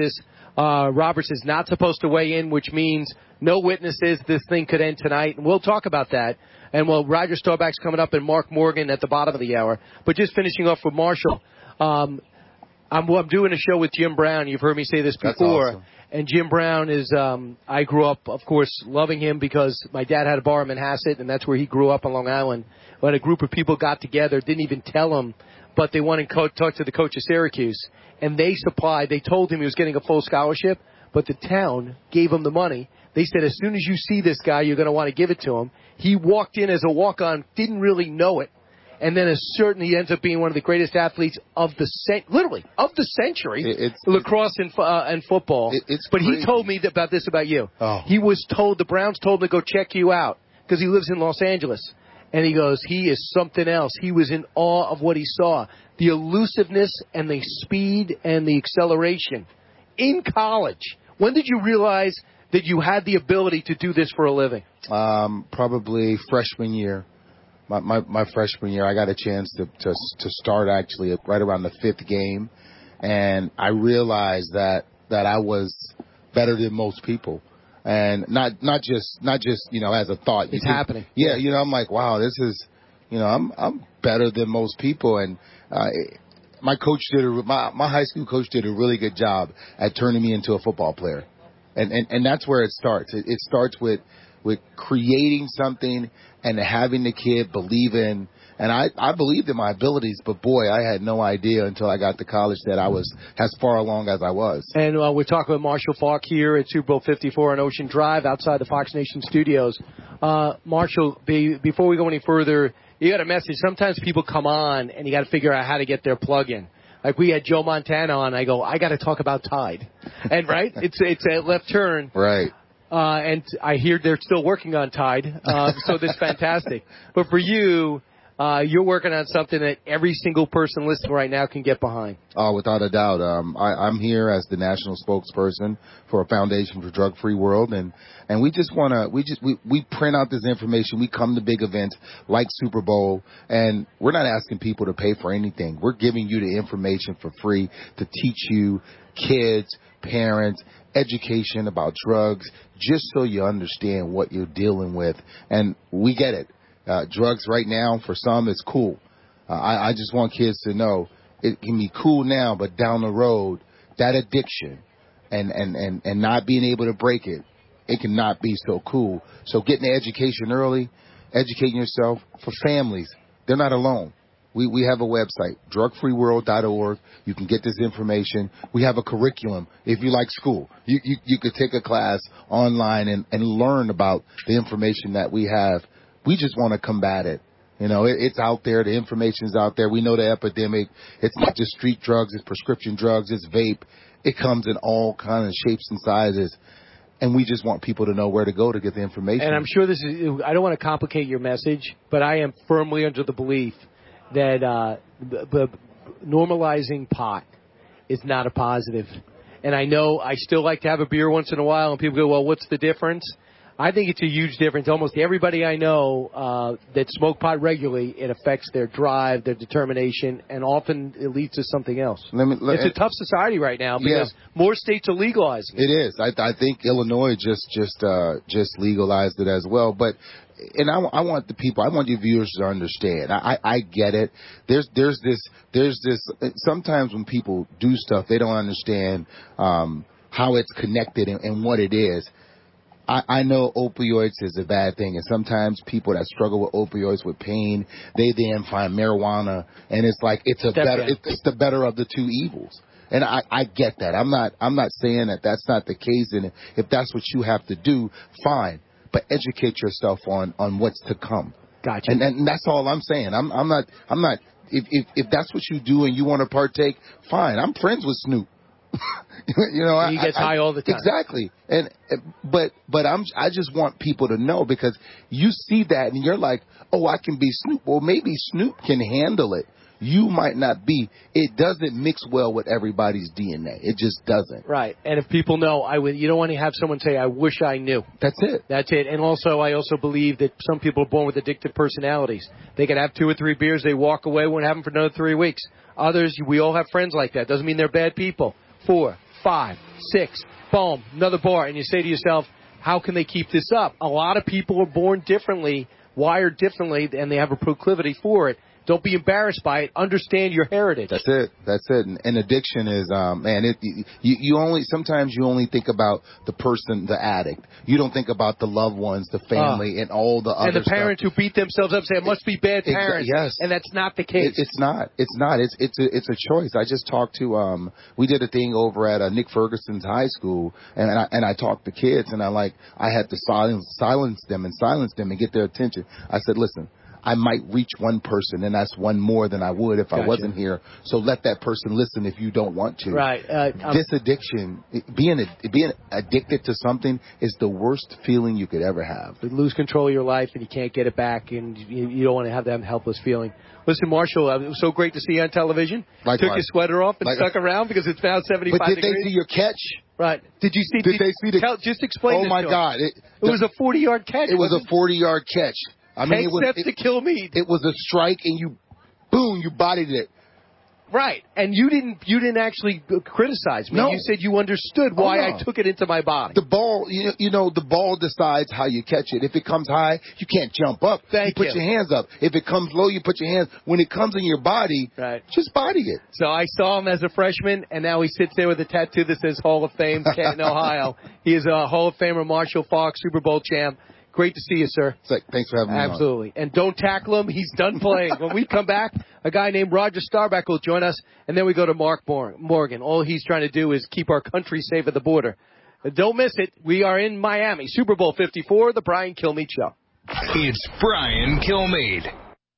Uh, Roberts is not supposed to weigh in, which means no witnesses. This thing could end tonight, and we'll talk about that. And well, Roger Staubach's coming up and Mark Morgan at the bottom of the hour. But just finishing off with Marshall, um, I'm, I'm doing a show with Jim Brown. You've heard me say this before. That's awesome. And Jim Brown is, um, I grew up, of course, loving him because my dad had a bar in Manhasset, and that's where he grew up on Long Island. When a group of people got together, didn't even tell him, but they wanted to talk to the coach of Syracuse. And they supplied, they told him he was getting a full scholarship, but the town gave him the money. They said, as soon as you see this guy, you're going to want to give it to him. He walked in as a walk-on, didn't really know it. And then, as certainly he ends up being one of the greatest athletes of the cent- literally of the century, it's, lacrosse and, uh, and football. It, it's but crazy. he told me about this about you. Oh. He was told, the Browns told him to go check you out because he lives in Los Angeles. And he goes, he is something else. He was in awe of what he saw. The elusiveness and the speed and the acceleration in college. When did you realize that you had the ability to do this for a living? Um, probably freshman year. My, my my freshman year, I got a chance to, to to start actually right around the fifth game, and I realized that that I was better than most people, and not not just not just you know as a thought. It's think, happening. Yeah, you know, I'm like, wow, this is, you know, I'm I'm better than most people, and uh, my coach did a my my high school coach did a really good job at turning me into a football player, and and and that's where it starts. It, it starts with. with creating something and having the kid believe in. And I, I believed in my abilities, but boy, I had no idea until I got to college that I was as far along as I was. And uh, we're talking with Marshall Faulk here at Super Bowl fifty-four on Ocean Drive outside the Fox Nation studios. Uh, Marshall, be, before we go any further, you got a message. Sometimes people come on and you got to figure out how to get their plug in. Like we had Joe Montana on, I go, I got to talk about Tide. And right, it's it's a left turn. Right. Uh, and I hear they're still working on Tide, uh, so that's fantastic. But for you, uh, you're working on something that every single person listening right now can get behind. Oh, without a doubt. Um, I, I'm here as the national spokesperson for a foundation for drug-free world, and, and we just want to, we just, we, we print out this information. We come to big events like Super Bowl, and we're not asking people to pay for anything. We're giving you the information for free to teach you, kids, parents, education about drugs, just so you understand what you're dealing with. And we get it. Uh, drugs right now, for some, is cool. Uh, I, I just want kids to know it can be cool now, but down the road, that addiction and, and, and, and not being able to break it, it cannot be so cool. So getting the education early, educating yourself for families. They're not alone. We we have a website, drug free world dot org. You can get this information. We have a curriculum. If you like school, you, you, you could take a class online and, and learn about the information that we have. We just want to combat it. You know, it, it's out there. The information's out there. We know the epidemic. It's not just street drugs. It's prescription drugs. It's vape. It comes in all kinds of shapes and sizes. And we just want people to know where to go to get the information. And I'm sure this is, I don't want to complicate your message, but I am firmly under the belief that uh, b- b- normalizing pot is not a positive. And I know I still like to have a beer once in a while, and people go, well, what's the difference? I think it's a huge difference. Almost everybody I know uh, that smoke pot regularly, it affects their drive, their determination, and often it leads to something else. Let me, let, it's a tough society right now because yeah. more states are legalizing it. It is. I, I think Illinois just just uh, just legalized it as well. But and I, I want the people, I want your viewers to understand. I, I, I get it. There's there's this there's this. Sometimes when people do stuff, they don't understand um, how it's connected and, and what it is. I, I know opioids is a bad thing, and sometimes people that struggle with opioids, with pain, they then find marijuana, and it's like it's a Step better, down. it's, it's the better of the two evils. And I, I get that. I'm not, I'm not saying that that's not the case, and if that's what you have to do, fine. But educate yourself on, on what's to come. Gotcha. And, and that's all I'm saying. I'm, I'm not, I'm not. If, if, if that's what you do and you want to partake, fine. I'm friends with Snoop. you know, he I, gets I, high all the time. Exactly. And but but I'm I just want people to know, because you see that and you're like, oh, I can be Snoop. Well, maybe Snoop can handle it. You might not be. It doesn't mix well with everybody's D N A. It just doesn't. Right. And if people know, I would. You don't want to have someone say, "I wish I knew." That's it. That's it. And also, I also believe that some people are born with addictive personalities. They can have two or three beers, they walk away, won't have them for another three weeks. Others, we all have friends like that. Doesn't mean they're bad people. Four, five, six, boom, another bar. And you say to yourself, how can they keep this up? A lot of people are born differently, wired differently, and they have a proclivity for it. Don't be embarrassed by it. Understand your heritage. That's it. That's it. And, and addiction is, um, man, it, you, you only, sometimes you only think about the person, the addict. You don't think about the loved ones, the family, uh, and all the other And the parents stuff. who beat themselves up say it must be bad parents. Exa- yes. And that's not the case. It, it's not. It's not. It's, it's a, it's a choice. I just talked to, um, we did a thing over at uh, Nick Ferguson's high school, and, and I, and I talked to kids, and I like, I had to silence, silence them and silence them and get their attention. I said, listen, I might reach one person, and that's one more than I would if gotcha. I wasn't here. So let that person listen if you don't want to. Right. Uh, this addiction, being being addicted to something is the worst feeling you could ever have. You lose control of your life, and you can't get it back, and you, you don't want to have that helpless feeling. Listen, Marshall, uh, it was so great to see you on television. Likewise. Took your sweater off and Likewise. stuck around because it's now seventy-five But did degrees. they see your catch? Right. Did you see? Did, did they see the? Tell, just explain. Oh this my to God! It, It, it was a forty-yard catch. It was a forty-yard catch. I mean, Ten it was, steps it, to kill me. It was a strike, and you, boom, you bodied it. Right, and you didn't you didn't actually criticize me. No. You said you understood why oh, no. I took it into my body. The ball, you know, you know, the ball decides how you catch it. If it comes high, you can't jump up. Thank you put you. your hands up. If it comes low, you put your hands. When it comes in your body, right. just body it. So I saw him as a freshman, and now he sits there with a tattoo that says Hall of Fame, Canton, Ohio. He is a Hall of Famer, Marshall Faulk, Super Bowl champ. Great to see you, sir. Thanks for having me on. Absolutely. And don't tackle him. He's done playing. When we come back, a guy named Roger Staubach will join us, and then we go to Mark Morgan. All he's trying to do is keep our country safe at the border. But don't miss it. We are in Miami. Super Bowl fifty-four, the Brian Kilmeade Show. It's Brian Kilmeade.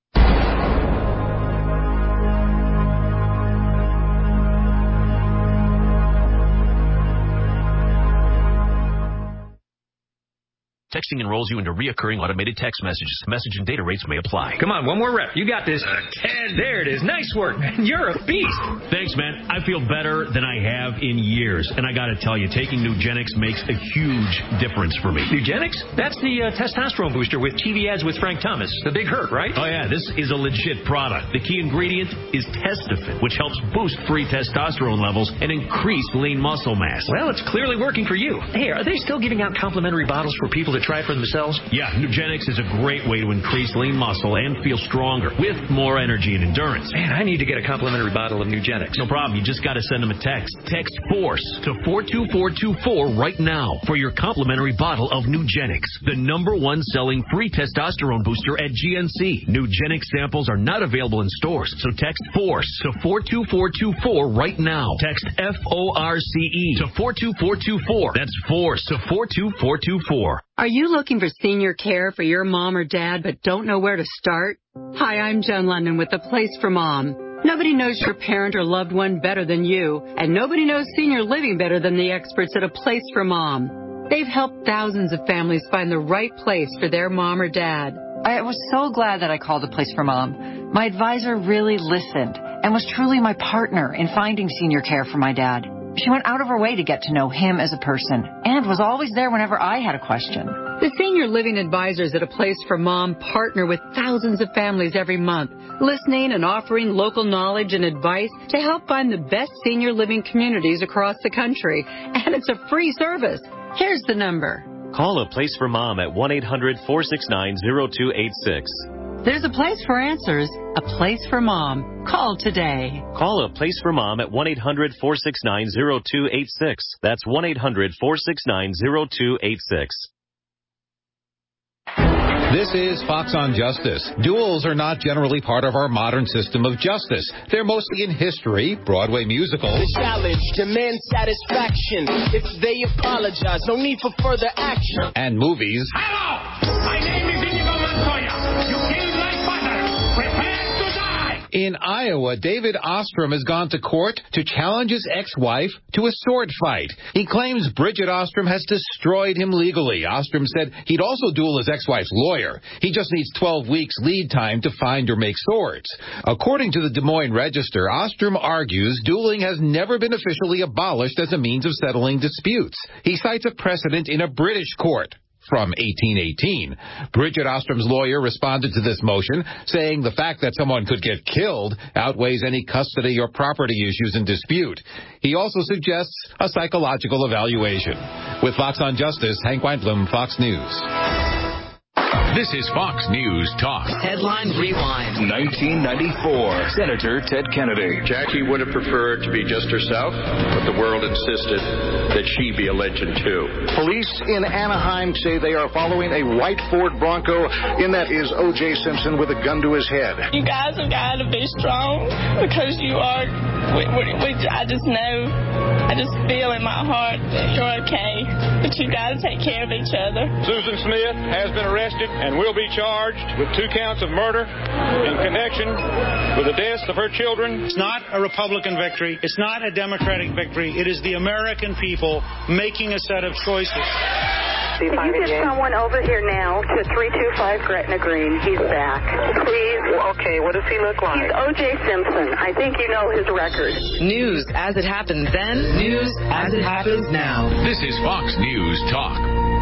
Texting enrolls you into reoccurring automated text messages. Message and data rates may apply. Come on, one more rep. You got this. Uh, ten. There it is. Nice work. You're a beast. Thanks, man. I feel better than I have in years. And I got to tell you, taking Nugenix makes a huge difference for me. Nugenix? That's the uh, testosterone booster with T V ads with Frank Thomas. The big hurt, right? Oh, yeah. This is a legit product. The key ingredient is Testofen, which helps boost free testosterone levels and increase lean muscle mass. Well, it's clearly working for you. Hey, are they still giving out complimentary bottles for people to try for themselves? Yeah, Nugenix is a great way to increase lean muscle and feel stronger with more energy and endurance. Man, I need to get a complimentary bottle of Nugenix. No problem. You just got to send them a text. Text FORCE to four two four two four right now for your complimentary bottle of Nugenix, the number one selling free testosterone booster at G N C. Nugenix samples are not available in stores, so text FORCE to four two four two four right now. Text F O R C E to four two four two four. That's FORCE to four two four two four. Are you looking for senior care for your mom or dad but don't know where to start? Hi, I'm Joan London with The Place for Mom. Nobody knows your parent or loved one better than you, and nobody knows senior living better than the experts at A Place for Mom. They've helped thousands of families find the right place for their mom or dad. I was so glad that I called A Place for Mom. My advisor really listened and was truly my partner in finding senior care for my dad. She went out of her way to get to know him as a person and was always there whenever I had a question. The senior living advisors at A Place for Mom partner with thousands of families every month, listening and offering local knowledge and advice to help find the best senior living communities across the country. And it's a free service. Here's the number. Call A Place for Mom at one eight hundred four six nine zero two eight six. There's a place for answers, a place for mom. Call today. Call A Place for Mom at one eight hundred four six nine zero two eight six. That's one eight hundred four six nine zero two eight six. This is Fox on Justice. Duels are not generally part of our modern system of justice. They're mostly in history, Broadway musicals. The challenge demands satisfaction. If they apologize, no need for further action. And movies. Hello! My name is Inigo Montoya. You killed my father. Prepare to die! In Iowa, David Ostrom has gone to court to challenge his ex-wife to a sword fight. He claims Bridget Ostrom has destroyed him legally. Ostrom said he'd also duel his ex-wife's lawyer. He just needs twelve weeks lead time to find or make swords. According to the Des Moines Register, Ostrom argues dueling has never been officially abolished as a means of settling disputes. He cites a precedent in a British court. from eighteen eighteen. Bridget Ostrom's lawyer responded to this motion, saying the fact that someone could get killed outweighs any custody or property issues in dispute. He also suggests a psychological evaluation. With Fox on Justice, Hank Weinblum, Fox News. This is Fox News Talk. Headline Rewind. nineteen ninety-four. Senator Ted Kennedy. Jackie would have preferred to be just herself, but the world insisted that she be a legend too. Police in Anaheim say they are following a white Ford Bronco. In that is O J Simpson with a gun to his head. You guys have got to be strong because you are. We, we, we, I just know, I just feel in my heart that you're okay, but you got to take care of each other. Susan Smith has been arrested and will be charged with two counts of murder in connection with the deaths of her children. It's not a Republican victory. It's not a Democratic victory. It is the American people making a set of choices. Can you get someone over here now to three two five Gretna Green? He's back. Please. Okay, what does he look like? He's O J Simpson. I think you know his record. News as it happens then. News as it happens now. This is Fox News Talk.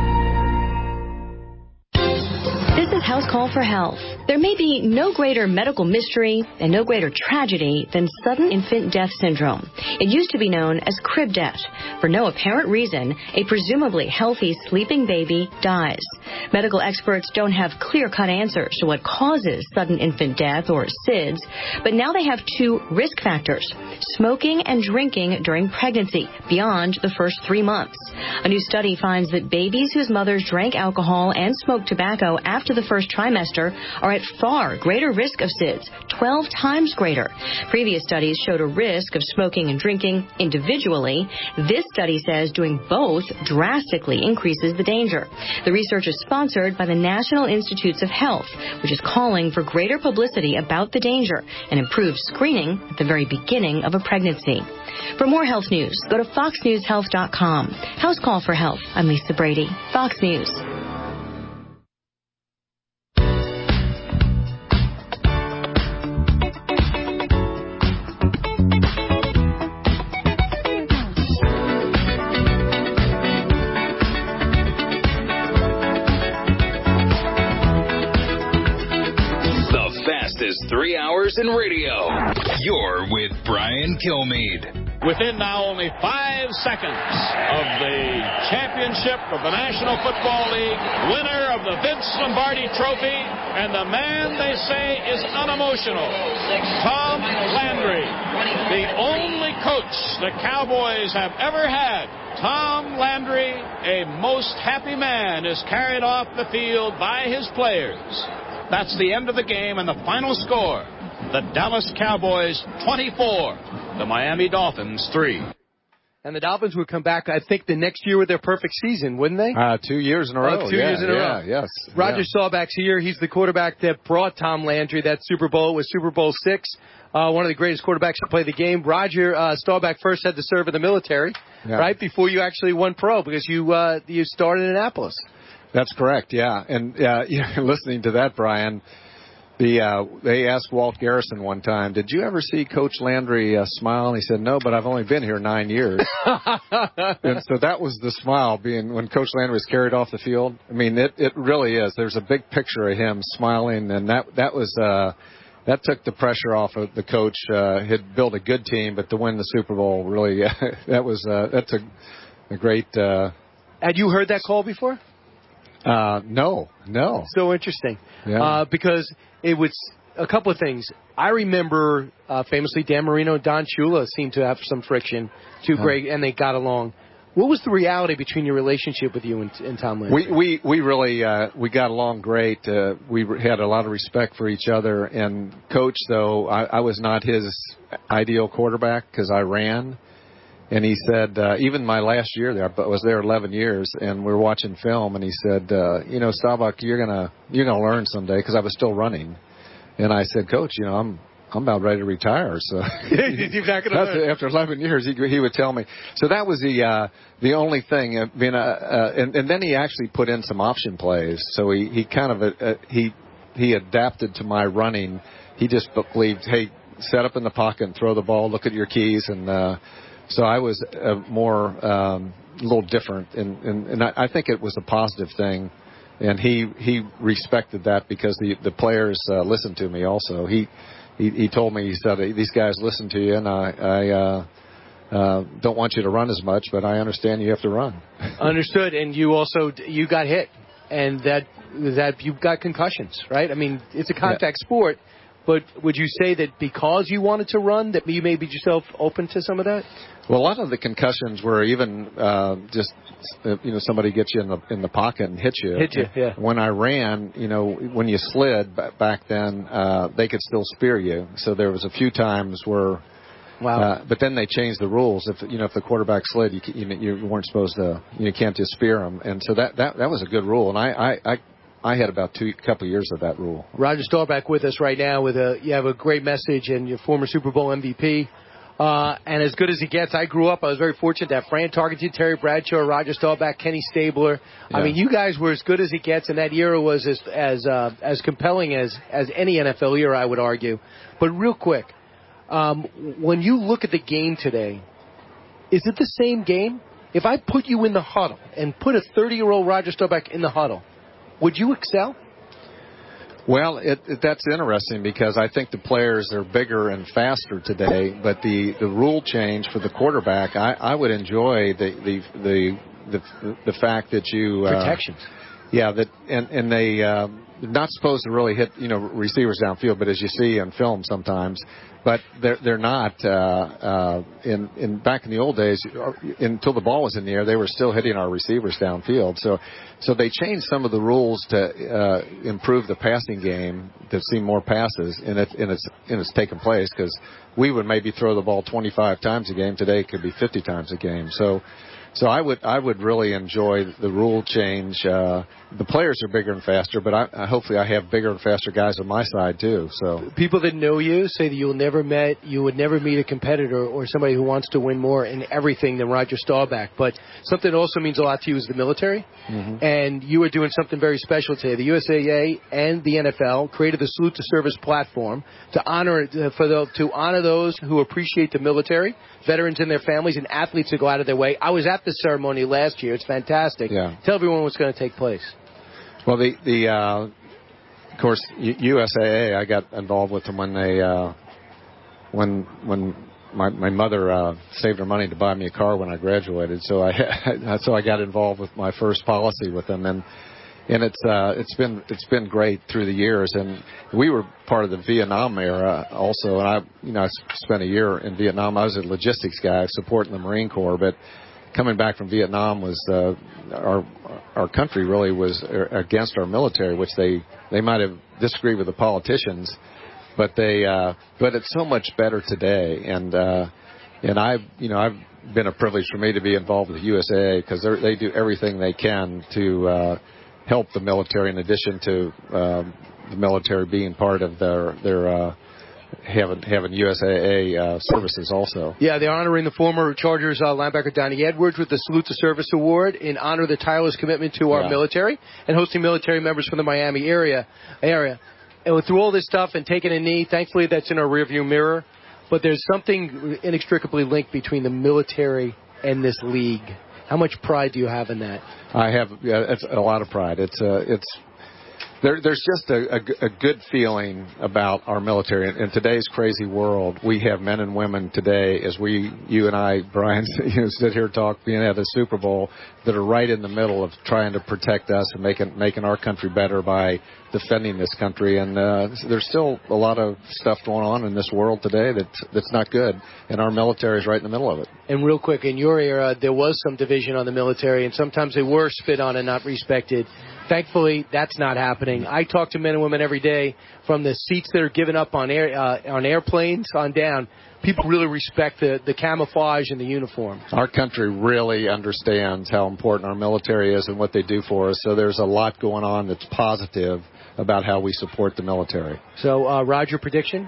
This is House Call for Health. There may be no greater medical mystery and no greater tragedy than sudden infant death syndrome. It used to be known as crib death. For no apparent reason, a presumably healthy sleeping baby dies. Medical experts don't have clear-cut answers to what causes sudden infant death, or S I D S, but now they have two risk factors: smoking and drinking during pregnancy beyond the first three months. A new study finds that babies whose mothers drank alcohol and smoked tobacco after the first trimester are at far greater risk of S I D S, twelve times greater. Previous studies showed a risk of smoking and drinking individually. This study says doing both drastically increases the danger. The research is sponsored by the National Institutes of Health, which is calling for greater publicity about the danger and improved screening at the very beginning of a pregnancy. For more health news, go to fox news health dot com. House Call for Health. I'm Lisa Brady, Fox News. Three hours in radio. You're with Brian Kilmeade. Within now only five seconds of the championship of the National Football League, winner of the Vince Lombardi Trophy, and the man they say is unemotional, Tom Landry, the only coach the Cowboys have ever had. Tom Landry, a most happy man, is carried off the field by his players. That's the end of the game and the final score. The Dallas Cowboys twenty-four, the Miami Dolphins three. And the Dolphins would come back, I think, the next year with their perfect season, wouldn't they? Uh, two years in a row. Oh, two yeah, years in a yeah, row. Yes. Roger yeah. Staubach's here. He's the quarterback that brought Tom Landry that Super Bowl. It was Super Bowl six. Uh, one of the greatest quarterbacks to play the game. Roger uh, Staubach first had to serve in the military, yeah. right, before you actually won pro, because you uh, you started in Annapolis. That's correct, yeah. And uh, yeah, listening to that, Brian, the uh, they asked Walt Garrison one time, did you ever see Coach Landry uh, smile? And he said, no, but I've only been here nine years. And so that was the smile, being when Coach Landry was carried off the field. I mean, it, it really is. There's a big picture of him smiling, and that that was uh, that took the pressure off of the coach. Uh, had built a good team, but to win the Super Bowl, really, uh, that was uh, that's a, a great. Uh, Had you heard that call before? Uh, no, no. So interesting. Yeah. Uh, because it was a couple of things. I remember uh, famously Dan Marino and Don Shula seemed to have some friction. Two Yeah. great, and they got along. What was the reality between your relationship with you and, and Tom Landry? We we we really uh, we got along great. Uh, we had a lot of respect for each other. And Coach, though, I, I was not his ideal quarterback because I ran. And he said, uh, even my last year there, I was there eleven years, and we were watching film, and he said, uh, you know, Staubach, you're gonna you're gonna learn someday, because I was still running. And I said, Coach, you know, I'm I'm about ready to retire. So You're not gonna after, learn. after eleven years, he he would tell me. So that was the uh, the only thing. I mean, uh, uh, and and then he actually put in some option plays. So he he kind of uh, he he adapted to my running. He just believed, hey, set up in the pocket and throw the ball. Look at your keys and. Uh, So I was uh, more um, a little different, and and, and I, I think it was a positive thing, and he he respected that because the the players uh, listened to me also. He, he he told me, he said, these guys listen to you, and I I uh, uh, don't want you to run as much, but I understand you have to run. Understood, and you also you got hit, and that that you got concussions, right? I mean, it's a contact yeah. sport. But would you say that because you wanted to run, that you made yourself open to some of that? Well, a lot of the concussions were even uh, just, uh, you know, somebody gets you in the in the pocket and hits you. Hit you, yeah. When I ran, you know, when you slid back then, uh, they could still spear you. So there was a few times where. Wow. Uh, but then they changed the rules. If you know, if the quarterback slid, you you, you weren't supposed to. You can't just spear them. And so that that that was a good rule. And I I. I I had about two couple of years of that rule. Roger Staubach with us right now. With a you have a great message, and your former Super Bowl M V P, uh, and as good as he gets. I grew up. I was very fortunate to have Fran Tarkenton, Terry Bradshaw, Roger Staubach, Kenny Stabler. Yeah. I mean, you guys were as good as it gets, and that era was as as uh, as compelling as as any N F L era, I would argue. But real quick, um, when you look at the game today, is it the same game? If I put you in the huddle and put a thirty-year-old Roger Staubach in the huddle, would you excel? Well, it, it, that's interesting because I think the players are bigger and faster today, but the, the rule change for the quarterback, I, I would enjoy the the the the, the fact that you uh, protections. Yeah, that and and they uh, they're not supposed to really hit you know receivers downfield, but as you see on film sometimes. But they're they're not. Uh, uh, in in back in the old days, until the ball was in the air, they were still hitting our receivers downfield. So, so they changed some of the rules to uh, improve the passing game to see more passes, and it and it's and it's taken place because we would maybe throw the ball twenty-five times a game. Today it could be fifty times a game. So. So I would I would really enjoy the rule change. Uh, the players are bigger and faster, but I, I, hopefully I have bigger and faster guys on my side too. So people that know you say that you'll never met you would never meet a competitor or somebody who wants to win more in everything than Roger Staubach. But something that also means a lot to you is the military, mm-hmm. and you are doing something very special today. The U S A A and the N F L created the Salute to Service platform to honor uh, for the, to honor those who appreciate the military, veterans and their families, and athletes who go out of their way. I was at the ceremony last year. It's fantastic. Yeah. Tell everyone what's going to take place. Well, the the uh, of course U S A A. I got involved with them when they uh, when when my my mother uh, saved her money to buy me a car when I graduated. So I so I got involved with my first policy with them, and and it's uh, it's been it's been great through the years. And we were part of the Vietnam era also, and I you know I spent a year in Vietnam. I was a logistics guy supporting the Marine Corps, but coming back from Vietnam was uh, our our country really was against our military, which they they might have disagreed with the politicians, but they uh, but it's so much better today. And uh, and I you know I've been a privilege for me to be involved with U S A A because they do everything they can to uh, help the military. In addition to um, the military being part of their their uh, having having U S A A uh, services also. Yeah, they're honoring the former Chargers uh, linebacker Donnie Edwards with the Salute to Service Award in honor of the tireless commitment to our yeah. military and hosting military members from the Miami area. area. And through all this stuff and taking a knee, thankfully that's in our rearview mirror. But there's something inextricably linked between the military and this league. How much pride do you have in that? I have yeah, it's a lot of pride. It's uh, it's. There, there's just a, a, a good feeling about our military. In, in today's crazy world, we have men and women today, as we, you and I, Brian, you know, sit here talk, being at a Super Bowl, that are right in the middle of trying to protect us and making making our country better by defending this country. And uh, there's still a lot of stuff going on in this world today that's that's not good, and our military is right in the middle of it. And real quick, in your era, there was some division on the military, and sometimes they were spit on and not respected. Thankfully, that's not happening. I talk to men and women every day from the seats that are given up on air uh, on airplanes on down. People really respect the, the camouflage and the uniform. Our country really understands how important our military is and what they do for us. So there's a lot going on that's positive about how we support the military. So, uh, Roger, prediction?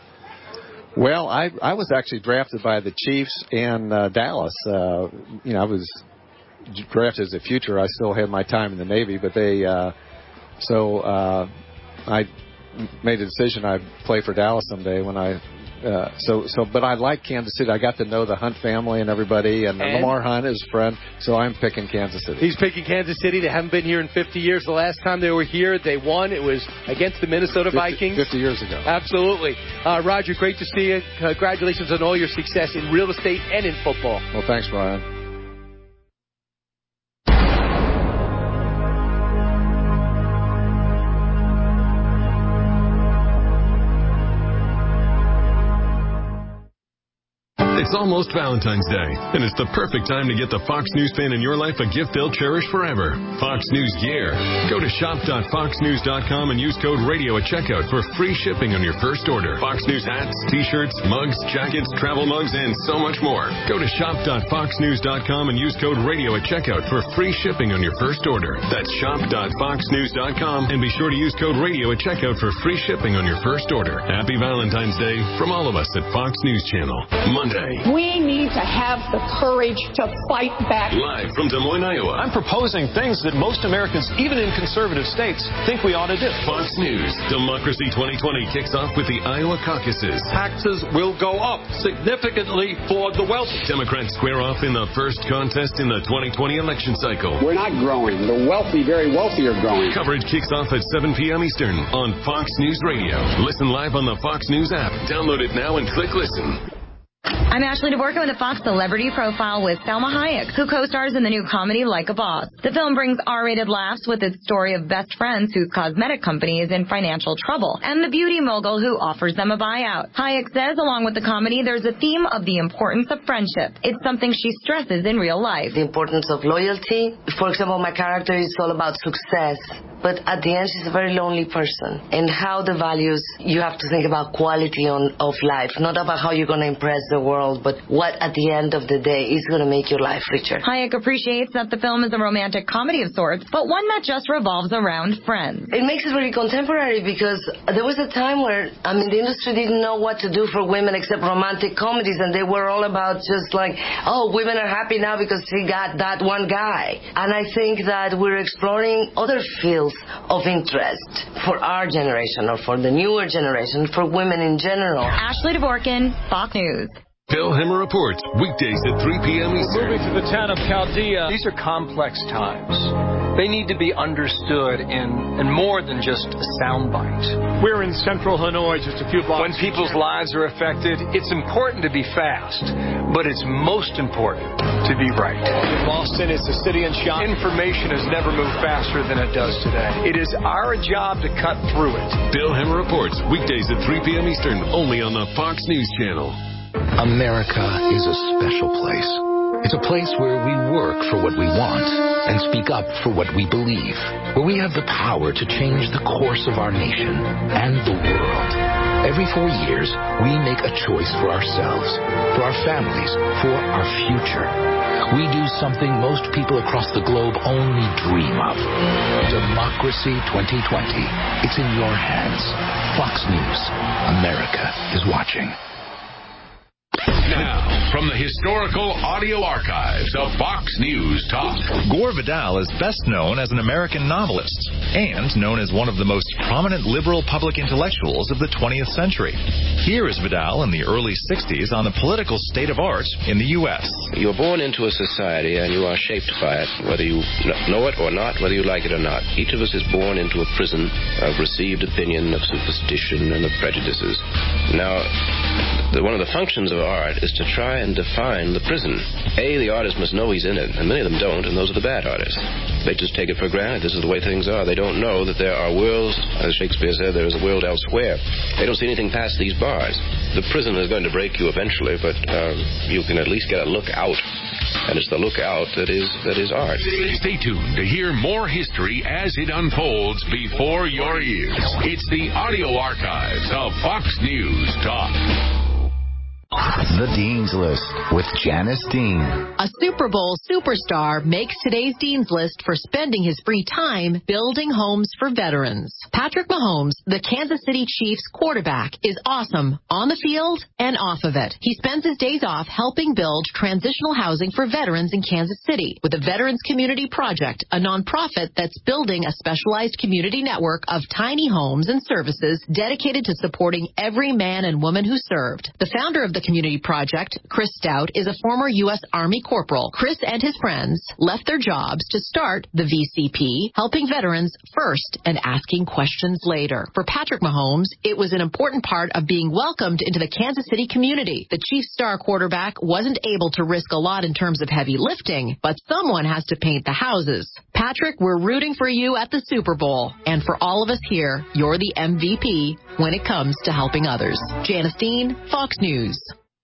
Well, I I was actually drafted by the Chiefs and uh, Dallas. Uh, you know, I was drafted as a future. I still had my time in the Navy, but they uh, so uh, I made a decision I'd play for Dallas someday when I uh, so so. But I like Kansas City. I got to know the Hunt family and everybody, and, and Lamar Hunt is a friend. So I'm picking Kansas City. He's picking Kansas City. They haven't been here in fifty years. The last time they were here, they won. It was against the Minnesota fifty, Vikings. fifty years ago. Absolutely. Uh, Roger, great to see you. Congratulations on all your success in real estate and in football. Well, thanks, Brian. It's almost Valentine's Day, and it's the perfect time to get the Fox News fan in your life a gift they'll cherish forever. Fox News gear. Go to shop dot fox news dot com and use code radio at checkout for free shipping on your first order. Fox News hats, t-shirts, mugs, jackets, travel mugs, and so much more. Go to shop dot fox news dot com and use code radio at checkout for free shipping on your first order. That's shop dot fox news dot com, and be sure to use code radio at checkout for free shipping on your first order. Happy Valentine's Day from all of us at Fox News Channel. Monday. We need to have the courage to fight back. Live from Des Moines, Iowa. I'm proposing things that most Americans, even in conservative states, think we ought to do. Fox News. Democracy twenty twenty kicks off with the Iowa caucuses. Taxes will go up significantly for the wealthy. Democrats square off in the first contest in the twenty twenty election cycle. We're not growing. The wealthy, very wealthy are growing. Coverage kicks off at seven p.m. Eastern on Fox News Radio. Listen live on the Fox News app. Download it now and click listen. I'm Ashley DeVorko with a Fox Celebrity Profile with Salma Hayek, who co-stars in the new comedy Like a Boss. The film brings R-rated laughs with its story of best friends whose cosmetic company is in financial trouble, and the beauty mogul who offers them a buyout. Hayek says, along with the comedy, there's a theme of the importance of friendship. It's something she stresses in real life. The importance of loyalty. For example, my character is all about success, but at the end she's a very lonely person. And how the values, you have to think about quality on, of life, not about how you're going to impress the world, but what at the end of the day is going to make your life richer. Hayek appreciates that the film is a romantic comedy of sorts, but one that just revolves around friends. It makes it very contemporary because there was a time where, I mean, the industry didn't know what to do for women except romantic comedies, and they were all about just like, oh, women are happy now because she got that one guy. And I think that we're exploring other fields of interest for our generation or for the newer generation, for women in general. Ashley Dvorkin, Fox News. Bill Hemmer reports weekdays at three p.m. Eastern. Moving to the town of Chaldea. These are complex times. They need to be understood in, in more than just a soundbite. We're in central Hanoi, just a few blocks. When people's lives are affected, it's important to be fast, but it's most important to be right. Boston is a city in shock. Information has never moved faster than it does today. It is our job to cut through it. Bill Hemmer reports weekdays at three p.m. Eastern, only on the Fox News Channel. America is a special place. It's a place where we work for what we want and speak up for what we believe, where we have the power to change the course of our nation and the world. Every four years, we make a choice for ourselves, for our families, for our future. We do something most people across the globe only dream of. Democracy twenty twenty. It's in your hands. Fox News. America is watching. Now, from the historical audio archives of Fox News Talk. Gore Vidal is best known as an American novelist and known as one of the most prominent liberal public intellectuals of the twentieth century. Here is Vidal in the early sixties on the political state of art in the U S. You're born into a society and you are shaped by it, whether you know it or not, whether you like it or not. Each of us is born into a prison of received opinion, of superstition, and of prejudices. Now, the, one of the functions of art is to try and define the prison. A, the artist must know he's in it, and many of them don't, and those are the bad artists. They just take it for granted. This is the way things are. They don't know that there are worlds, as Shakespeare said, there is a world elsewhere. They don't see anything past these bars. The prison is going to break you eventually, but uh, you can at least get a look out. And it's the look out that is that is art. Stay tuned to hear more history as it unfolds before your ears. It's the audio archives of Fox News Talk. The Dean's List with Janice Dean. A Super Bowl superstar makes today's Dean's List for spending his free time building homes for veterans. Patrick Mahomes, the Kansas City Chiefs quarterback, is awesome on the field and off of it. He spends his days off helping build transitional housing for veterans in Kansas City with the Veterans Community Project, a nonprofit that's building a specialized community network of tiny homes and services dedicated to supporting every man and woman who served. The founder of the Community Project, Chris Stout, is a former U S Army corporal. Chris and his friends left their jobs to start the V C P, helping veterans first and asking questions later. For Patrick Mahomes, it was an important part of being welcomed into the Kansas City community. The Chiefs star quarterback wasn't able to risk a lot in terms of heavy lifting, but someone has to paint the houses. Patrick, we're rooting for you at the Super Bowl. And for all of us here, you're the M V P when it comes to helping others. Janice Dean, Fox News.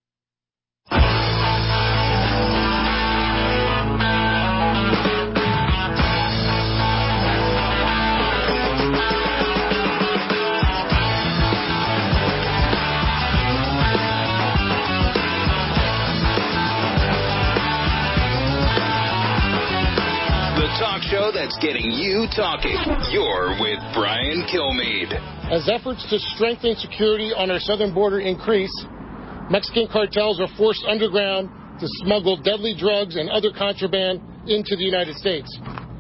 Talk show that's getting you talking. You're with Brian Kilmeade. As efforts to strengthen security on our southern border increase, Mexican cartels are forced underground to smuggle deadly drugs and other contraband into the United States.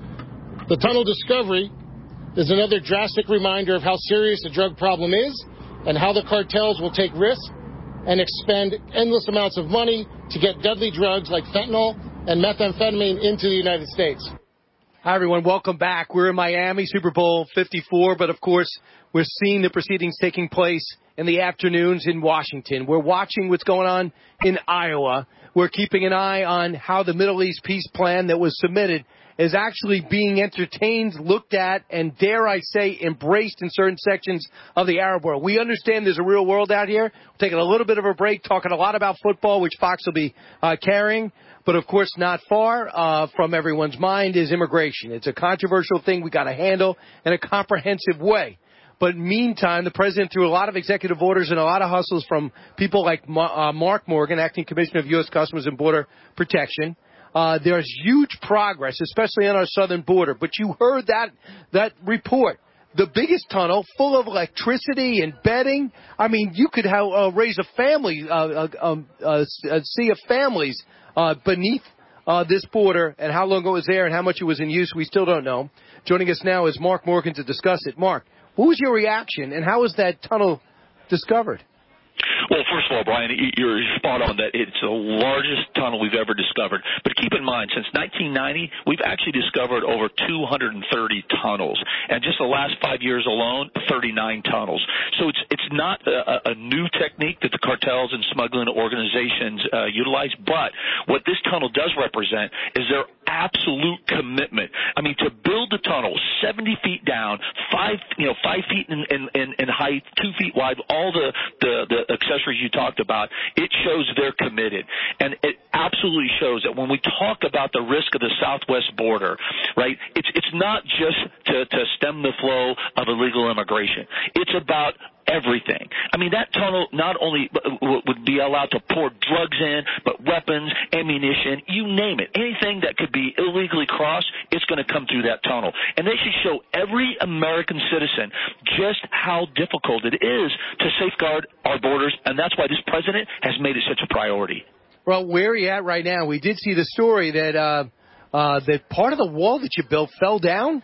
The tunnel discovery is another drastic reminder of how serious the drug problem is and how the cartels will take risks and expend endless amounts of money to get deadly drugs like fentanyl and methamphetamine into the United States. Hi, everyone. Welcome back. We're in Miami, Super Bowl fifty-four, but of course, we're seeing the proceedings taking place in the afternoons in Washington. We're watching what's going on in Iowa. We're keeping an eye on how the Middle East peace plan that was submitted is actually being entertained, looked at, and dare I say, embraced in certain sections of the Arab world. We understand there's a real world out here. We're taking a little bit of a break, talking a lot about football, which Fox will be uh, carrying. But, of course, not far uh, from everyone's mind is immigration. It's a controversial thing we got to handle in a comprehensive way. But meantime, the president, through a lot of executive orders and a lot of hustles from people like uh, Mark Morgan, acting commissioner of U S Customs and Border Protection, uh, there's huge progress, especially on our southern border. But you heard that that report. The biggest tunnel full of electricity and bedding. I mean, you could have, uh, raise a family, uh, uh, um, uh, a sea of families Uh, beneath uh, this border, and how long it was there and how much it was in use, we still don't know. Joining us now is Mark Morgan to discuss it. Mark, what was your reaction, and how was that tunnel discovered? Well, first of all, Brian, you're spot on that it's the largest tunnel we've ever discovered. But keep in mind, since nineteen ninety, we've actually discovered over two hundred thirty tunnels. And just the last five years alone, thirty-nine tunnels. So it's it's not a, a new technique that the cartels and smuggling organizations uh, utilize. But what this tunnel does represent is their absolute commitment. I mean, to build the tunnel seventy feet down, five, you know, five feet in, in, in, in height, two feet wide, all the, the, the accessories you talked about, it shows they're committed. And it absolutely shows that when we talk about the risk of the southwest border, right, it's, it's not just to, to stem the flow of illegal immigration. It's about everything. I mean, that tunnel not only would be allowed to pour drugs in, but weapons, ammunition, you name it. Anything that could be illegally crossed, it's going to come through that tunnel. And they should show every American citizen just how difficult it is to safeguard our borders, and that's why this president has made it such a priority. Well, where are you at right now? We did see the story that uh, uh, that part of the wall that you built fell down.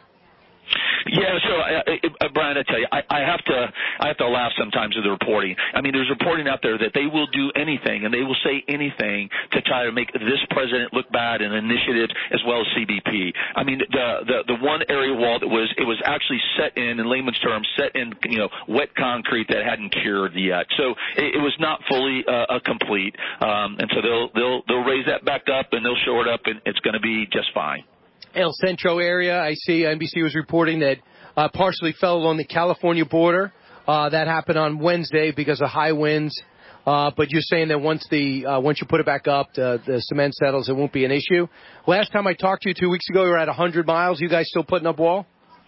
Yeah, so uh, Brian, I tell you, I, I have to, I have to laugh sometimes at the reporting. I mean, there's reporting out there that they will do anything and they will say anything to try to make this president look bad in initiatives as well as C B P. I mean, the the the one area wall that was it was actually set in, in layman's terms, set in you know wet concrete that hadn't cured yet. So it, it was not fully uh, complete, um, and so they'll they'll they'll raise that back up and they'll shore it up, and it's going to be just fine. El Centro area, I see N B C was reporting that uh, partially fell along the California border. Uh, that happened on Wednesday because of high winds. Uh, but you're saying that once the uh, once you put it back up, the, the cement settles, it won't be an issue. Last time I talked to you two weeks ago, you were at one hundred miles. You guys still putting up wall?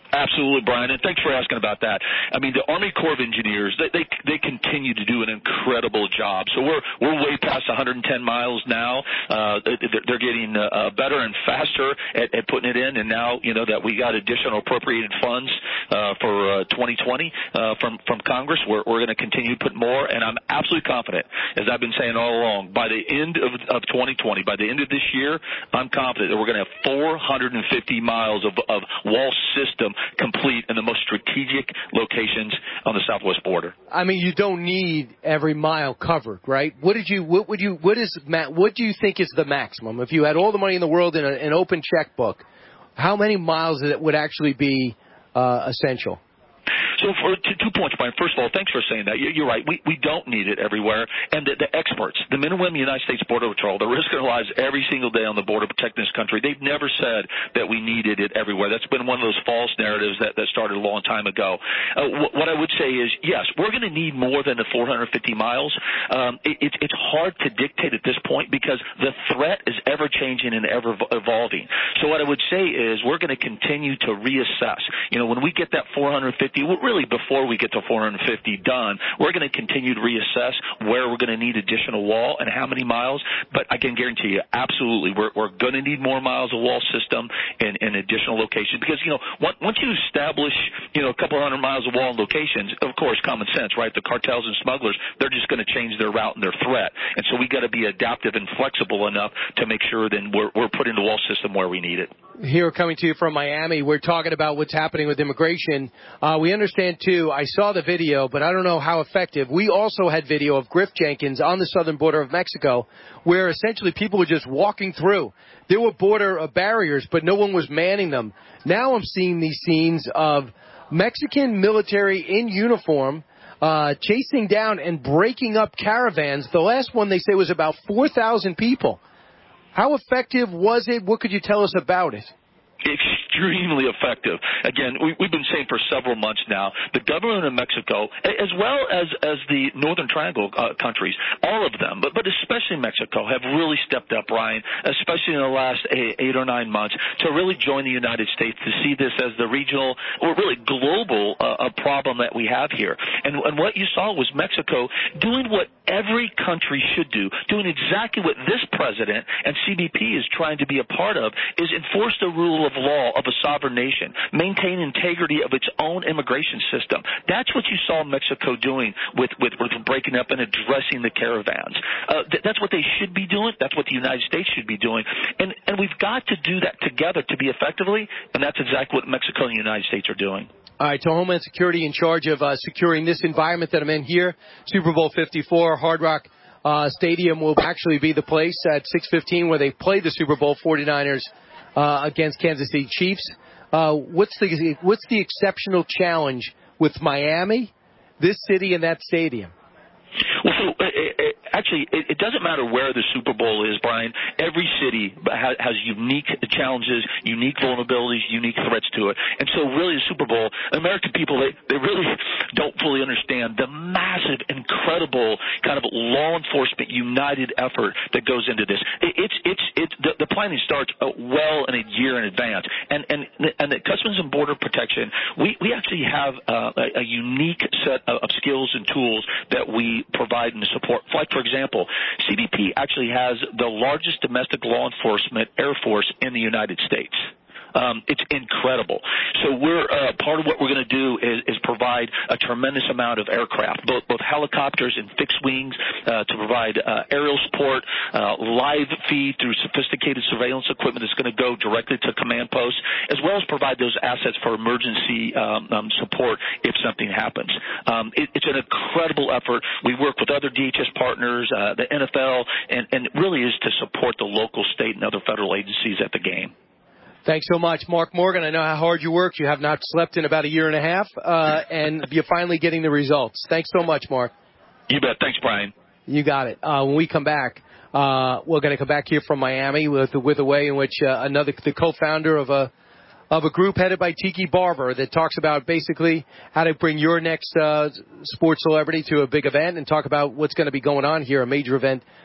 Absolutely, Brian, and thanks for asking about that. I mean, the Army Corps of Engineers, they they, they continue to do an incredible job. So we're we're way past one hundred ten miles now. Uh, they're getting uh, better and faster at, at putting it in, and now you know that we got additional appropriated funds uh, for uh, twenty twenty uh, from from Congress. We're we're going to continue to put more, and I'm absolutely confident, as I've been saying all along, by the end of of twenty twenty, by the end of this year, I'm confident that we're going to have four hundred fifty miles of of wall system complete in the most strategic locations on the southwest border. I mean, you don't need every mile covered, right? What did you? What would you? What is? What do you think is the maximum? If you had all the money in the world in a, an open checkbook, how many miles would actually be uh, essential? So for two, two points, Brian. First of all, thanks for saying that. You're right. We we don't need it everywhere. And the, the experts, the men and women of the United States Border Patrol, they're risking their lives every single day on the border protecting this country. They've never said that we needed it everywhere. That's been one of those false narratives that, that started a long time ago. Uh, wh- what I would say is, yes, we're going to need more than the four hundred fifty miles. Um, it, it, it's hard to dictate at this point because the threat is ever changing and ever evolving. So what I would say is we're going to continue to reassess. You know, when we get that four hundred fifty, we're really before we get to four hundred fifty done, we're going to continue to reassess where we're going to need additional wall and how many miles. But I can guarantee you, absolutely, we're, we're going to need more miles of wall system in, in additional locations because, you know, once you establish, you know, a couple hundred miles of wall in locations, of course, common sense, right? The cartels and smugglers, they're just going to change their route and their threat. And so we got to be adaptive and flexible enough to make sure that we're, we're putting the wall system where we need it. Here, coming to you from Miami, we're talking about what's happening with immigration. Uh, we understand, too, I saw the video, but I don't know how effective. We also had video of Griff Jenkins on the southern border of Mexico, where essentially people were just walking through. There were border barriers, but no one was manning them. Now I'm seeing these scenes of Mexican military in uniform uh, chasing down and breaking up caravans. The last one, they say, was about four thousand people. How effective was it? What could you tell us about it? Extremely effective. Again, we, we've been saying for several months now, the government of Mexico, as well as, as the Northern Triangle uh, countries, all of them, but, but especially Mexico, have really stepped up, Ryan, especially in the last eight, eight or nine months, to really join the United States to see this as the regional or really global uh, a problem that we have here. And, and what you saw was Mexico doing what every country should do, doing exactly what this president and C B P is trying to be a part of, is enforce the rule of law of a sovereign nation, maintain integrity of its own immigration system. That's what you saw Mexico doing with, with, with breaking up and addressing the caravans. Uh, th- that's what they should be doing. That's what the United States should be doing. And, and we've got to do that together to be effectively, and that's exactly what Mexico and the United States are doing. All right, so Homeland Security in charge of uh, securing this environment that I'm in here, Super Bowl fifty-four, Hard Rock uh, Stadium will actually be the place at six fifteen where they play the Super Bowl, forty-niners uh, against Kansas City Chiefs. Uh, what's the what's the exceptional challenge with Miami, this city, and that stadium? Well, so uh, uh, actually, it, it doesn't matter where the Super Bowl is, Brian. Every city ha- has unique challenges, unique vulnerabilities, unique threats to it. And so really the Super Bowl, American people, they, they really don't fully understand the massive, incredible kind of law enforcement united effort that goes into this. It, it's it's it's the, the planning starts uh, well in a year in advance. And and and the Customs and Border Protection, we, we actually have uh, a, a unique set of, of skills and tools that we provide and support. Like, for example, C B P actually has the largest domestic law enforcement air force in the United States. Um, it's incredible. So we're uh, part of what we're going to do is, is provide a tremendous amount of aircraft, both, both helicopters and fixed wings, uh, to provide uh, aerial support, uh, live feed through sophisticated surveillance equipment that's going to go directly to command posts, as well as provide those assets for emergency um, um, support if something happens. Um, it, it's an incredible effort. We work with other D H S partners, uh, the N F L, and, and it really is to support the local, state, and other federal agencies at the game. Thanks so much, Mark Morgan. I know how hard you work. You have not slept in about a year and a half, uh, and you're finally getting the results. Thanks so much, Mark. You bet. Thanks, Brian. You got it. Uh, when we come back, uh, we're going to come back here from Miami with, with a way in which uh, another the co-founder of a of a group headed by Tiki Barber that talks about basically how to bring your next uh, sports celebrity to a big event and talk about what's going to be going on here, a major event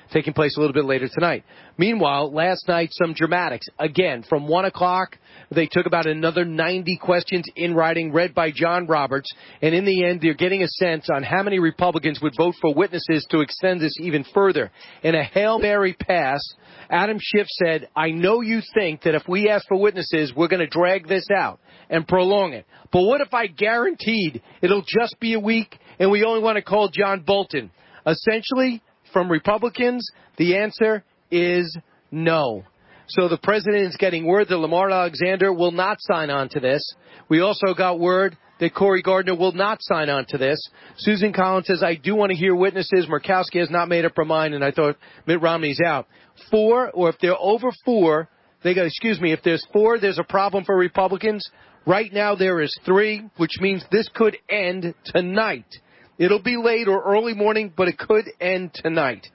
taking place a little bit later tonight. Meanwhile, last night, some dramatics. Again, from one o'clock, they took about another ninety questions in writing read by John Roberts. And in the end, they're getting a sense on how many Republicans would vote for witnesses to extend this even further. In a Hail Mary pass, Adam Schiff said, I know you think that if we ask for witnesses, we're going to drag this out and prolong it. But what if I guaranteed it'll just be a week and we only want to call John Bolton? Essentially, from Republicans, the answer is no. So the president is getting word that Lamar Alexander will not sign on to this. We also got word that Cory Gardner will not sign on to this. Susan Collins says, I do want to hear witnesses. Murkowski has not made up her mind, and I thought Mitt Romney's out. Four, or if they're over four, they go, excuse me, if there's four, there's a problem for Republicans. Right now there is three, which means this could end tonight. It'll be late or early morning, but it could end tonight.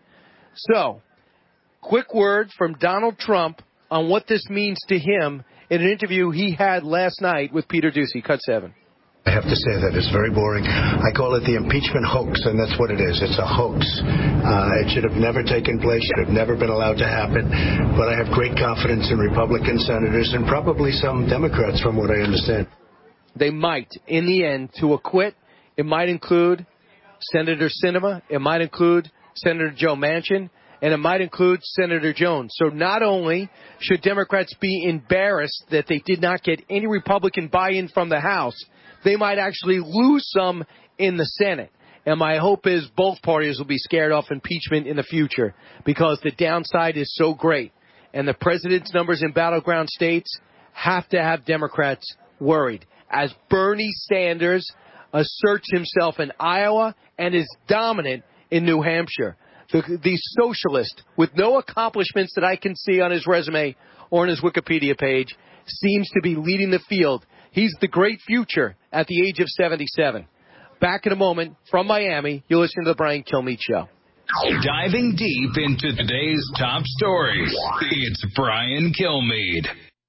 So, quick word from Donald Trump on what this means to him in an interview he had last night with Peter Doocy. Cut seven. I have to say that it's very boring. I call it the impeachment hoax, and that's what it is. It's a hoax. Uh, it should have never taken place, should have never been allowed to happen. But I have great confidence in Republican senators and probably some Democrats, from what I understand. They might, in the end, to acquit. It might include Senator Sinema. It might include Senator Joe Manchin. And it might include Senator Jones. So not only should Democrats be embarrassed that they did not get any Republican buy-in from the House, they might actually lose some in the Senate. And my hope is both parties will be scared off impeachment in the future because the downside is so great. And the president's numbers in battleground states have to have Democrats worried. As Bernie Sanders asserts himself in Iowa and is dominant in New Hampshire. The, the socialist, with no accomplishments that I can see on his resume or on his Wikipedia page, seems to be leading the field. He's the great future at the age of seventy-seven. Back in a moment from Miami, you'll listen to the Brian Kilmeade Show. Diving deep into today's top stories, it's Brian Kilmeade.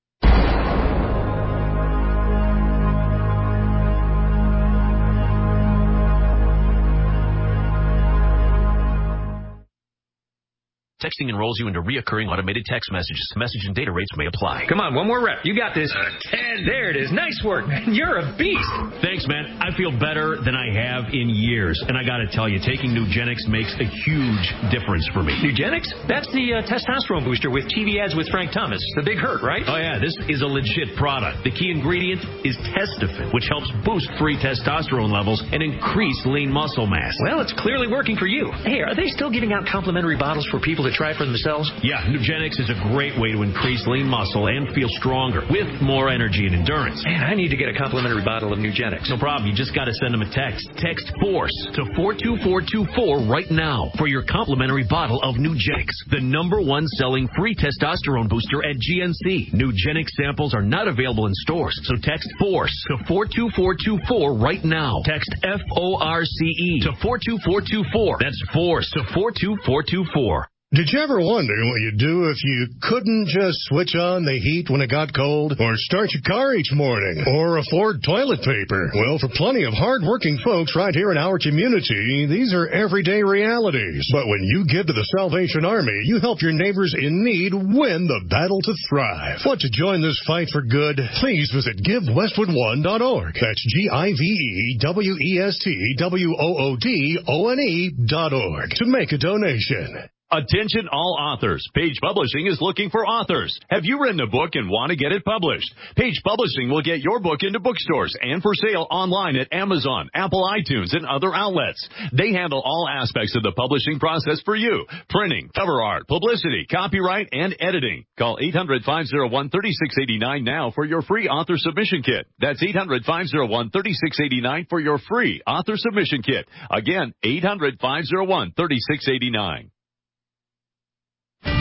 Texting enrolls you into reoccurring automated text messages. Message and data rates may apply. Come on, one more rep. You got this. Uh, ten. There it is. Nice work, man. You're a beast. Thanks, man. I feel better than I have in years. And I got to tell you, taking Nugenix makes a huge difference for me. Nugenix? That's the uh, testosterone booster with T V ads with Frank Thomas. The big hurt, right? Oh, yeah. This is a legit product. The key ingredient is Testofen, which helps boost free testosterone levels and increase lean muscle mass. Well, it's clearly working for you. Hey, are they still giving out complimentary bottles for people to try for themselves? Yeah, Nugenix is a great way to increase lean muscle and feel stronger with more energy and endurance. Man, I need to get a complimentary bottle of Nugenix. No problem. You just got to send them a text. Text FORCE to four two four two four right now for your complimentary bottle of Nugenix, the number one selling free testosterone booster at G N C. Nugenix samples are not available in stores, so text FORCE to four two four two four right now. Text F O R C E to four two four two four. That's FORCE to four two four two four. Did you ever wonder what you'd do if you couldn't just switch on the heat when it got cold, or start your car each morning, or afford toilet paper? Well, for plenty of hard-working folks right here in our community, these are everyday realities. But when you give to the Salvation Army, you help your neighbors in need win the battle to thrive. Want to join this fight for good? Please visit give westwood one dot org. That's G I V E W E S T W O O D O N E dot org to make a donation. Attention all authors. Page Publishing is looking for authors. Have you written a book and want to get it published? Page Publishing will get your book into bookstores and for sale online at Amazon, Apple iTunes, and other outlets. They handle all aspects of the publishing process for you. Printing, cover art, publicity, copyright, and editing. Call eight hundred, five oh one, three six eight nine now for your free author submission kit. That's eight hundred, five oh one, three six eight nine for your free author submission kit. Again, eight hundred, five oh one, three six eight nine.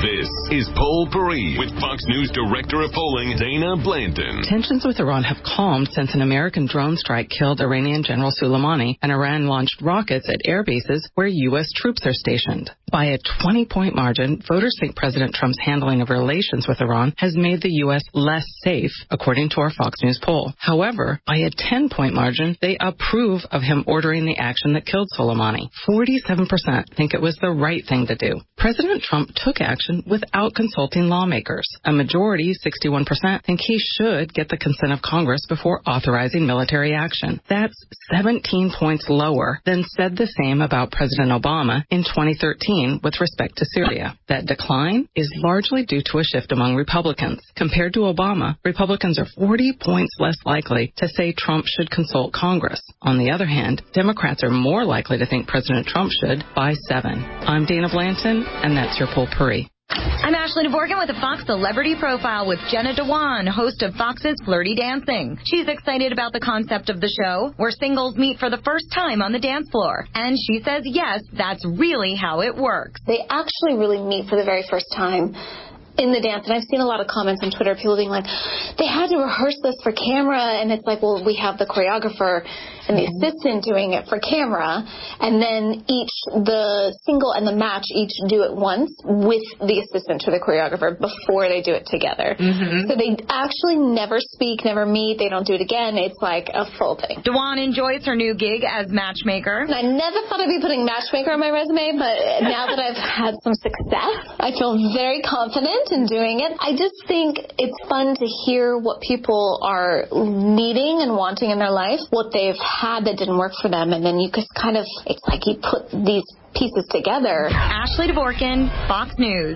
This is Poll Paris with Fox News Director of Polling, Dana Blanton. Tensions with Iran have calmed since an American drone strike killed Iranian General Soleimani, and Iran launched rockets at air bases where U S troops are stationed. By a twenty-point margin, voters think President Trump's handling of relations with Iran has made the U S less safe, according to our Fox News poll. However, by a ten-point margin, they approve of him ordering the action that killed Soleimani. forty-seven percent think it was the right thing to do. President Trump took action without consulting lawmakers. A majority, sixty-one percent, think he should get the consent of Congress before authorizing military action. That's seventeen points lower than said the same about President Obama in twenty thirteen with respect to Syria. That decline is largely due to a shift among Republicans. Compared to Obama, Republicans are forty points less likely to say Trump should consult Congress. On the other hand, Democrats are more likely to think President Trump should by seven. I'm Dana Blanton, and that's your Poll Paris. I'm Ashley Dvorkin with a Fox Celebrity Profile with Jenna Dewan, host of Fox's Flirty Dancing. She's excited about the concept of the show, where singles meet for the first time on the dance floor. And she says, yes, that's really how it works. They actually really meet for the very first time in the dance, and I've seen a lot of comments on Twitter, people being like, they had to rehearse this for camera, and it's like, well, we have the choreographer and the assistant doing it for camera, and then each, the single and the match each do it once with the assistant or the choreographer before they do it together. Mm-hmm. So they actually never speak, never meet, they don't do it again. It's like a full thing. Dewan enjoys her new gig as matchmaker. I never thought I'd be putting matchmaker on my resume, but now that I've had some success, I feel very confident in doing it. I just think it's fun to hear what people are needing and wanting in their life, what they've had that didn't work for them, and then you just kind of, it's like you put these pieces together. Ashley Dvorkin, Fox News.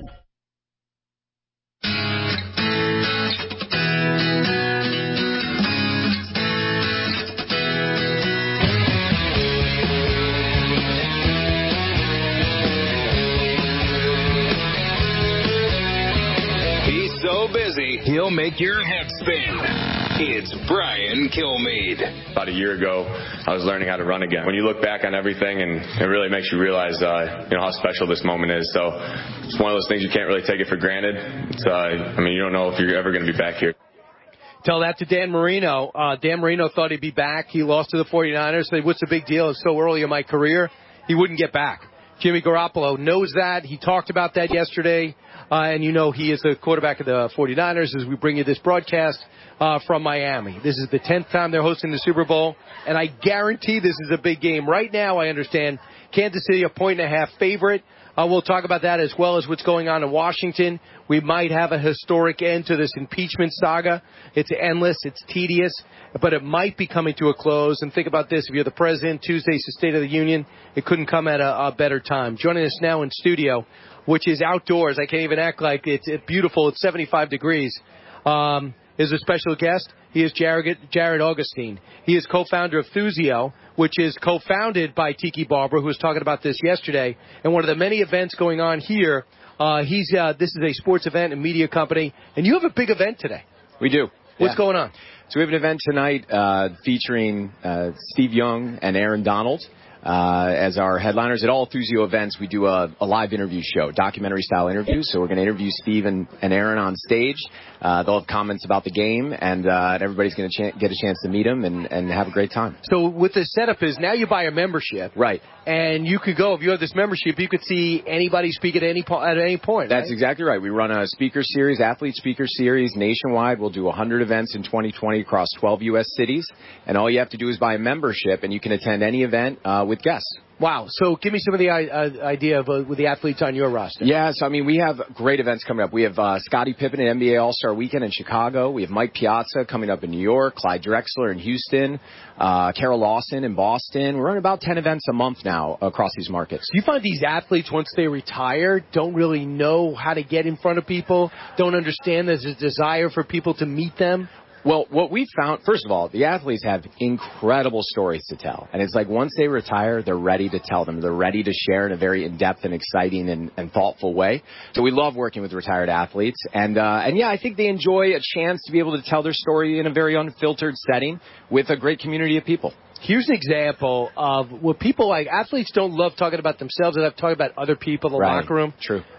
He's so busy, he'll make your head spin. It's Brian Kilmeade. About a year ago, I was learning how to run again. When you look back on everything, and it really makes you realize, uh, you know, how special this moment is. So it's one of those things you can't really take it for granted. It's, uh, I mean, you don't know if you're ever going to be back here. Tell that to Dan Marino. Uh, Dan Marino thought he'd be back. He lost to the forty-niners. Said, what's the big deal? It's so early in my career. He wouldn't get back. Jimmy Garoppolo knows that. He talked about that yesterday. Uh, and you know he is the quarterback of the forty-niners as we bring you this broadcast uh, from Miami. This is the tenth time they're hosting the Super Bowl, and I guarantee this is a big game. Right now, I understand Kansas City a point and a half favorite. Uh, we'll talk about that as well as what's going on in Washington. We might have a historic end to this impeachment saga. It's endless. It's tedious. But it might be coming to a close. And think about this. If you're the president, Tuesday's the State of the Union. It couldn't come at a, a better time. Joining us now in studio, which is outdoors. I can't even act like it's, it's beautiful. It's seventy-five degrees. Um, is a special guest. He is Jared, Jared Augustine. He is co-founder of Thuzio, which is co-founded by Tiki Barber, who was talking about this yesterday. And one of the many events going on here, uh, he's uh, this is a sports event and media company. And you have a big event today. We do. What's yeah. going on? So we have an event tonight uh, featuring uh, Steve Young and Aaron Donald uh, as our headliners. At all Thuzio events, we do a, a live interview show, documentary-style interviews. So we're going to interview Steve and, and Aaron on stage. Uh, they'll have comments about the game, and, uh, and everybody's going to ch- get a chance to meet them and, and have a great time. So what the setup is, now you buy a membership. Right. And you could go, if you have this membership, you could see anybody speak at any, po- at any point. That's right? exactly right. We run a speaker series, athlete speaker series nationwide. We'll do one hundred events in twenty twenty across twelve U S cities. And all you have to do is buy a membership, and you can attend any event uh, with guests. Wow. So give me some of the uh, idea of uh, with the athletes on your roster. Yeah, so, I mean, we have great events coming up. We have uh, Scottie Pippen at N B A All-Star Weekend in Chicago. We have Mike Piazza coming up in New York, Clyde Drexler in Houston, uh, Carol Lawson in Boston. We're running about ten events a month now across these markets. Do you find these athletes, once they retire, don't really know how to get in front of people, don't understand there's a desire for people to meet them? Well, what we found, first of all, the athletes have incredible stories to tell. And it's like once they retire, they're ready to tell them. They're ready to share in a very in-depth and exciting and, and thoughtful way. So we love working with retired athletes. And, uh, and yeah, I think they enjoy a chance to be able to tell their story in a very unfiltered setting with a great community of people. Here's an example of what people like. Athletes don't love talking about themselves. They love talking about other people in the right. locker room. True.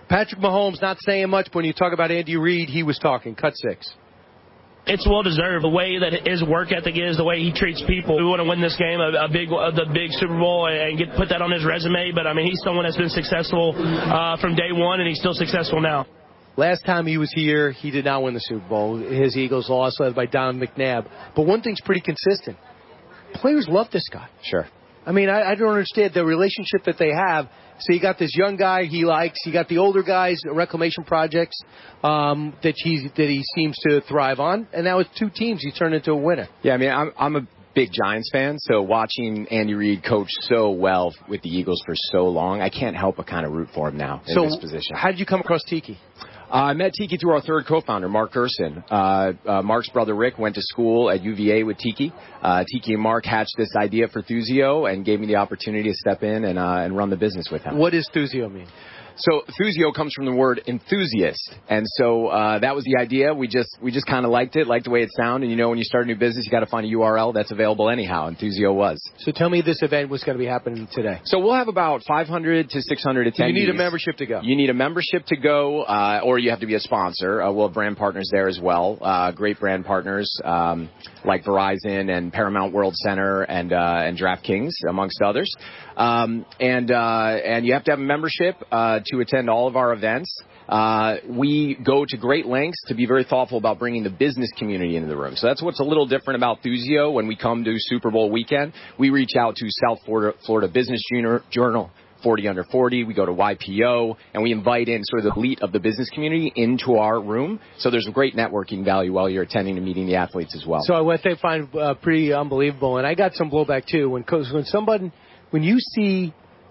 Patrick Mahomes not saying much, but when you talk about Andy Reid, he was talking. Cut six. It's well deserved. The way that his work ethic is, the way he treats people. We want to win this game, a, a big, uh, the big Super Bowl, and get put that on his resume. But I mean, he's someone that's been successful uh, from day one, and he's still successful now. Last time he was here, he did not win the Super Bowl. His Eagles lost, led by Don McNabb. But one thing's pretty consistent: players love this guy. Sure. I mean, I, I don't understand the relationship that they have. So you got this young guy he likes. You got the older guys, reclamation projects um, that he that he seems to thrive on. And now with two teams, he turned into a winner. Yeah, I mean, I'm I'm a big Giants fan, so watching Andy Reid coach so well with the Eagles for so long, I can't help but kind of root for him now in so this position. How did you come across Tiki? Uh, I met Tiki through our third co-founder, Mark Gerson. Uh, uh, Mark's brother Rick went to school at U V A with Tiki. Uh, Tiki and Mark hatched this idea for Thuzio and gave me the opportunity to step in and uh, and run the business with him. What does Thuzio mean? So Thuzio comes from the word enthusiast, and so uh, that was the idea. We just we just kind of liked it, liked the way it sounded. And you know, when you start a new business, you got to find a U R L that's available anyhow, and Thuzio was. So tell me this event was going to be happening today. So we'll have about five hundred to six hundred attendees. So you need a membership to go. You need a membership to go, uh, or you have to be a sponsor. Uh, we'll have brand partners there as well. Uh, great brand partners um, like Verizon and Paramount World Center and uh, and DraftKings, amongst others. Um, and uh, and you have to have a membership uh, to attend all of our events. Uh, we go to great lengths to be very thoughtful about bringing the business community into the room. So that's what's a little different about Thuzio. When we come to Super Bowl weekend, we reach out to South Florida, Florida Business Journal, forty under forty. We go to Y P O, and we invite in sort of the elite of the business community into our room. So there's a great networking value while you're attending and meeting the athletes as well. So what they find uh, pretty unbelievable, and I got some blowback too, when, when somebody, when you see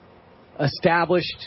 established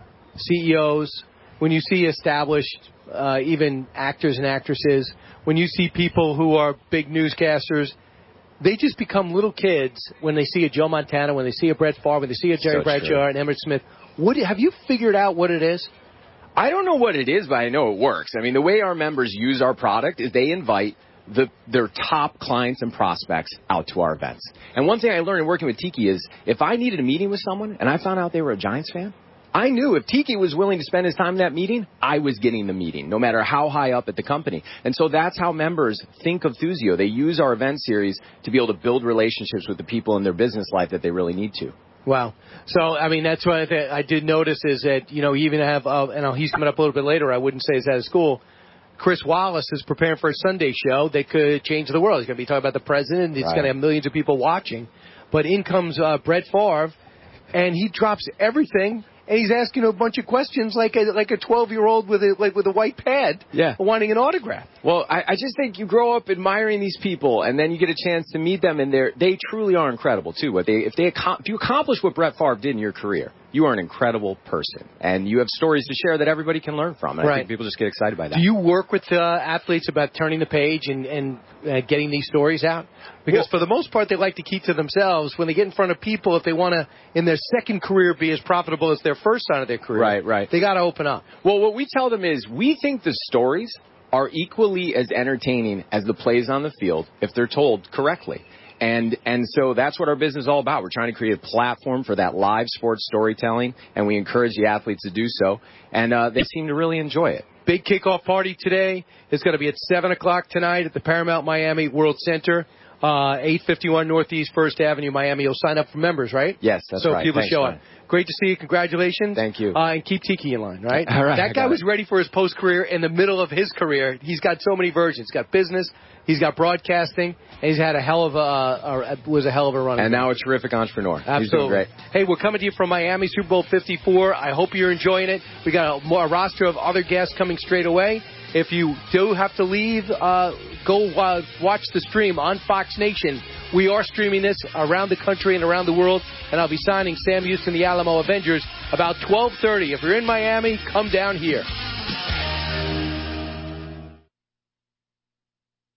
C E Os, when you see established uh, even actors and actresses, when you see people who are big newscasters, they just become little kids when they see a Joe Montana, when they see a Brett Favre, when they see a Jerry so Bradshaw true. and Emmitt Smith. What have you figured out what it is? I don't know what it is, but I know it works. I mean, the way our members use our product is they invite the, their top clients and prospects out to our events. And one thing I learned in working with Tiki is if I needed a meeting with someone and I found out they were a Giants fan, I knew if Tiki was willing to spend his time in that meeting, I was getting the meeting, no matter how high up at the company. And so that's how members think of Thuzio. They use our event series to be able to build relationships with the people in their business life that they really need to. Wow. So, I mean, that's what I, th- I did notice is that, you know, you even have, uh, and he's coming up a little bit later, I wouldn't say he's out of school. Chris Wallace is preparing for a Sunday show that could change the world. He's going to be talking about the president. It's right. going to have millions of people watching. But in comes uh, Brett Favre, and he drops everything. And he's asking a bunch of questions like a like a twelve-year-old with a like with a white pad, yeah. wanting an autograph. Well, I, I just think you grow up admiring these people, and then you get a chance to meet them, and they they truly are incredible too. What they if they if you accomplish what Brett Favre did in your career, you are an incredible person, and you have stories to share that everybody can learn from. And right. I think people just get excited by that. Do you work with uh, athletes about turning the page and and uh, getting these stories out? Because well, for the most part, they like to keep to themselves. When they get in front of people, if they want to, in their second career, be as profitable as their first sign of their career, right, right, they got to open up. Well, what we tell them is we think the stories are equally as entertaining as the plays on the field if they're told correctly. And and so that's what our business is all about. We're trying to create a platform for that live sports storytelling, and we encourage the athletes to do so. And uh, they seem to really enjoy it. Big kickoff party today is going to be at seven o'clock tonight at the Paramount Miami World Center. Uh, eight fifty-one Northeast First Avenue, Miami. You'll sign up for members, right? Yes, that's so right. So people Thanks, show man. up. Great to see you. Congratulations. Thank you. Uh, and keep Tiki in line, right? All right. That guy was ready for his post-career in the middle of his career. He's got so many versions. He's got business. He's got broadcasting. And he's had a hell of a, uh, was a hell of a run. And now a terrific entrepreneur. Absolutely. He's doing great. Hey, we're coming to you from Miami, Super Bowl fifty-four. I hope you're enjoying it. We got a, more, a roster of other guests coming straight away. If you do have to leave, uh, go uh, watch the stream on Fox Nation. We are streaming this around the country and around the world, and I'll be signing Sam Houston, the Alamo Avengers, about twelve thirty. If you're in Miami, come down here. Independent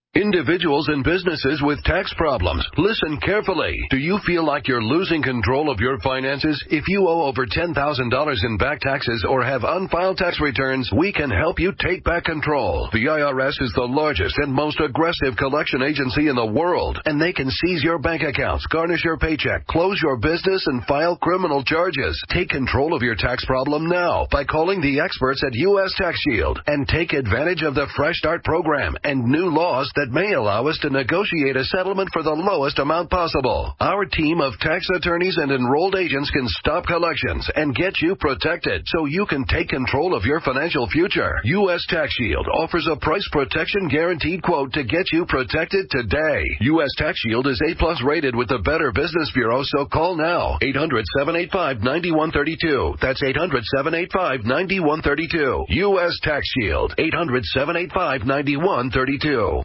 individuals and businesses with tax problems. Listen carefully. Do you feel like you're losing control of your finances? If you owe over ten thousand dollars in back taxes or have unfiled tax returns, we can help you take back control. The I R S is the largest and most aggressive collection agency in the world, and they can seize your bank accounts, garnish your paycheck, close your business, and file criminal charges. Take control of your tax problem now by calling the experts at U S Tax Shield and take advantage of the Fresh Start program and new laws that may allow us to negotiate a settlement for the lowest amount possible. Our team of tax attorneys and enrolled agents can stop collections and get you protected so you can take control of your financial future. U S Tax Shield offers a price protection guaranteed quote to get you protected today. U S Tax Shield is A plus rated with the Better Business Bureau, so call now. eight hundred, seven eight five, nine one three two. That's eight hundred, seven eight five, nine one three two. U S Tax Shield. eight hundred, seven eight five, nine one three two.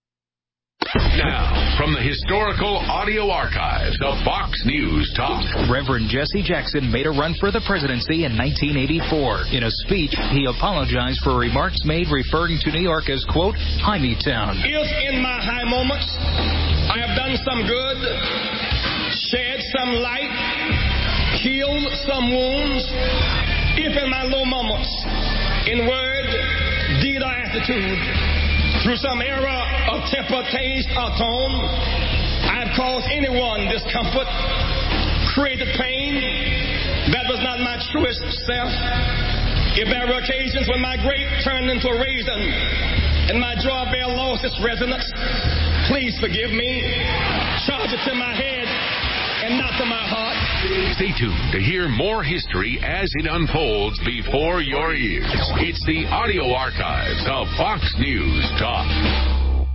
Now, from the historical audio archives of Fox News Talk. Reverend Jesse Jackson made a run for the presidency in nineteen eighty-four. In a speech, he apologized for remarks made referring to New York as, quote, Hymie Town. If in my high moments I have done some good, shed some light, healed some wounds, if in my low moments, in word, deed, or attitude, through some era of temper, taste, or tone, I've caused anyone discomfort, created pain that was not my truest self. If there were occasions when my grape turned into a raisin and my jaw bell lost its resonance, please forgive me. Charge it to my head and not to my heart. Stay tuned to hear more history as it unfolds before your ears. It's the audio archives of Fox News Talk.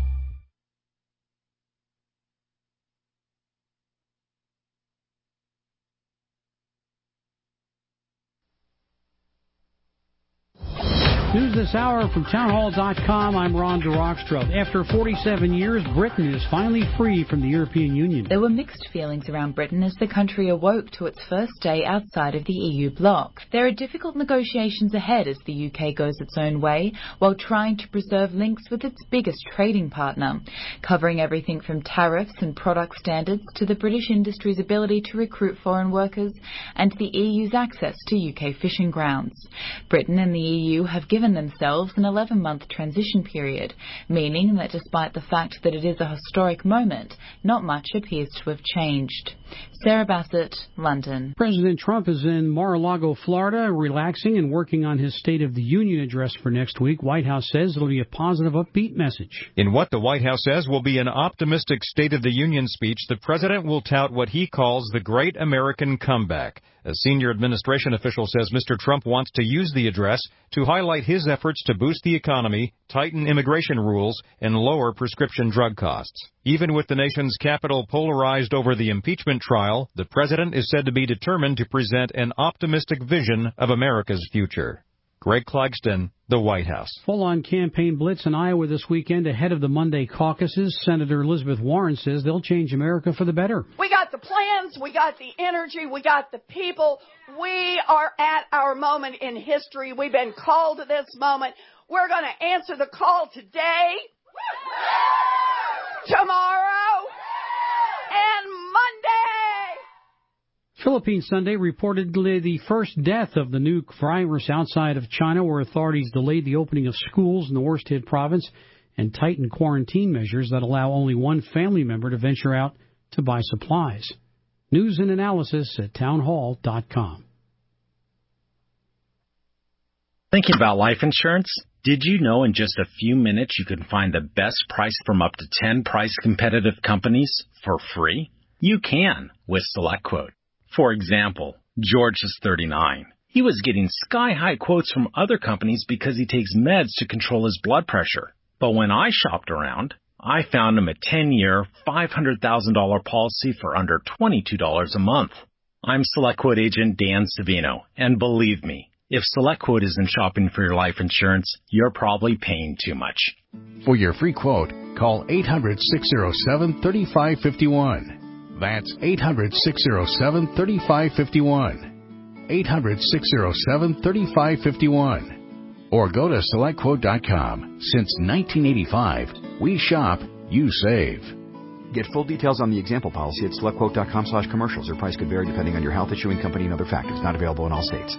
News this hour from townhall dot com. I'm Ron DeRockstroth. After forty-seven years, Britain is finally free from the European Union. There were mixed feelings around Britain as the country awoke to its first day outside of the E U bloc. There are difficult negotiations ahead as the U K goes its own way while trying to preserve links with its biggest trading partner, covering everything from tariffs and product standards to the British industry's ability to recruit foreign workers and the E U's access to U K fishing grounds. Britain and the E U have given themselves an eleven-month transition period, meaning that despite the fact that it is a historic moment, not much appears to have changed. Sarah Bassett, London. President Trump is in Mar-a-Lago, Florida, relaxing and working on his State of the Union address for next week. White House says it'll be a positive, upbeat message. In what the White House says will be an optimistic State of the Union speech, the president will tout what he calls the Great American Comeback. A senior administration official says Mister Trump wants to use the address to highlight his efforts to boost the economy, tighten immigration rules, and lower prescription drug costs. Even with the nation's capital polarized over the impeachment trial, the president is said to be determined to present an optimistic vision of America's future. Greg Clugston, the White House. Full-on campaign blitz in Iowa this weekend ahead of the Monday caucuses. Senator Elizabeth Warren says they'll change America for the better. We got the plans, we got the energy, we got the people. We are at our moment in history. We've been called to this moment. We're going to answer the call today, tomorrow, and Monday. Philippine Sunday reportedly the first death of the new virus outside of China, where authorities delayed the opening of schools in the worst-hit province and tightened quarantine measures that allow only one family member to venture out to buy supplies. News and analysis at townhall dot com. Thinking about life insurance? Did you know in just a few minutes you can find the best price from up to ten price-competitive companies for free? You can with SelectQuote. For example, George is thirty-nine. He was getting sky-high quotes from other companies because he takes meds to control his blood pressure. But when I shopped around, I found him a ten-year, five hundred thousand dollars policy for under twenty-two dollars a month. I'm SelectQuote agent Dan Savino, and believe me, if SelectQuote isn't shopping for your life insurance, you're probably paying too much. For your free quote, call eight hundred, six oh seven, three five five one. That's eight hundred, six oh seven, three five five one. eight hundred, six oh seven, three five five one. Or go to select quote dot com. Since nineteen eighty-five, we shop, you save. Get full details on the example policy at selectquote.com slash commercials. Your price could vary depending on your health, issuing company, and other factors. Not available in all states.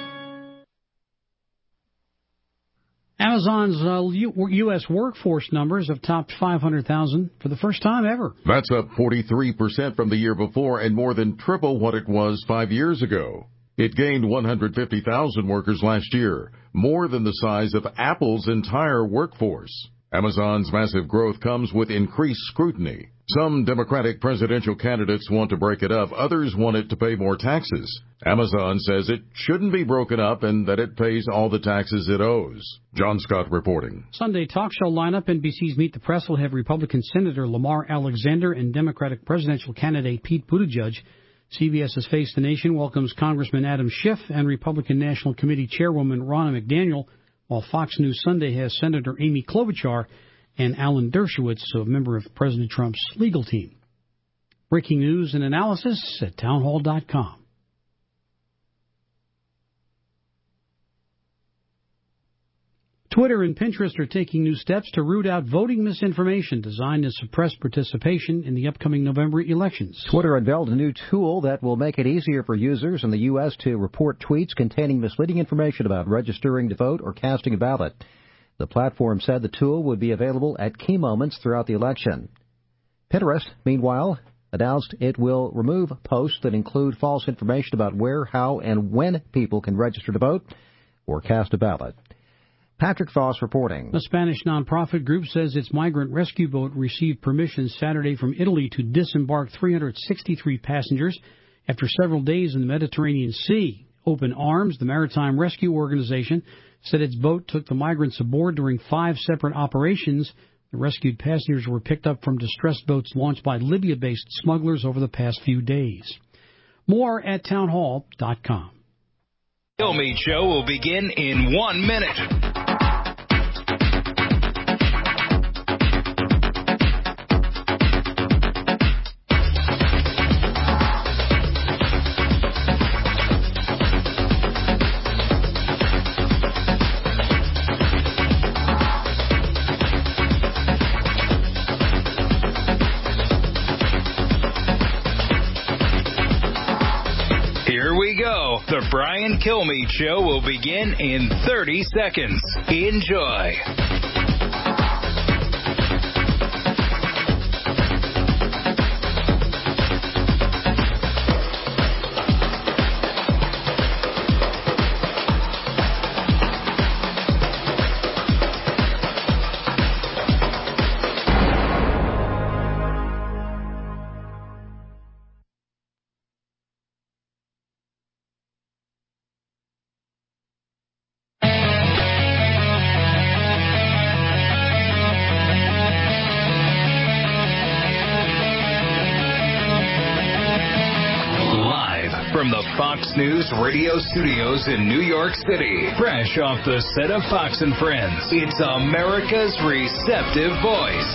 Amazon's uh, U S workforce numbers have topped five hundred thousand for the first time ever. That's up forty-three percent from the year before and more than triple what it was five years ago. It gained one hundred fifty thousand workers last year, more than the size of Apple's entire workforce. Amazon's massive growth comes with increased scrutiny. Some Democratic presidential candidates want to break it up. Others want it to pay more taxes. Amazon says it shouldn't be broken up and that it pays all the taxes it owes. John Scott reporting. Sunday talk show lineup. N B C's Meet the Press will have Republican Senator Lamar Alexander and Democratic presidential candidate Pete Buttigieg. CBS's Face the Nation welcomes Congressman Adam Schiff and Republican National Committee Chairwoman Ronna McDaniel, while Fox News Sunday has Senator Amy Klobuchar and Alan Dershowitz, a member of President Trump's legal team. Breaking news and analysis at townhall dot com. Twitter and Pinterest are taking new steps to root out voting misinformation designed to suppress participation in the upcoming November elections. Twitter unveiled a new tool that will make it easier for users in the U S to report tweets containing misleading information about registering to vote or casting a ballot. The platform said the tool would be available at key moments throughout the election. Pinterest, meanwhile, announced it will remove posts that include false information about where, how, and when people can register to vote or cast a ballot. Patrick Foss reporting. The Spanish nonprofit group says its migrant rescue boat received permission Saturday from Italy to disembark three hundred sixty-three passengers after several days in the Mediterranean Sea. Open Arms, the maritime rescue organization, said its boat took the migrants aboard during five separate operations. The rescued passengers were picked up from distressed boats launched by Libya-based smugglers over the past few days. More at townhall dot com. Kilmeade Show will begin in one minute. The Brian Kilmeade Show will begin in thirty seconds. Enjoy. From the Fox News radio studios in New York City, fresh off the set of Fox and Friends, it's America's receptive voice,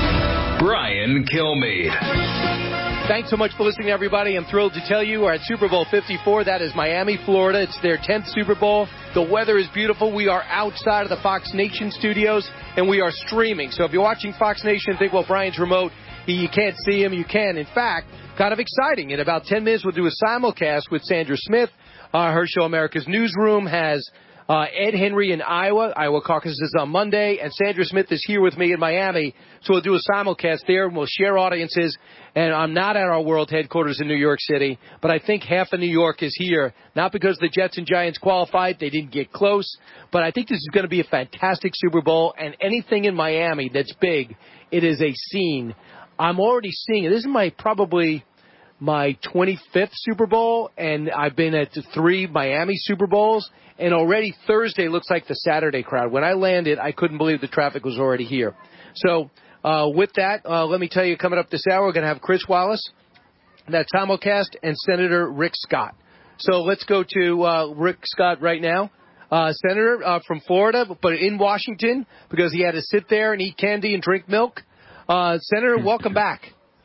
Brian Kilmeade. Thanks so much for listening, everybody. I'm thrilled to tell you we're at Super Bowl fifty-four. That is Miami, Florida. It's their tenth Super Bowl. The weather is beautiful. We are outside of the Fox Nation studios, and we are streaming. So if you're watching Fox Nation and think, well, Brian's remote, you can't see him, you can. In fact, kind of exciting. In about ten minutes, we'll do a simulcast with Sandra Smith. Uh, her show, America's Newsroom, has uh, Ed Henry in Iowa. Iowa caucus is on Monday, and Sandra Smith is here with me in Miami. So we'll do a simulcast there, and we'll share audiences. And I'm not at our world headquarters in New York City, but I think half of New York is here, not because the Jets and Giants qualified. They didn't get close. But I think this is going to be a fantastic Super Bowl, and anything in Miami that's big, it is a scene. I'm already seeing it. This is my probably my twenty-fifth Super Bowl, and I've been at three Miami Super Bowls, and already Thursday looks like the Saturday crowd. When I landed, I couldn't believe the traffic was already here. So uh, with that, uh, let me tell you, coming up this hour, we're going to have Chris Wallace, that simulcast, and Senator Rick Scott. So let's go to uh, Rick Scott right now. Uh, Senator uh, from Florida, but in Washington, because he had to sit there and eat candy and drink milk. Uh, Senator, welcome back.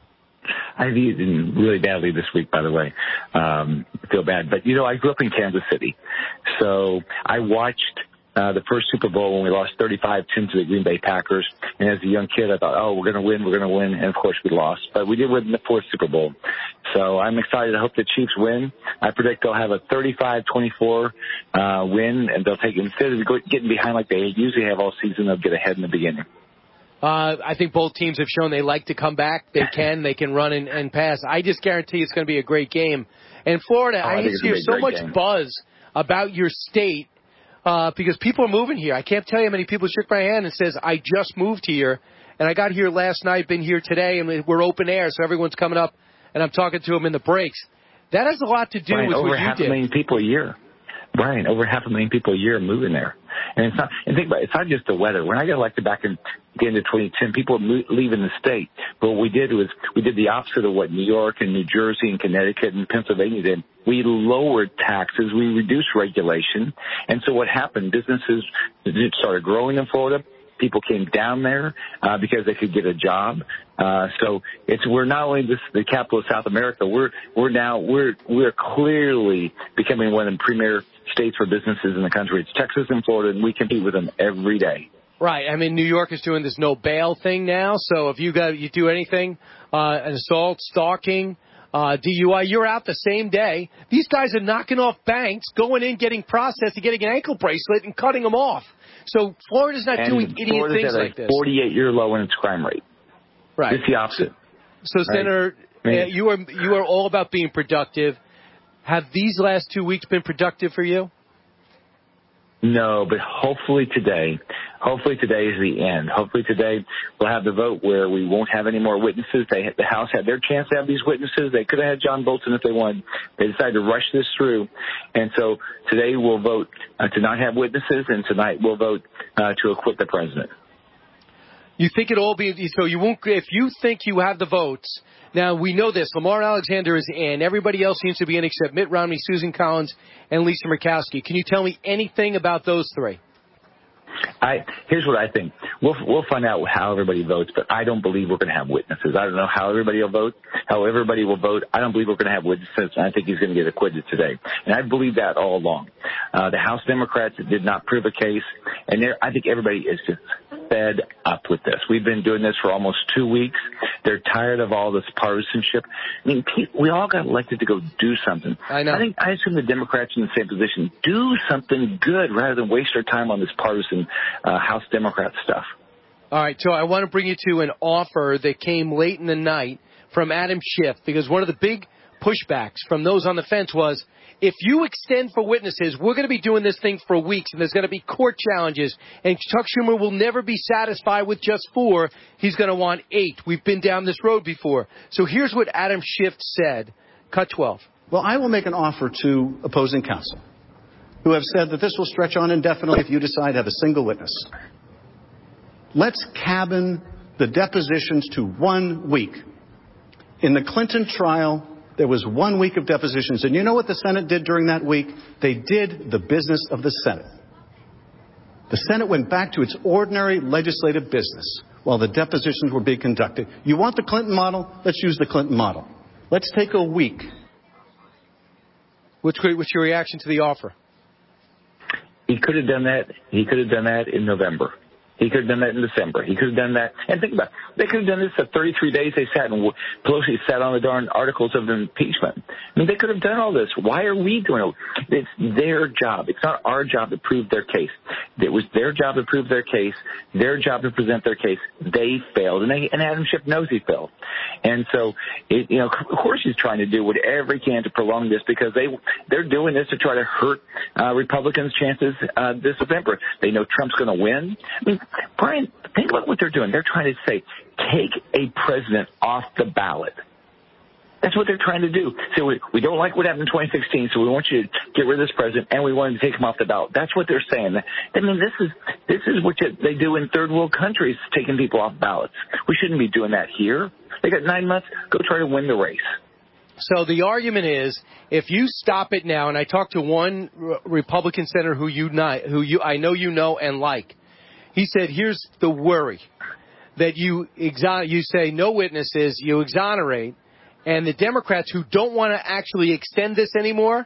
I've eaten really badly this week, by the way. Um, I feel bad. But, you know, I grew up in Kansas City. So I watched Uh, the first Super Bowl when we lost thirty-five ten to the Green Bay Packers. And as a young kid, I thought, oh, we're going to win, we're going to win. And, of course, we lost. But we did win the fourth Super Bowl. So I'm excited. I hope the Chiefs win. I predict they'll have a thirty-five twenty-four uh, win, and they'll take, instead of getting behind like they usually have all season, they'll get ahead in the beginning. Uh, I think both teams have shown they like to come back. They can. They can run and, and pass. I just guarantee it's going to be a great game. And Florida, oh, I, I hear so much game. buzz about your state. Uh, because people are moving here. I can't tell you how many people shook my hand and says, I just moved here, and I got here last night, been here today, and we're open air, so everyone's coming up, and I'm talking to them in the breaks. That has a lot to do Brian, with over what you half did. a million people a year. Brian, over half a million people a year are moving there. And it's not, and think about it, it's not just the weather. When I got elected back in the end of twenty ten, people were mo- leaving the state. But what we did was we did the opposite of what New York and New Jersey and Connecticut and Pennsylvania did. We lowered taxes. We reduced regulation. And so what happened, businesses started growing in Florida. People came down there uh, because they could get a job. Uh, so it's we're not only this, the capital of South America. We're we're now we're we're clearly becoming one of the premier states for businesses in the country. It's Texas and Florida, and we compete with them every day. Right. I mean, New York is doing this no bail thing now. So if you got you do anything, uh, an assault, stalking, uh, D U I, you're out the same day. These guys are knocking off banks, going in, getting processed, and getting an ankle bracelet and cutting them off. So Florida's not and doing idiot Florida's things at like a this. forty-eight year low in its crime rate. Right. It's the opposite. So, so Senator, right. uh, you are you are all about being productive. Have these last two weeks been productive for you? No, but hopefully today, hopefully today is the end. Hopefully today we'll have the vote where we won't have any more witnesses. They, the House had their chance to have these witnesses. They could have had John Bolton if they wanted. They decided to rush this through. And so today we'll vote uh, to not have witnesses, and tonight we'll vote uh, to acquit the president. You think it'll all be, so you won't, if you think you have the votes, now we know this, Lamar Alexander is in, everybody else seems to be in except Mitt Romney, Susan Collins, and Lisa Murkowski. Can you tell me anything about those three? I here's what I think. We'll we'll find out how everybody votes, but I don't believe we're going to have witnesses. I don't know how everybody will vote, how everybody will vote. I don't believe we're going to have witnesses. I think he's going to get acquitted today, and I believe that all along. Uh, the House Democrats did not prove a case, and I think everybody is just fed up with this. We've been doing this for almost two weeks. They're tired of all this partisanship. I mean, we all got elected to go do something. I know. I think I assume the Democrats are in the same position. Do something good rather than waste our time on this partisan uh, House Democrat stuff. All right, so I want to bring you to an offer that came late in the night from Adam Schiff, because one of the big pushbacks from those on the fence was, if you extend for witnesses, we're going to be doing this thing for weeks, and there's going to be court challenges, and Chuck Schumer will never be satisfied with just four. He's going to want eight. We've been down this road before. So here's what Adam Schiff said. Cut twelve. Well, I will make an offer to opposing counsel, who have said that this will stretch on indefinitely if you decide to have a single witness. Let's cabin the depositions to one week. In the Clinton trial, there was one week of depositions. And you know what the Senate did during that week? They did the business of the Senate. The Senate went back to its ordinary legislative business while the depositions were being conducted. You want the Clinton model? Let's use the Clinton model. Let's take a week. What's, what's your reaction to the offer? He could have done that. He could have done that in November. He could have done that in December. He could have done that. And think about it. They could have done this for thirty-three days. They sat and Pelosi sat on the darn articles of impeachment. I mean, they could have done all this. Why are we doing it? It's their job. It's not our job to prove their case. It was their job to prove their case, their job to present their case. They failed, and, they, and Adam Schiff knows he failed. And so, it, you know, of course he's trying to do whatever he can to prolong this, because they, they're doing this to try to hurt uh, Republicans' chances uh, this November. They know Trump's going to win. I mean, Brian, think about what they're doing. They're trying to say, take a president off the ballot. That's what they're trying to do. So we, we don't like what happened in twenty sixteen, so we want you to get rid of this president, and we want to take him off the ballot. That's what they're saying. I mean, this is this is what they do in third world countries, taking people off ballots. We shouldn't be doing that here. They got nine months. Go try to win the race. So the argument is, if you stop it now, and I talked to one Republican senator who you not, who you I know you know and like. He said, here's the worry, that you exon- you say no witnesses, you exonerate, and the Democrats who don't want to actually extend this anymore,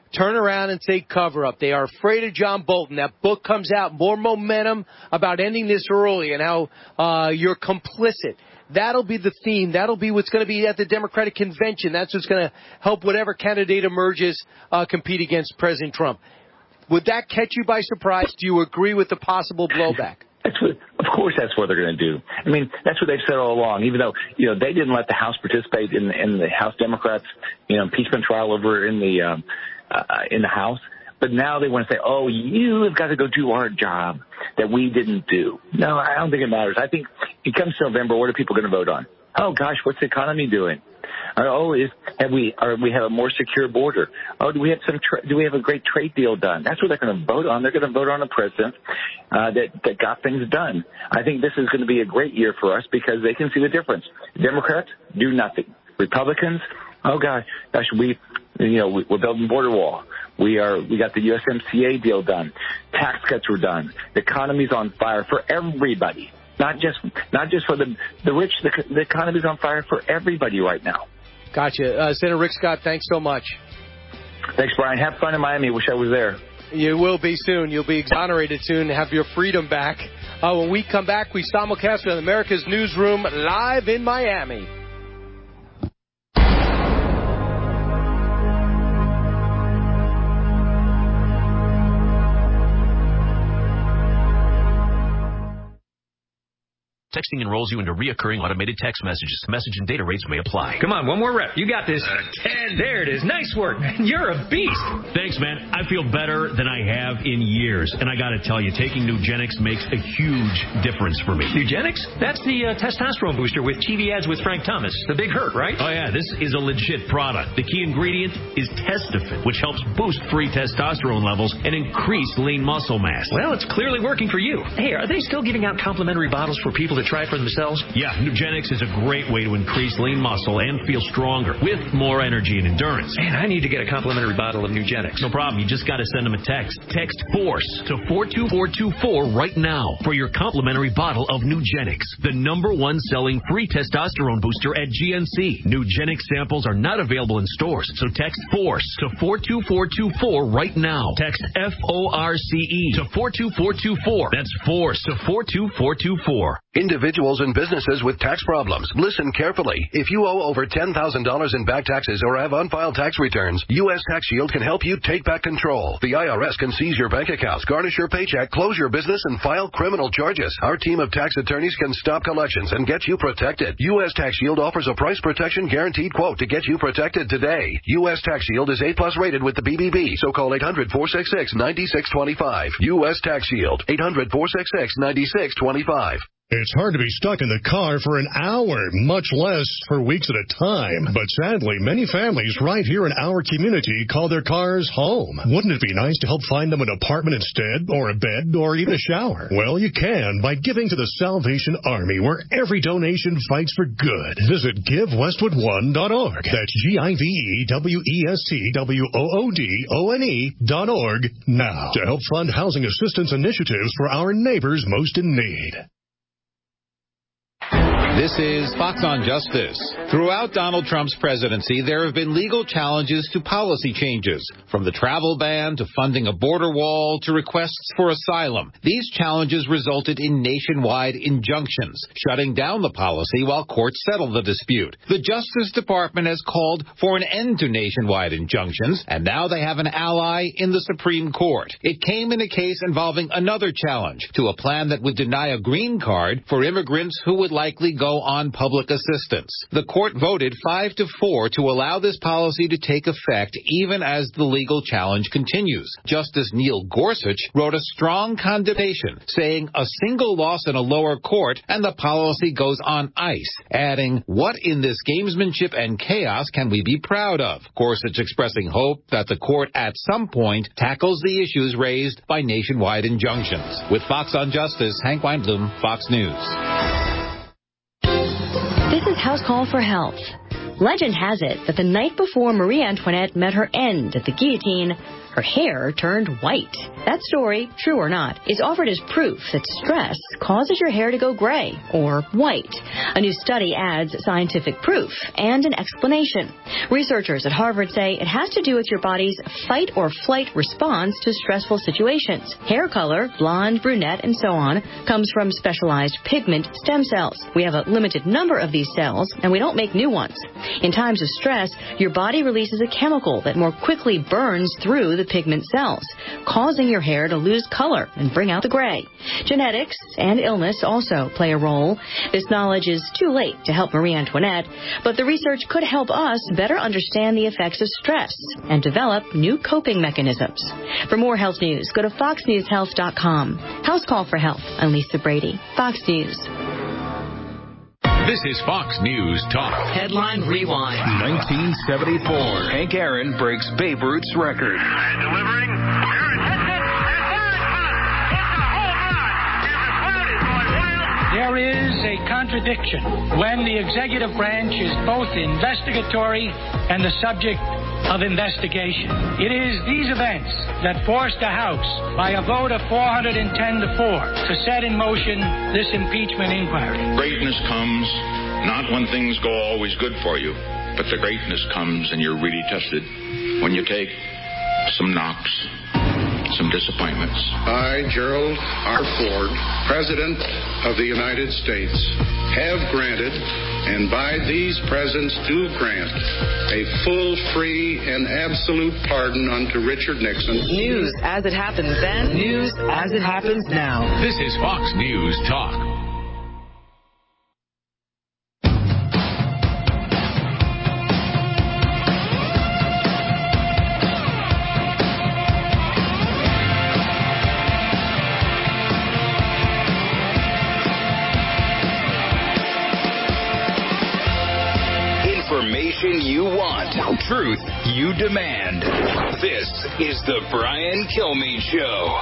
turn around and say cover-up. They are afraid of John Bolton. That book comes out, more momentum about ending this early and how uh, you're complicit. That'll be the theme. That'll be what's going to be at the Democratic convention. That's what's going to help whatever candidate emerges uh, compete against President Trump. Would that catch you by surprise? Do you agree with the possible blowback? That's what, of course, that's what they're going to do. I mean, that's what they've said all along. Even though, you know, they didn't let the House participate in, in the House Democrats, you know, impeachment trial over in the um, uh, in the House. But now they want to say, oh, you have got to go do our job that we didn't do. No, I don't think it matters. I think it comes to November. What are people going to vote on? Oh gosh, what's the economy doing? Oh, is have we are we have a more secure border? Oh, do we have some tra- do we have a great trade deal done? That's what they're going to vote on. They're going to vote on a president uh, that that got things done. I think this is going to be a great year for us because they can see the difference. Democrats do nothing. Republicans, oh gosh, gosh, we you know we, we're building border wall. We are we got the U S M C A deal done. Tax cuts were done. The economy's on fire for everybody. Not just not just for the the rich. The, the economy's on fire for everybody right now. Gotcha. Uh, Senator Rick Scott, thanks so much. Thanks, Brian. Have fun in Miami. Wish I was there. You will be soon. You'll be exonerated soon. Have your freedom back. Uh, when we come back, we simulcast from America's Newsroom live in Miami. Texting enrolls you into reoccurring automated text messages. Message and data rates may apply. Come on, one more rep. You got this. Uh, ten. There it is. Nice work, man. You're a beast. Thanks, man. I feel better than I have in years. And I got to tell you, taking Nugenix makes a huge difference for me. Nugenix? That's the uh, testosterone booster with T V ads with Frank Thomas. The big hurt, right? Oh, yeah. This is a legit product. The key ingredient is Testofen, which helps boost free testosterone levels and increase lean muscle mass. Well, it's clearly working for you. Hey, are they still giving out complimentary bottles for people to try for themselves? Yeah, Nugenix is a great way to increase lean muscle and feel stronger with more energy and endurance. Man, I need to get a complimentary bottle of Nugenix. No problem. You just got to send them a text. Text FORCE to four two four two four right now for your complimentary bottle of Nugenix, the number one selling free testosterone booster at G N C. Nugenix samples are not available in stores, so text FORCE to four two four two four right now. Text F O R C E to four two four two four. That's FORCE to four two four two four. Individuals and businesses with tax problems, listen carefully. If you owe over ten thousand dollars in back taxes or have unfiled tax returns, U S Tax Shield can help you take back control. The I R S can seize your bank accounts, garnish your paycheck, close your business, and file criminal charges. Our team of tax attorneys can stop collections and get you protected. U S Tax Shield offers a price protection guaranteed quote to get you protected today. U S Tax Shield is A plus rated with the B B B, so call eight hundred, four six six, nine six two five. U S Tax Shield, eight hundred, four six six, nine six two five. It's hard to be stuck in the car for an hour, much less for weeks at a time. But sadly, many families right here in our community call their cars home. Wouldn't it be nice to help find them an apartment instead, or a bed, or even a shower? Well, you can by giving to the Salvation Army, where every donation fights for good. Visit give westwood one dot org. That's G I V E W E S T W O O D O N E dot org now to help fund housing assistance initiatives for our neighbors most in need. This is Fox on Justice. Throughout Donald Trump's presidency, there have been legal challenges to policy changes, from the travel ban to funding a border wall to requests for asylum. These challenges resulted in nationwide injunctions, shutting down the policy while courts settle the dispute. The Justice Department has called for an end to nationwide injunctions, and now they have an ally in the Supreme Court. It came in a case involving another challenge to a plan that would deny a green card for immigrants who would likely go on public assistance. The court voted five to four to allow this policy to take effect even as the legal challenge continues. Justice Neil Gorsuch wrote a strong condemnation, saying a single loss in a lower court and the policy goes on ice, adding, "What in this gamesmanship and chaos can we be proud of?" Gorsuch expressing hope that the court at some point tackles the issues raised by nationwide injunctions. With Fox on Justice, Hank Weinblum, Fox News. This is House Call for Health. Legend has it that the night before Marie Antoinette met her end at the guillotine, her hair turned white. That story, true or not, is offered as proof that stress causes your hair to go gray or white. A new study adds scientific proof and an explanation. Researchers at Harvard say it has to do with your body's fight or flight response to stressful situations. Hair color, blonde, brunette, and so on, comes from specialized pigment stem cells. We have a limited number of these cells, and we don't make new ones. In times of stress, your body releases a chemical that more quickly burns through the pigment cells, causing your hair to lose color and bring out the gray. Genetics and illness also play a role. This knowledge is too late to help Marie Antoinette, but the research could help us better understand the effects of stress and develop new coping mechanisms. For more health news, go to fox news health dot com. House Call for Health. I'm Lisa Brady. Fox News. This is Fox News Talk. Headline Rewind. nineteen seventy-four. Hank Aaron breaks Babe Ruth's record. Delivering. There is a contradiction when the executive branch is both investigatory and the subject of investigation. It is these events that forced the House, by a vote of four hundred ten to four, to set in motion this impeachment inquiry. Greatness comes not when things go always good for you, but the greatness comes and you're really tested when you take some knocks, some disappointments. I, Gerald R. Ford, President of the United States, have granted, and by these presents do grant, a full, free, and absolute pardon unto Richard Nixon. News as it happens then, news as it happens now. This is Fox News Talk. Information you want, truth you demand. This is the Brian Kilmeade Show.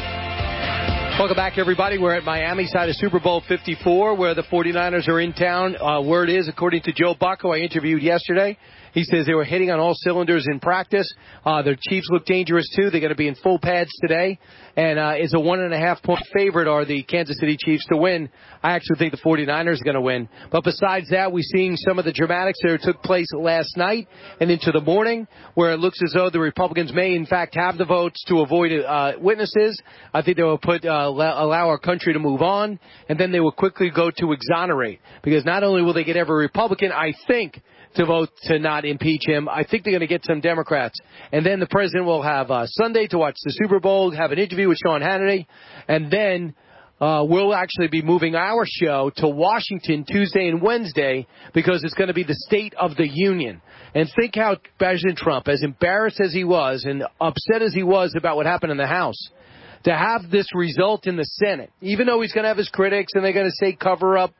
Welcome back, everybody. We're at Miami side of Super Bowl fifty-four, where the forty-niners are in town. Uh, word is, according to Joe Buck, who I interviewed yesterday, he says they were hitting on all cylinders in practice. Uh, their Chiefs look dangerous, too. They're going to be in full pads today. And uh, it's a one and a half point favorite are the Kansas City Chiefs to win. I actually think the forty-niners are going to win. But besides that, we're seeing some of the dramatics that took place last night and into the morning, where it looks as though the Republicans may, in fact, have the votes to avoid uh, witnesses. I think they will put uh, allow our country to move on, and then they will quickly go to exonerate. Because not only will they get every Republican, I think, to vote to not impeach him, I think they're going to get some Democrats. And then the president will have uh, Sunday to watch the Super Bowl, have an interview with Sean Hannity, and then uh, we'll actually be moving our show to Washington Tuesday and Wednesday because it's going to be the State of the Union. And think how President Trump, as embarrassed as he was and upset as he was about what happened in the House, to have this result in the Senate, even though he's going to have his critics and they're going to say cover up,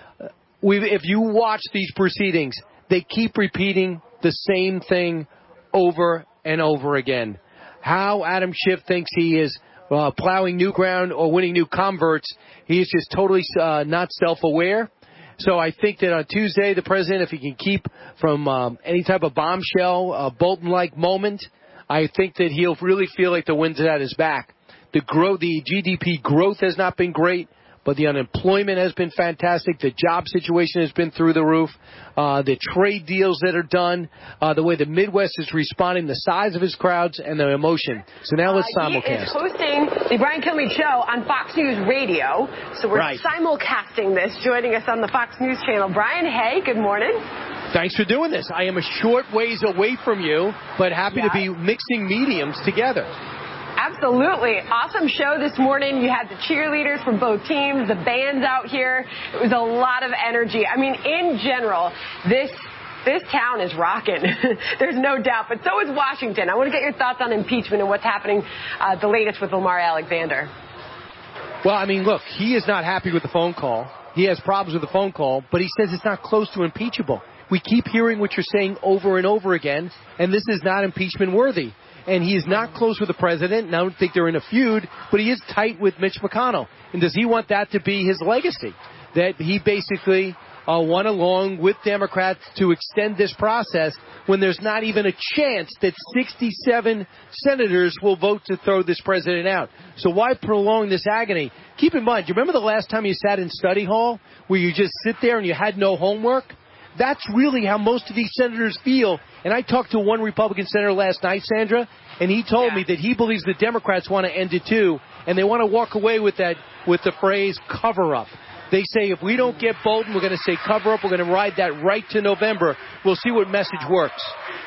we've, if you watch these proceedings, they keep repeating the same thing over and over again. How Adam Schiff thinks he is uh, plowing new ground or winning new converts, he is just totally uh, not self-aware. So I think that on Tuesday, the president, if he can keep from um, any type of bombshell, uh, Bolton-like moment, I think that he'll really feel like the wind's at his back. The growth, the G D P growth has not been great, but the unemployment has been fantastic. The job situation has been through the roof. Uh, the trade deals that are done, uh, the way the Midwest is responding, the size of his crowds, and the emotion. So now let's uh, simulcast. He is hosting the Brian Kilmeade Show on Fox News Radio. So we're right. simulcasting this, joining us on the Fox News channel. Brian, hey, good morning. Thanks for doing this. I am a short ways away from you, but happy yeah. to be mixing mediums together. Absolutely. Awesome show this morning. You had the cheerleaders from both teams, the bands out here. It was a lot of energy. I mean, in general, this this town is rocking. There's no doubt. But so is Washington. I want to get your thoughts on impeachment and what's happening, uh, the latest with Lamar Alexander. Well, I mean, look, he is not happy with the phone call. He has problems with the phone call, but he says it's not close to impeachable. We keep hearing what you're saying over and over again, and this is not impeachment worthy. And he is not close with the president, and I don't think they're in a feud, but he is tight with Mitch McConnell. And does he want that to be his legacy? That he basically uh, went along with Democrats to extend this process when there's not even a chance that sixty-seven senators will vote to throw this president out. So why prolong this agony? Keep in mind, do you remember the last time you sat in study hall where you just sit there and you had no homework? That's really how most of these senators feel. And I talked to one Republican senator last night, Sandra, and he told yeah. me that he believes the Democrats want to end it too, and they want to walk away with that, with the phrase cover-up. They say if we don't get Bolton, we're going to say cover-up. We're going to ride that right to November. We'll see what message works.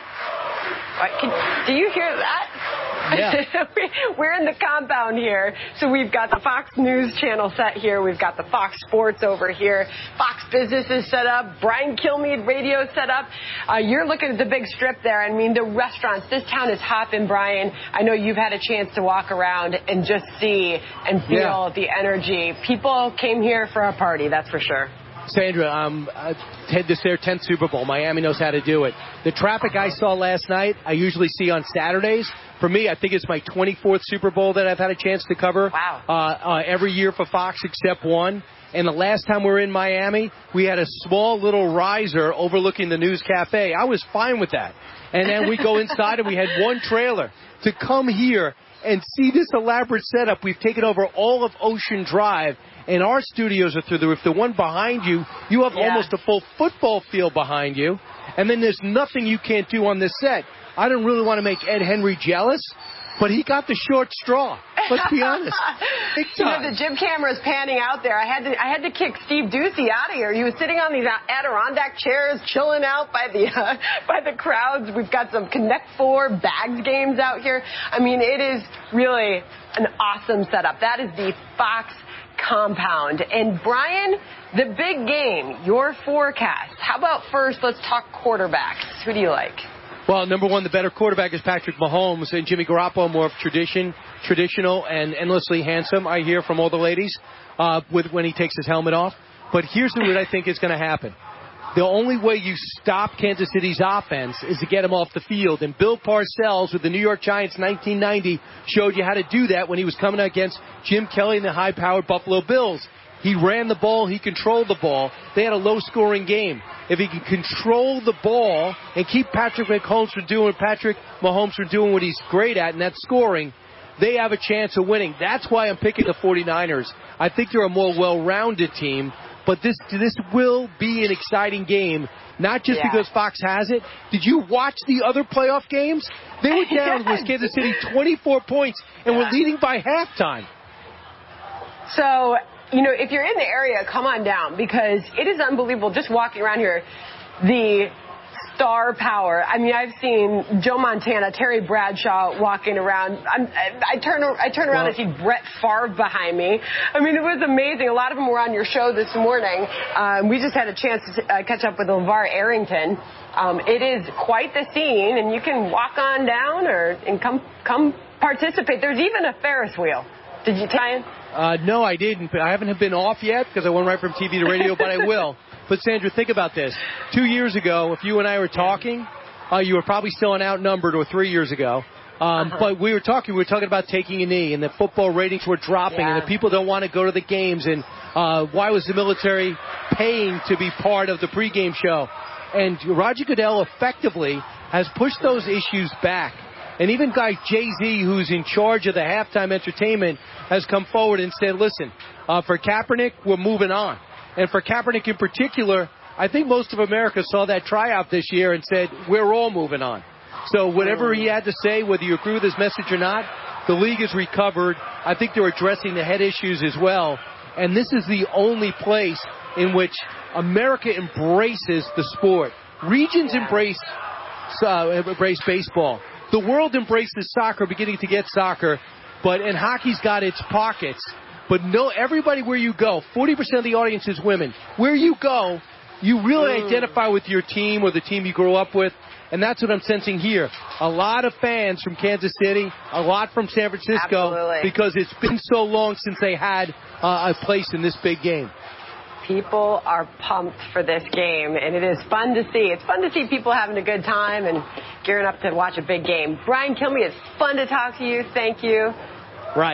Can, do you hear that? Yeah. We're in the compound here. So we've got the Fox News channel set here. We've got the Fox Sports over here. Fox Business is set up. Brian Kilmeade Radio set up. Uh, you're looking at the big strip there. I mean, the restaurants. This town is hopping, Brian. I know you've had a chance to walk around and just see and feel yeah. the energy. People came here for a party, that's for sure. Sandra, um, uh, head this their tenth Super Bowl. Miami knows how to do it. The traffic I saw last night, I usually see on Saturdays. For me, I think it's my twenty-fourth Super Bowl that I've had a chance to cover. Wow. Uh, uh, every year for Fox except one. And the last time we were in Miami, we had a small little riser overlooking the News Cafe. I was fine with that. And then we go inside and we had one trailer. To come here and see this elaborate setup, we've taken over all of Ocean Drive. And our studios are through the roof. The one behind you, you have yeah. almost a full football field behind you. And then there's nothing you can't do on this set. I don't really want to make Ed Henry jealous, but he got the short straw. Let's be honest. Big time. You know, the Jim camera's panning out there. I had to I had to kick Steve Ducey out of here. He was sitting on these Adirondack chairs, chilling out by the uh, by the crowds. We've got some Connect Four bags games out here. I mean, it is really an awesome setup. That is the Fox compound. And Brian, the big game, your forecast. How about first, let's talk quarterbacks. Who do you like? Well, number one, the better quarterback is Patrick Mahomes, and Jimmy Garoppolo more of tradition, traditional and endlessly handsome, I hear from all the ladies, uh, with when he takes his helmet off. But here's what I think is going to happen. The only way you stop Kansas City's offense is to get him off the field. And Bill Parcells with the New York Giants nineteen ninety showed you how to do that when he was coming against Jim Kelly and the high-powered Buffalo Bills. He ran the ball. He controlled the ball. They had a low-scoring game. If he can control the ball and keep Patrick Mahomes from doing Patrick Mahomes from doing what he's great at, and that's scoring, they have a chance of winning. That's why I'm picking the 49ers. I think they're a more well-rounded team. But this this will be an exciting game, not just yeah. because Fox has it. Did you watch the other playoff games? They were down with Kansas City twenty-four points and yeah. were leading by halftime. So, you know, if you're in the area, come on down because it is unbelievable just walking around here. The star power. I mean, I've seen Joe Montana, Terry Bradshaw walking around. I'm, I, I turn I turn around well, and see Brett Favre behind me. I mean, it was amazing. A lot of them were on your show this morning. Um, we just had a chance to uh, catch up with LeVar Arrington. Um, it is quite the scene, and you can walk on down or and come come participate. There's even a Ferris wheel. Did you tie in? Uh, no, I didn't. I haven't been off yet because I went right from T V to radio, but I will. But, Sandra, think about this. Two years ago, if you and I were talking, uh, you were probably still an outnumbered, or three years ago. Um, uh-huh. But we were talking, we were talking about taking a knee, and the football ratings were dropping, yeah. and the people don't want to go to the games, and uh, why was the military paying to be part of the pregame show? And Roger Goodell effectively has pushed those issues back. And even guy Jay-Z, who's in charge of the halftime entertainment, has come forward and said, listen, uh, for Kaepernick, we're moving on. And for Kaepernick in particular, I think most of America saw that tryout this year and said, we're all moving on. So whatever he had to say, whether you agree with his message or not, the league has recovered. I think they're addressing the head issues as well. And this is the only place in which America embraces the sport. Regions embrace, uh, embrace baseball. The world embraces soccer, beginning to get soccer. But and hockey's got its pockets. But no, everybody where you go, forty percent of the audience is women. Where you go, you really mm. identify with your team or the team you grew up with. And that's what I'm sensing here. A lot of fans from Kansas City, a lot from San Francisco, Absolutely. Because it's been so long since they had uh, a place in this big game. People are pumped for this game, and it is fun to see. It's fun to see people having a good time and gearing up to watch a big game. Brian Kilmeade, it's fun to talk to you. Thank you. Right.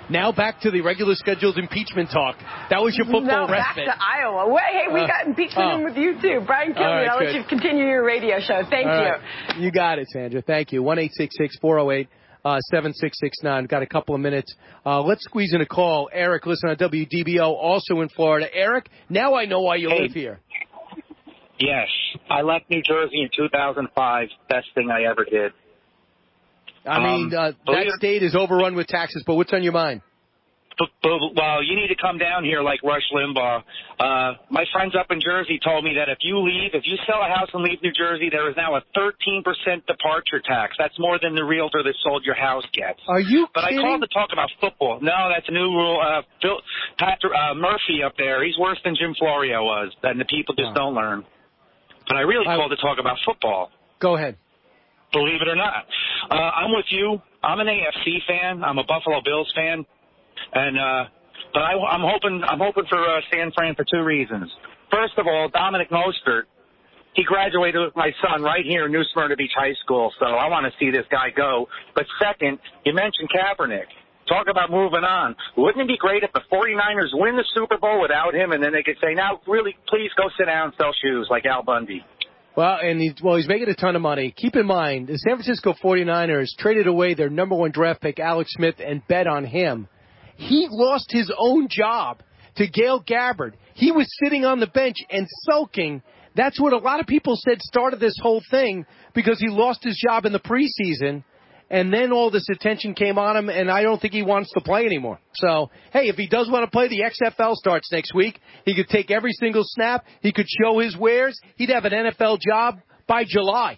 Now back to the regular scheduled impeachment talk. That was your football now respite. back to Iowa. Wait, hey, we Uh, got impeachment oh. in with you, too. Brian Kilmeade, right, I'll good. let you continue your radio show. Thank All you. right. You got it, Sandra. Thank you. one eight six six, four oh eight, seven six six nine. Got a couple of minutes. Uh, let's squeeze in a call. Eric, listen on W D B O, also in Florida. Eric, now I know why you Hey. live here. Yes. I left New Jersey in two thousand five. Best thing I ever did. I mean, Um, uh, believe that it- state is overrun with taxes, but what's on your mind? But, but, well, you need to come down here like Rush Limbaugh. Uh, my friends up in Jersey told me that if you leave, if you sell a house and leave New Jersey, there is now a thirteen percent departure tax. That's more than the realtor that sold your house gets. Are you But kidding? I called to talk about football. No, that's a new rule. Uh, Phil, Patrick, uh, Murphy up there, he's worse than Jim Florio was, and the people just don't learn. But I really called to talk about football. Go ahead. Believe it or not. Uh, I'm with you. I'm an A F C fan. I'm a Buffalo Bills fan. And uh, but I, I'm hoping I'm hoping for uh, San Fran for two reasons. First of all, Dominic Mostert, he graduated with my son right here in New Smyrna Beach High School, so I want to see this guy go. But second, you mentioned Kaepernick. Talk about moving on. Wouldn't it be great if the 49ers win the Super Bowl without him, and then they could say, now, really, please go sit down and sell shoes like Al Bundy. Well, and he's, well, he's making a ton of money. Keep in mind, the San Francisco 49ers traded away their number one draft pick, Alex Smith, and bet on him. He lost his own job to Gail Gabbard. He was sitting on the bench and sulking. That's what a lot of people said started this whole thing, because he lost his job in the preseason, and then all this attention came on him, and I don't think he wants to play anymore. So, hey, if he does want to play, the X F L starts next week. He could take every single snap. He could show his wares. He'd have an N F L job by July.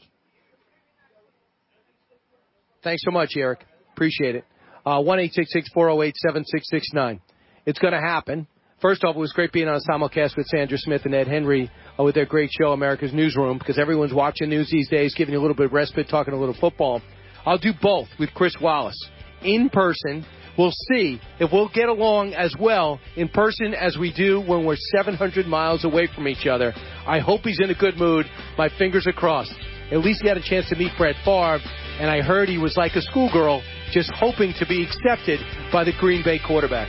Thanks so much, Eric. Appreciate it. Uh, one eight six six, four oh eight, seven six six nine. It's going to happen. First off, it was great being on a simulcast with Sandra Smith and Ed Henry uh, with their great show, America's Newsroom, because everyone's watching news these days, giving you a little bit of respite, talking a little football. I'll do both with Chris Wallace. In person, we'll see if we'll get along as well in person as we do when we're seven hundred miles away from each other. I hope he's in a good mood. My fingers are crossed. At least he had a chance to meet Brett Favre, and I heard he was like a schoolgirl, just hoping to be accepted by the Green Bay quarterback.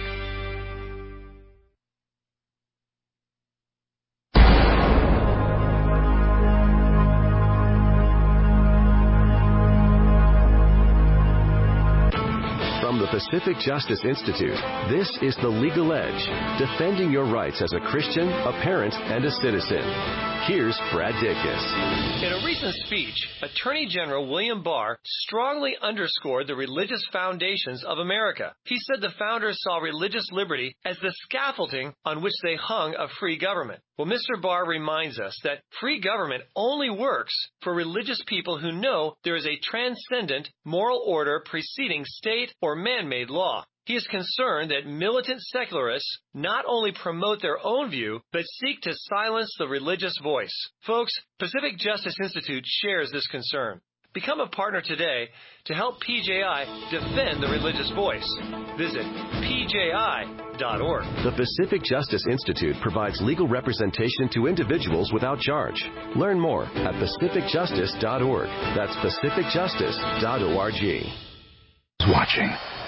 From the Pacific Justice Institute, this is The Legal Edge, defending your rights as a Christian, a parent, and a citizen. Here's Brad Dickus. In a recent speech, Attorney General William Barr strongly underscored the religious foundations of America. He said the founders saw religious liberty as the scaffolding on which they hung a free government. Well, Mister Barr reminds us that free government only works for religious people who know there is a transcendent moral order preceding state or man-made law. He is concerned that militant secularists not only promote their own view, but seek to silence the religious voice. Folks, Pacific Justice Institute shares this concern. Become a partner today to help P J I defend the religious voice. Visit P J I dot org. The Pacific Justice Institute provides legal representation to individuals without charge. Learn more at Pacific Justice dot org. That's Pacific Justice dot org. Watching.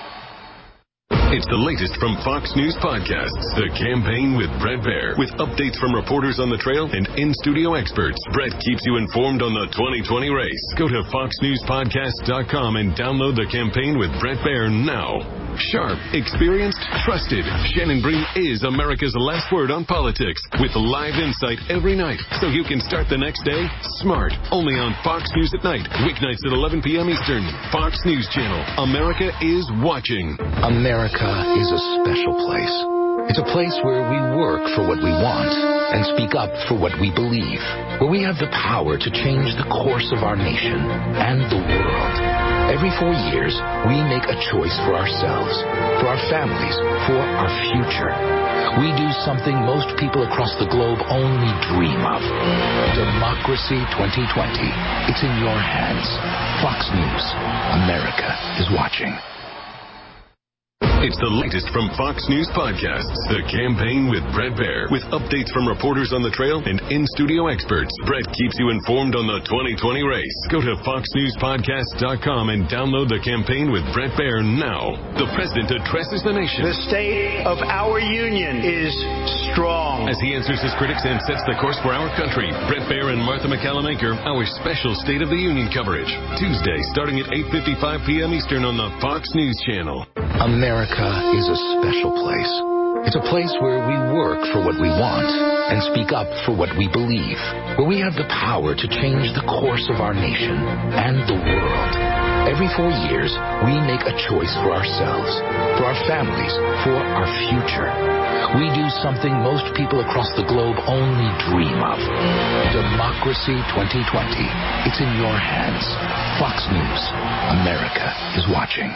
It's the latest from Fox News Podcasts, The Campaign with Bret Baier. With updates from reporters on the trail and in-studio experts, Bret keeps you informed on the twenty twenty race. Go to fox news podcasts dot com and download The Campaign with Bret Baier now. Sharp, experienced, trusted. Shannon Breen is America's last word on politics with live insight every night so you can start the next day smart. Only on Fox News at night, weeknights at eleven p.m. Eastern. Fox News Channel. America is watching. America is a special place. It's a place where we work for what we want and speak up for what we believe, where we have the power to change the course of our nation and the world. Every four years, we make a choice for ourselves, for our families, for our future. We do something most people across the globe only dream of. Democracy twenty twenty. It's in your hands. Fox News. America is watching. It's the latest from Fox News Podcasts, The Campaign with Bret Baier, with updates from reporters on the trail and in-studio experts. Bret keeps you informed on the twenty twenty race. Go to fox news podcast dot com and download The Campaign with Bret Baier now. The president addresses the nation. The state of our union is strong. As he answers his critics and sets the course for our country, Bret Baier and Martha McCallum anchor our special State of the Union coverage. Tuesday, starting at eight fifty-five p.m. Eastern on the Fox News Channel. America is a special place. It's a place where we work for what we want and speak up for what we believe, where we have the power to change the course of our nation and the world. Every four years, we make a choice for ourselves, for our families, for our future. We do something most people across the globe only dream of. Democracy twenty twenty. It's in your hands. Fox News. America is watching.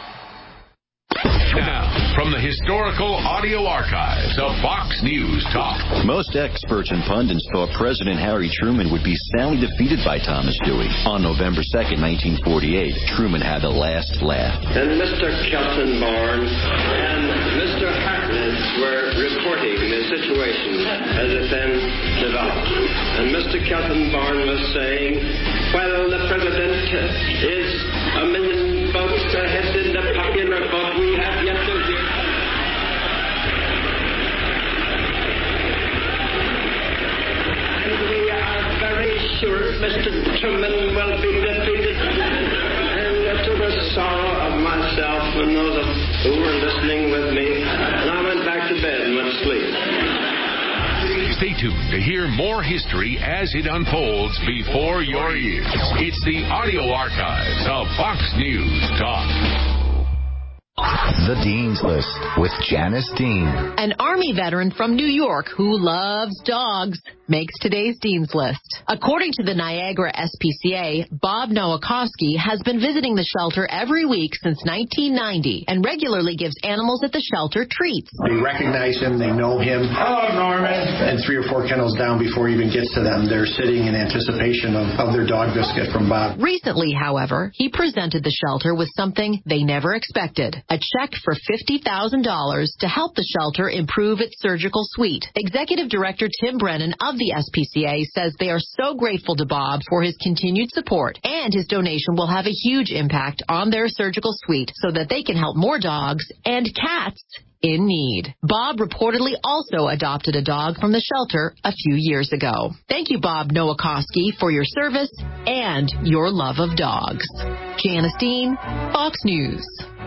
Now, from the historical audio archives of Fox News Talk. Most experts and pundits thought President Harry Truman would be soundly defeated by Thomas Dewey. On November second, nineteen forty-eight, Truman had the last laugh. And Mister Kelton-Barn and Mister Hartnett were reporting the situation as it then developed. And Mister Kelton-Barn was saying, well, the President is a million votes ahead in the popular vote. We have yet to hear. And we are very sure Mister Truman will be defeated. And to the sorrow of myself and those who were listening with me, and I went back to bed and went to sleep. Stay tuned to hear more history as it unfolds before your ears. It's the audio archives of Fox News Talk. The Dean's List with Janice Dean. An Army veteran from New York who loves dogs makes today's Dean's List. According to the Niagara S P C A, Bob Nowakowski has been visiting the shelter every week since nineteen ninety and regularly gives animals at the shelter treats. They recognize him, they know him. Hello, Norman. And three or four kennels down before he even gets to them, they're sitting in anticipation of, of their dog biscuit from Bob. Recently, however, he presented the shelter with something they never expected. A check for fifty thousand dollars to help the shelter improve its surgical suite. Executive Director Tim Brennan of the S P C A says they are so grateful to Bob for his continued support, and his donation will have a huge impact on their surgical suite so that they can help more dogs and cats in need. Bob reportedly also adopted a dog from the shelter a few years ago. Thank you, Bob Nowakowski, for your service and your love of dogs. Janice Dean, Fox News.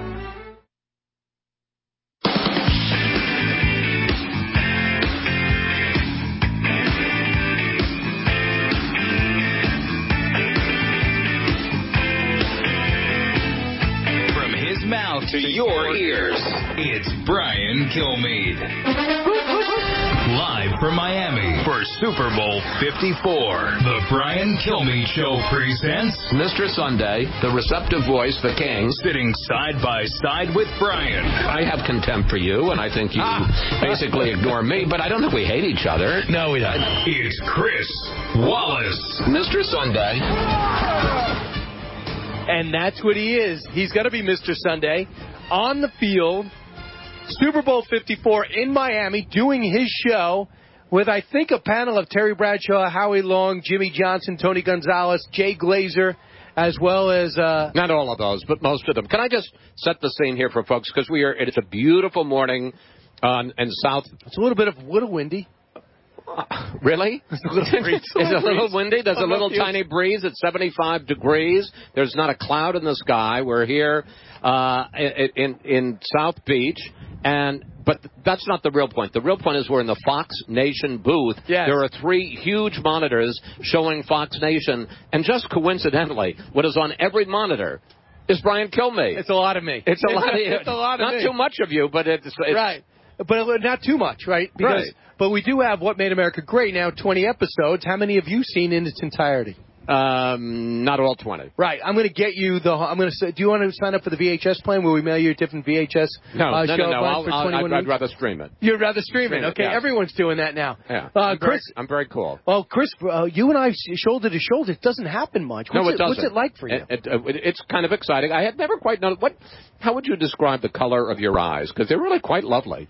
Mouth to your ears. It's Brian Kilmeade. Live from Miami for Super Bowl fifty-four. The Brian Kilmeade Show presents Mister Sunday, the receptive voice, the king, sitting side by side with Brian. I have contempt for you, and I think you ah. basically ignore me, but I don't think we hate each other. No, we don't. It's Chris Wallace. Mister Sunday. And that's what he is. He's going to be Mister Sunday on the field, Super Bowl fifty-four in Miami, doing his show with, I think, a panel of Terry Bradshaw, Howie Long, Jimmy Johnson, Tony Gonzalez, Jay Glazer, as well as... Uh, Not all of those, but most of them. Can I just set the scene here for folks? Because we are. It's a beautiful morning on in South... It's a little bit of a little windy. Uh, really? It's a little, breeze. It's a little windy. There's a little tiny breeze at seventy-five degrees. There's not a cloud in the sky. We're here uh, in in South Beach, and but that's not the real point. The real point is we're in the Fox Nation booth. Yes. There are three huge monitors showing Fox Nation, and just coincidentally, what is on every monitor is Brian Kilmeade. It's a lot of me. It's a lot of you. It's a lot of not me. too much of you, but it's, it's right. But not too much, right? Because, right. But we do have What Made America Great now, twenty episodes. How many have you seen in its entirety? Um, not all twenty. Right. I'm going to get you the. I'm going to. Do you want to sign up for the V H S plan where we mail you a different V H S? No, uh, no, show no, no. I'll, for I'll, twenty-one I'd, I'd weeks? rather stream it. You'd rather stream, stream it. it, Okay, yeah. everyone's doing that now. Yeah. Uh, I'm, Chris, very, I'm very cool. Well, Chris, uh, you and I shoulder to shoulder. It doesn't happen much. What's no, it, it doesn't. What's it like for you? It, it, uh, it's kind of exciting. I had never quite known what. How would you describe the color of your eyes? Because they're really quite lovely.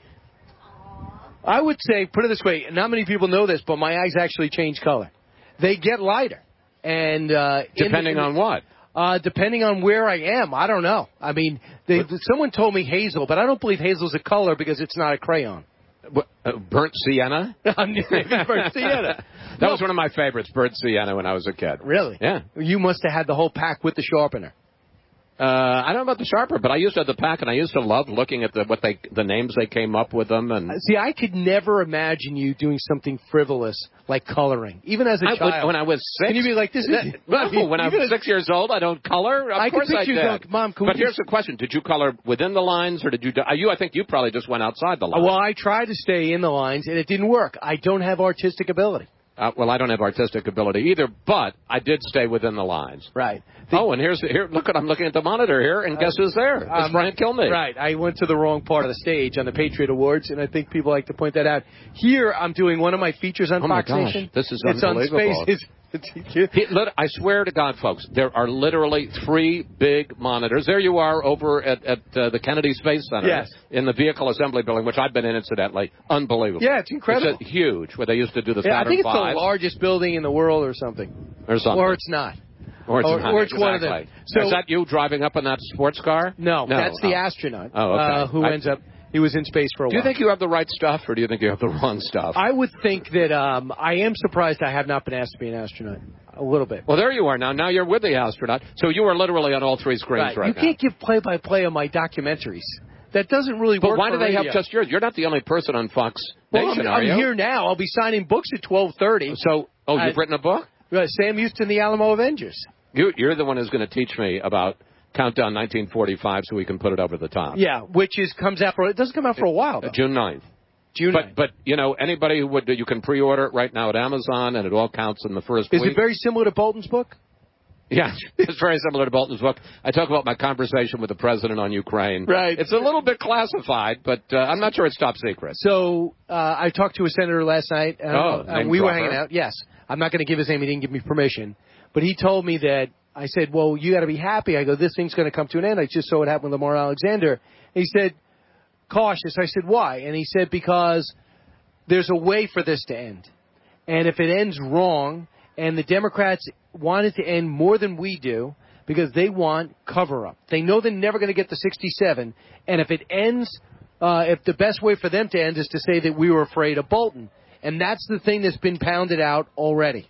I would say, put it this way, not many people know this, but my eyes actually change color. They get lighter. And uh, Depending in, in, on what? Uh, depending on where I am. I don't know. I mean, they, someone told me hazel, but I don't believe hazel's a color because it's not a crayon. What, uh, burnt sienna? burnt sienna. That no. was one of my favorites, burnt sienna, when I was a kid. Really? Yeah. You must have had the whole pack with the sharpener. Uh, I don't know about the sharper, but I used to have the pack, and I used to love looking at the what they the names they came up with them. And see, I could never imagine you doing something frivolous like coloring, even as a I, child. When I was six, can you be like this? Is that, no, when I was six years old, I don't color. Of I course, I did. Going, Mom, can but we here's the question: did you color within the lines, or did you? Do, you, I think you probably just went outside the lines. Well, I tried to stay in the lines, and it didn't work. I don't have artistic ability. Uh, well, I don't have artistic ability either, but I did stay within the lines. Right. The, oh, and here's the, here. Look, at I'm looking at the monitor here, and guess uh, who's there? It's um, Brian Kilmeade. Right. I went to the wrong part of the stage on the Patriot Awards, and I think people like to point that out. Here, I'm doing one of my features on oh Fox my gosh, Nation. This is it's unbelievable. on Space. He, I swear to God, folks, there are literally three big monitors. There you are over at, at uh, the Kennedy Space Center yes. in the Vehicle Assembly Building, which I've been in, incidentally. Unbelievable. Yeah, it's incredible. Uh, It's a, huge, where they used to do the yeah, Saturn I think it's five. the largest building in the world or something. Or something. Or it's not. Or it's, or, not. Or it's exactly. one of them. So, is that you driving up in that sports car? No, no that's oh. the astronaut oh, okay. uh, who I, ends up... He was in space for a do while. Do you think you have the right stuff, or do you think you have the wrong stuff? I would think that um, I am surprised I have not been asked to be an astronaut. A little bit. Well, there you are now. Now you're with the astronaut. So you are literally on all three screens right, right you now. You can't give play-by-play on my documentaries. That doesn't really but work. But why for do they radio. have just yours? You're not the only person on Fox well, Nation, I'm, are I'm you? here now. I'll be signing books at twelve thirty. So, oh, you've I, written a book? Uh, Sam Houston, the Alamo Avengers. You, you're the one who's going to teach me about Countdown nineteen forty-five so we can put it over the top. Yeah, which is comes out for it doesn't come out for a while though. Uh, June ninth. June but but you know anybody who would you can pre-order it right now at Amazon and it all counts in the first is week. Is it very similar to Bolton's book? Yeah, it's very similar to Bolton's book. I talk about my conversation with the president on Ukraine. Right. It's a little bit classified, but uh, I'm not sure it's top secret. So uh, I talked to a senator last night. And, oh, uh, we were hanging out. Yes, I'm not going to give his name. He didn't give me permission, but he told me that. I said, well, you got to be happy. I go, this thing's going to come to an end. I just saw it happen with Lamar Alexander. And he said, cautious. I said, why? And he said, because there's a way for this to end. And if it ends wrong, and the Democrats want it to end more than we do, because they want cover-up. They know they're never going to get to sixty-seven. And if it ends, uh, if the best way for them to end is to say that we were afraid of Bolton. And that's the thing that's been pounded out already.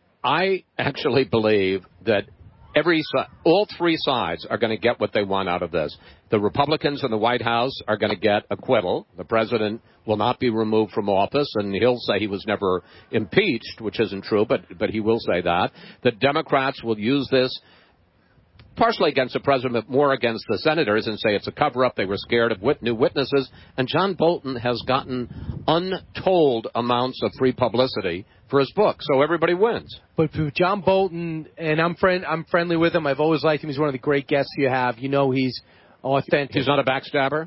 I actually believe that Every all three sides are going to get what they want out of this. The Republicans in the White House are going to get acquittal. The president will not be removed from office, and he'll say he was never impeached, which isn't true, but but he will say that. The Democrats will use this partially against the president, but more against the senators, and say it's a cover-up. They were scared of wit- new witnesses, and John Bolton has gotten untold amounts of free publicity for his book, so everybody wins. But for John Bolton, and I'm friend, I'm friendly with him. I've always liked him. He's one of the great guests you have. You know, he's authentic. He's not a backstabber?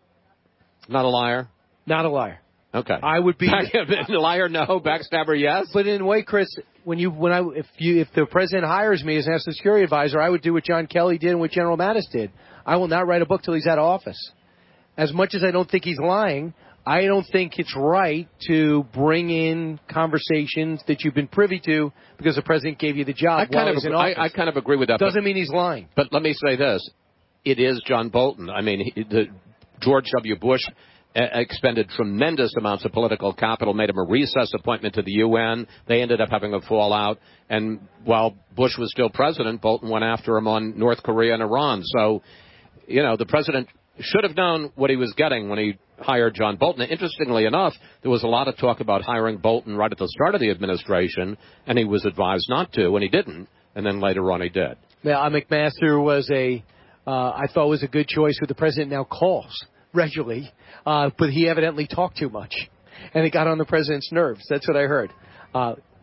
Not a liar? Not a liar. Okay. I would be liar, no. Backstabber, yes. But in a way, Chris, when you when I if you if the president hires me as national security advisor, I would do what John Kelly did and what General Mattis did. I will not write a book till he's out of office. As much as I don't think he's lying, I don't think it's right to bring in conversations that you've been privy to because the president gave you the job. I kind while of he's in I, office. I kind of agree with that. Doesn't but, mean he's lying. But let me say this: it is John Bolton. I mean, he, the George W. Bush expended tremendous amounts of political capital, made him a recess appointment to the U N. They ended up having a fallout. And while Bush was still president, Bolton went after him on North Korea and Iran. So, you know, the president should have known what he was getting when he hired John Bolton. And interestingly enough, there was a lot of talk about hiring Bolton right at the start of the administration, and he was advised not to, and he didn't. And then later on he did. Now, McMaster was a, uh, I thought was a good choice who the president now calls regularly, uh, but he evidently talked too much, and it got on the president's nerves. That's what I heard. Uh,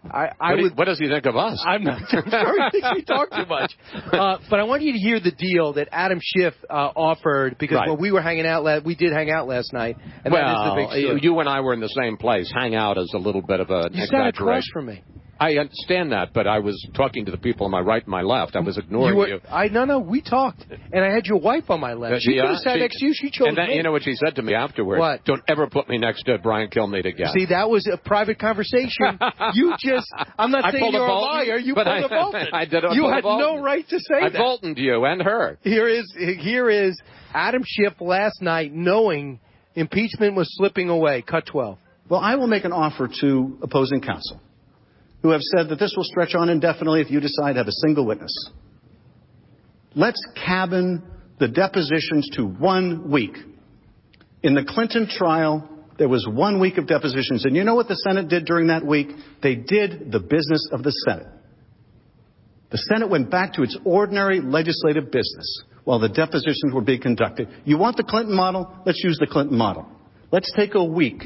I, I what, do you, would, what does he think of us? I'm not sure. I think we talk too much. Uh, but I want you to hear the deal that Adam Schiff uh, offered, because right. when we were hanging out, la- we did hang out last night, and well, that is the big story. You and I were in the same place. Hang out is a little bit of an you exaggeration. sat across from me. I understand that, but I was talking to the people on my right and my left. I was ignoring you. Were, you. I no, no, we talked, and I had your wife on my left. Uh, she yeah, could have sat she, next to you. She chose and that, me. You know what she said to me afterwards? What? Don't ever put me next to Brian Kilmeade again. See, that was a private conversation. You just, I'm not I saying pulled you're a, a Bolton, liar. You but pulled I, a Bolton. I did a You had Bolton. no right to say I that. I Boltoned you and her. Here is here is Adam Schiff last night, knowing impeachment was slipping away. Cut twelve. Well, I will make an offer to opposing counsel, who have said that this will stretch on indefinitely if you decide to have a single witness. Let's cabin the depositions to one week. In the Clinton trial, there was one week of depositions. And you know what the Senate did during that week? They did the business of the Senate. The Senate went back to its ordinary legislative business while the depositions were being conducted. You want the Clinton model? Let's use the Clinton model. Let's take a week.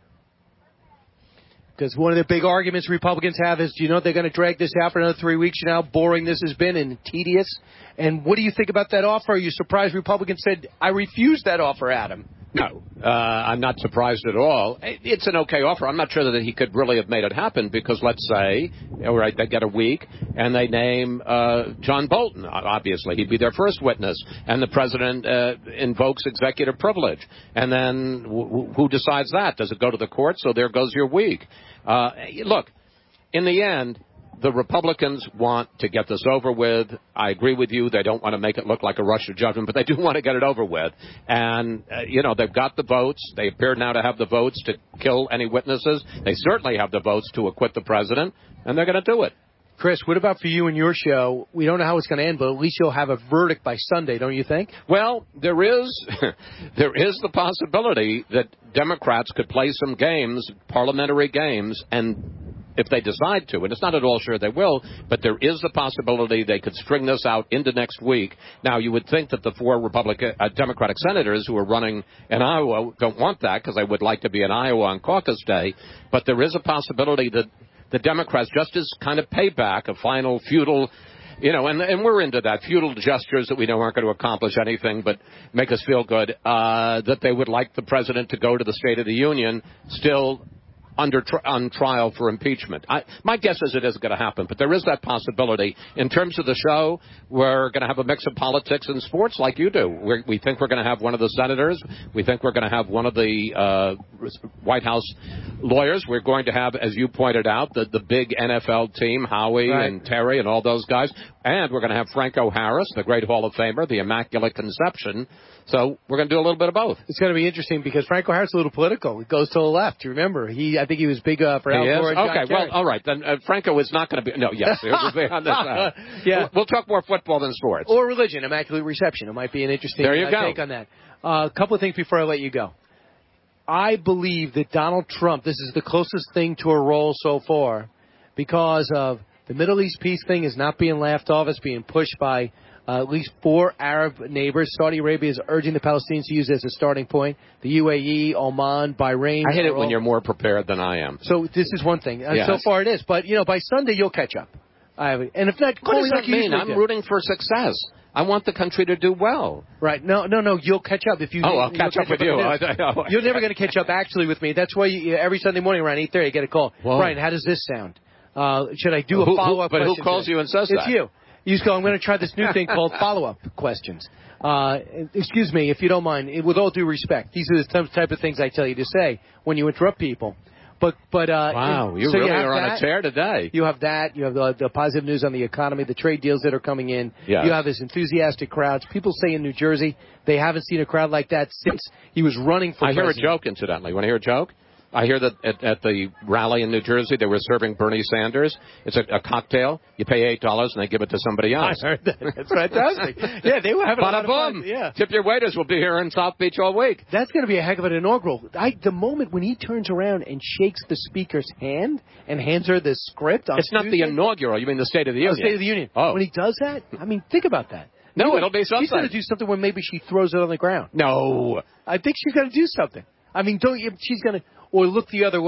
Because one of the big arguments Republicans have is, do you know they're going to drag this out for another three weeks? You know how boring this has been and tedious? And what do you think about that offer? Are you surprised Republicans said, I refuse that offer, Adam? No, uh, I'm not surprised at all. It's an okay offer. I'm not sure that he could really have made it happen because, let's say, all right, they get a week and they name uh, John Bolton. Obviously, he'd be their first witness, and the president uh, invokes executive privilege. And then w- who decides that? Does it go to the court? So there goes your week. Uh, look, in the end, the Republicans want to get this over with. I agree with you. They don't want to make it look like a rush to judgment, but they do want to get it over with. And, uh, you know, they've got the votes. They appear now to have the votes to kill any witnesses. They certainly have the votes to acquit the president, and they're going to do it. Chris, what about for you and your show? We don't know how it's going to end, but at least you'll have a verdict by Sunday, don't you think? Well, there is there is the possibility that Democrats could play some games, parliamentary games, and if they decide to, and it's not at all sure they will, but there is the possibility they could string this out into next week. Now, you would think that the four Republican, uh, Democratic senators who are running in Iowa don't want that because they would like to be in Iowa on caucus day, but there is a possibility that the Democrats, just as kind of payback, a final feudal, you know, and, and we're into that, feudal gestures that we know aren't going to accomplish anything but make us feel good, uh, that they would like the president to go to the State of the Union still under tri- on trial for impeachment. I, my guess is it isn't going to happen, but there is that possibility. In terms of the show, we're going to have a mix of politics and sports like you do. We're, we think we're going to have one of the senators. We think we're going to have one of the uh, White House lawyers. We're going to have, as you pointed out, the, the big N F L team, Howie right. and Terry and all those guys. And we're going to have Franco Harris, the great Hall of Famer, the Immaculate Conception. So we're going to do a little bit of both. It's going to be interesting because Franco Harris is a little political. He goes to the left. You remember? He, I think he was big uh, for Al Gore and John Okay, Kerry. well, all right. Then uh, Franco is not going to be. No, yes, it will be on this side. Yeah, we'll, we'll talk more football than sports or religion. Immaculate Reception. It might be an interesting there you uh, go. take on that. Uh, a couple of things before I let you go. I believe that Donald Trump. This is the closest thing to a roll so far, because of the Middle East peace thing is not being laughed off. It's being pushed by Uh, at least four Arab neighbors. Saudi Arabia is urging the Palestinians to use it as a starting point. The U A E, Oman, Bahrain. I hate it all... when you're more prepared than I am. So this is one thing. Uh, yes. So far it is. But, you know, by Sunday you'll catch up. I have, and if not, what call does me that like you mean? I'm did. rooting for success. I want the country to do well. Right. No, no, no. You'll catch up. If you. Oh, I'll catch, catch up with you. I, I, You're never going to catch up actually with me. That's why you, every Sunday morning around eight thirty I get a call. Whoa. Brian, how does this sound? Uh, should I do a who, follow-up who, But question who calls today? you and says it's that? It's you. You just go, I'm going to try this new thing called follow-up questions. Uh, excuse me, if you don't mind, with all due respect, these are the type of things I tell you to say when you interrupt people. But, but, uh, wow, you so really you are that. on a tear today. You have that. You have the, the positive news on the economy, the trade deals that are coming in. Yes. You have this enthusiastic crowds. People say in New Jersey they haven't seen a crowd like that since he was running for I president. hear a joke, incidentally. Want to hear a joke? I hear that at, at the rally in New Jersey, they were serving Bernie Sanders. It's a, a cocktail. You pay eight dollars and they give it to somebody else. I heard that. That's fantastic. Yeah, they were having Bada a lot boom. of fun. Yeah. Tip your waiters. We'll be here in South Beach all week. That's going to be a heck of an inaugural. I, the moment when he turns around and shakes the speaker's hand and hands her the script on It's not Tuesday, the inaugural. You mean the State of the Union? Oh, State of the Union. Oh. When he does that, I mean, think about that. No, Maybe it'll be something. He's going to do something where maybe she throws it on the ground. No. I think she's going to do something. I mean, don't you? She's going to, or look the other way.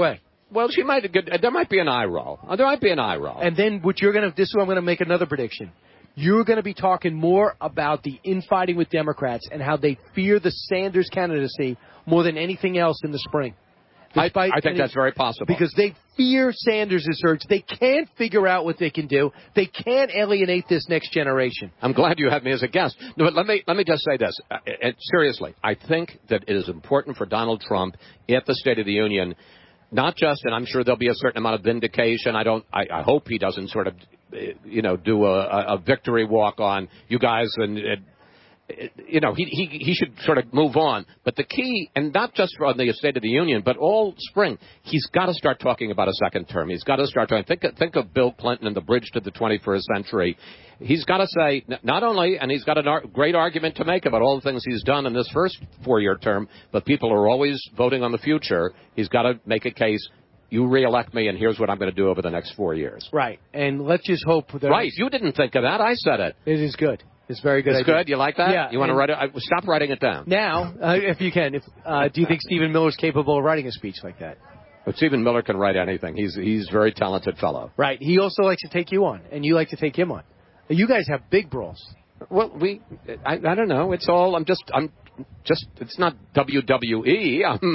Well, she might get, there might be an eye roll. There might be an eye roll. And then what you're going to, this is where I'm going to make another prediction. You're going to be talking more about the infighting with Democrats and how they fear the Sanders candidacy more than anything else in the spring. I, I think that's very possible. Because they fear Sanders' surge. They can't figure out what they can do. They can't alienate this next generation. I'm glad you had me as a guest. No, but let me let me just say this. Uh, uh, seriously, I think that it is important for Donald Trump at the State of the Union, not just, and I'm sure there'll be a certain amount of vindication. I don't. I, I hope he doesn't sort of, uh, you know, do a, a victory walk on you guys and. and You know, he, he he should sort of move on. But the key, and not just on the State of the Union, but all spring, he's got to start talking about a second term. He's got to start talking. Think, think of Bill Clinton and the bridge to the twenty-first century. He's got to say, not only, and he's got a ar- great argument to make about all the things he's done in this first four-year term, but people are always voting on the future. He's got to make a case. You reelect me, and here's what I'm going to do over the next four years. Right. And let's just hope that... Right. You didn't think of that. I said it. It is good. It's very good. It's idea. good. You like that? Yeah. You want to write it? I, stop writing it down. Now, uh, if you can, if, uh, do you think Stephen Miller's capable of writing a speech like that? But Stephen Miller can write anything. He's he's a very talented fellow. Right. He also likes to take you on, and you like to take him on. You guys have big brawls. Well, we, I, I don't know. It's all. I'm just. I'm just. It's not W W E. I'm.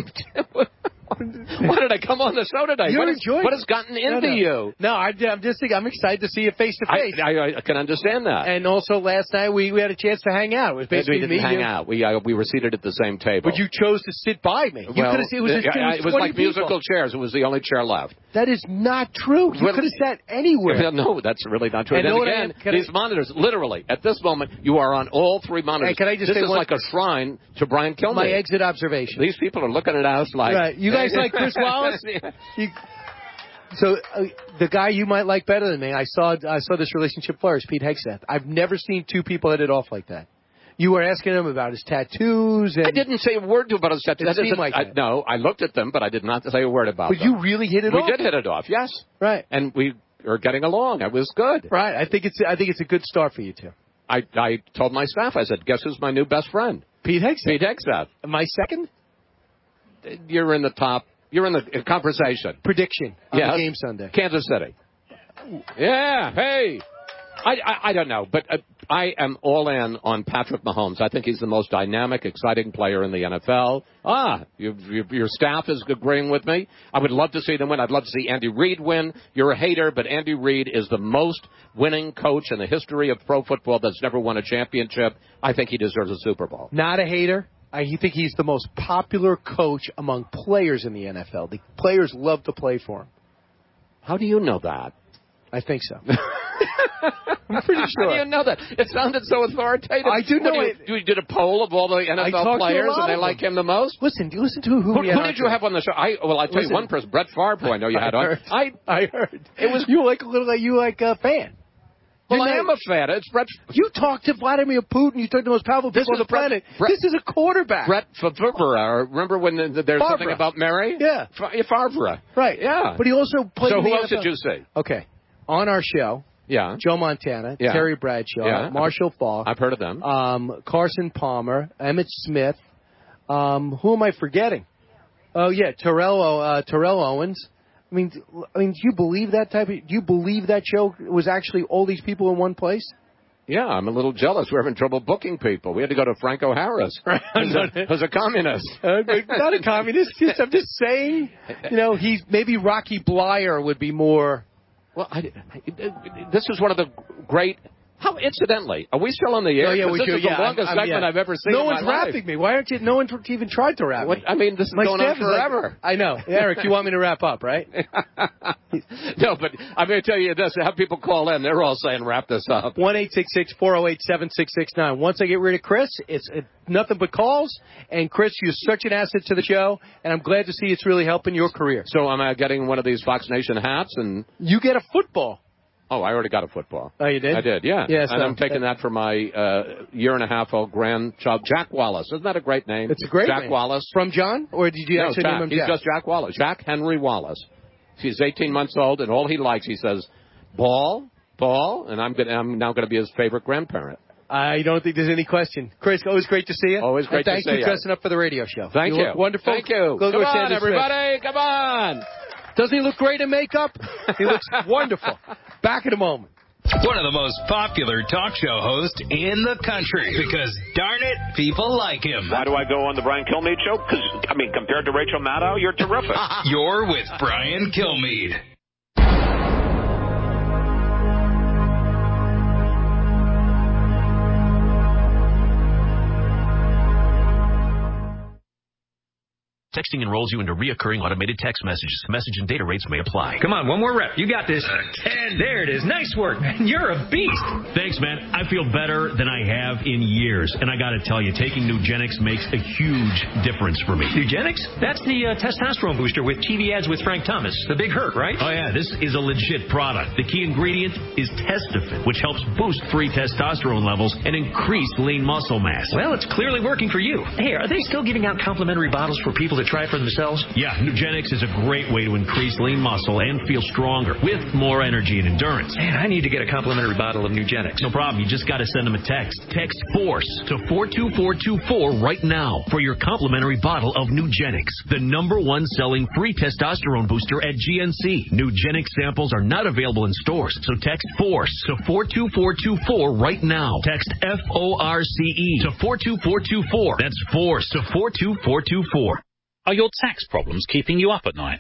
Why did I come on the show today? You're What, is, enjoying what has gotten into no, no. you? No, I, I'm just thinking, I'm excited to see you face to face. I, I can understand that. And also last night we, we had a chance to hang out. It was basically we didn't me, hang you. out. We uh, we were seated at the same table. But you chose to sit by me. You well, could have. It was, uh, it was, it was like people. musical chairs. It was the only chair left. That is not true. You Well, could have sat anywhere. No, that's really not true. And then know again, what I- these I- monitors, literally, at this moment, you are on all three monitors. Hey, can I just this say is one- like a shrine to Brian Kilmeade. My exit observation. These people are looking at us like... Right. You guys like Chris Wallace? You, so uh, the guy you might like better than me, I saw I saw this relationship flourish, Pete Hegseth. I've never seen two people hit it off like that. You were asking him about his tattoos. And I didn't say a word about his tattoos. It That seemed isn't- like I, that. no, I looked at them, but I did not say a word about But them. you really hit it we off? We did hit it off, yes. Right. And we are getting along. It was good. Right. I think it's I think it's a good start for you two. I, I told my staff, I said, guess who's my new best friend? Pete Hegseth. Pete Hegseth. My second? You're in the top. You're in the conversation. Prediction on Yes. the game Sunday. Kansas City. Yeah, hey. I, I, I don't know, but uh, I am all in on Patrick Mahomes. I think he's the most dynamic, exciting player in the N F L. Ah, you, you, your staff is agreeing with me. I would love to see them win. I'd love to see Andy Reid win. You're a hater, but Andy Reid is the most winning coach in the history of pro football that's never won a championship. I think he deserves a Super Bowl. Not a hater. I think he's the most popular coach among players in the N F L. The players love to play for him. How do you know that? I think so. I'm pretty sure. How do you know that? It sounded so authoritative. I do know What, it. You, you did a poll of all the N F L players, and they like him the most? Listen, do you listen to who, Who, we had who on did you show? have on the show? I well, I tell Listen. you one person, Brett Favre, who I know you had I on. heard. I I heard. It was you like a little like you like a fan. well, You're I not- am a fan. It's Brett. You talked to Vladimir Putin. You talked to the most powerful This people on is the planet. Brett- this is a quarterback. Brett Favre. Remember when the, the, there's Favre. something about Mary? Yeah. F- Favre. Right. Yeah. But he also played. So in who the else N F L. did you see? Okay. On our show, Yeah. Joe Montana, Yeah. Terry Bradshaw, Yeah. Marshall Faulk, I've heard of them. um, Carson Palmer, Emmett Smith. Um, who am I forgetting? Oh yeah, Terrell uh, Terrell Owens. I mean, I mean, do you believe that type of? Do you believe that show was actually all these people in one place? Yeah, I'm a little jealous. We're having trouble booking people. We had to go to Franco Harris, who's a, who's a communist. Uh, not a communist. Just, I'm just saying. You know, he's maybe Rocky Blyer would be more. Well, I, I, this is one of the great. How incidentally, are we still on the air? Oh yeah, 'Cause we this do. is the Yeah, longest I'm- I'm- segment yeah. I've ever seen. No in one's my life. rapping me. Why aren't you? No one even tried to rap What, me. I mean, this is My going staff on is like- forever. I know, Eric. You want me to wrap up, right? No, but I'm going to tell you this: have people call in. They're all saying, "Wrap this up." One eight six six four zero eight seven six six nine. Once I get rid of Chris, it's uh, nothing but calls. And Chris, you're such an asset to the show, and I'm glad to see it's really helping your career. So am I getting one of these Fox Nation hats? And You get a football. oh, I already got a football. Oh, you did? I did, yeah. Yeah, and so- I'm taking that for my uh, year and a half old grandchild, Jack Wallace. Isn't that a great name? It's a great Jack name. Wallace. From John, or did you no, actually Jack. name him He's Jack? just Jack Wallace. Jack Henry Wallace. He's eighteen months old, and all he likes, he says, ball, ball, and I'm gonna, I'm now going to be his favorite grandparent. I don't think there's any question. Chris, always great to see you. Always great and to thanks see for you. dressing up for the radio show. Thank you. look wonderful. Thank you. Go Come go on, Sanders everybody. Come on. Doesn't he look great in makeup? He looks wonderful. Back in a moment. One of the most popular talk show hosts in the country because, darn it, people like him. Why do I go on the Brian Kilmeade Show? Because, I mean, compared to Rachel Maddow, you're terrific. You're with Brian Kilmeade. Texting enrolls you into reoccurring automated text messages. Message and data rates may apply. Come on, one more rep. You got this. Uh, ten. There it is. Nice work, man. You're a beast. Thanks, man. I feel better than I have in years. And I got to tell you, taking Nugenix makes a huge difference for me. Nugenix? That's the uh, testosterone booster with T V ads with Frank Thomas. The big hurt, right? Oh, yeah. This is a legit product. The key ingredient is Testofen, which helps boost free testosterone levels and increase lean muscle mass. Well, it's clearly working for you. Hey, are they still giving out complimentary bottles for people to try it for themselves? Yeah, Nugenix is a great way to increase lean muscle and feel stronger with more energy and endurance. Man, I need to get a complimentary bottle of Nugenix. No problem. You just got to send them a text. Text FORCE to four two four two four right now for your complimentary bottle of Nugenix, the number one selling free testosterone booster at G N C. Nugenix samples are not available in stores, so text FORCE to four two four two four right now. Text F O R C E to four two four two four. That's FORCE to four two four two four. Are your tax problems keeping you up at night?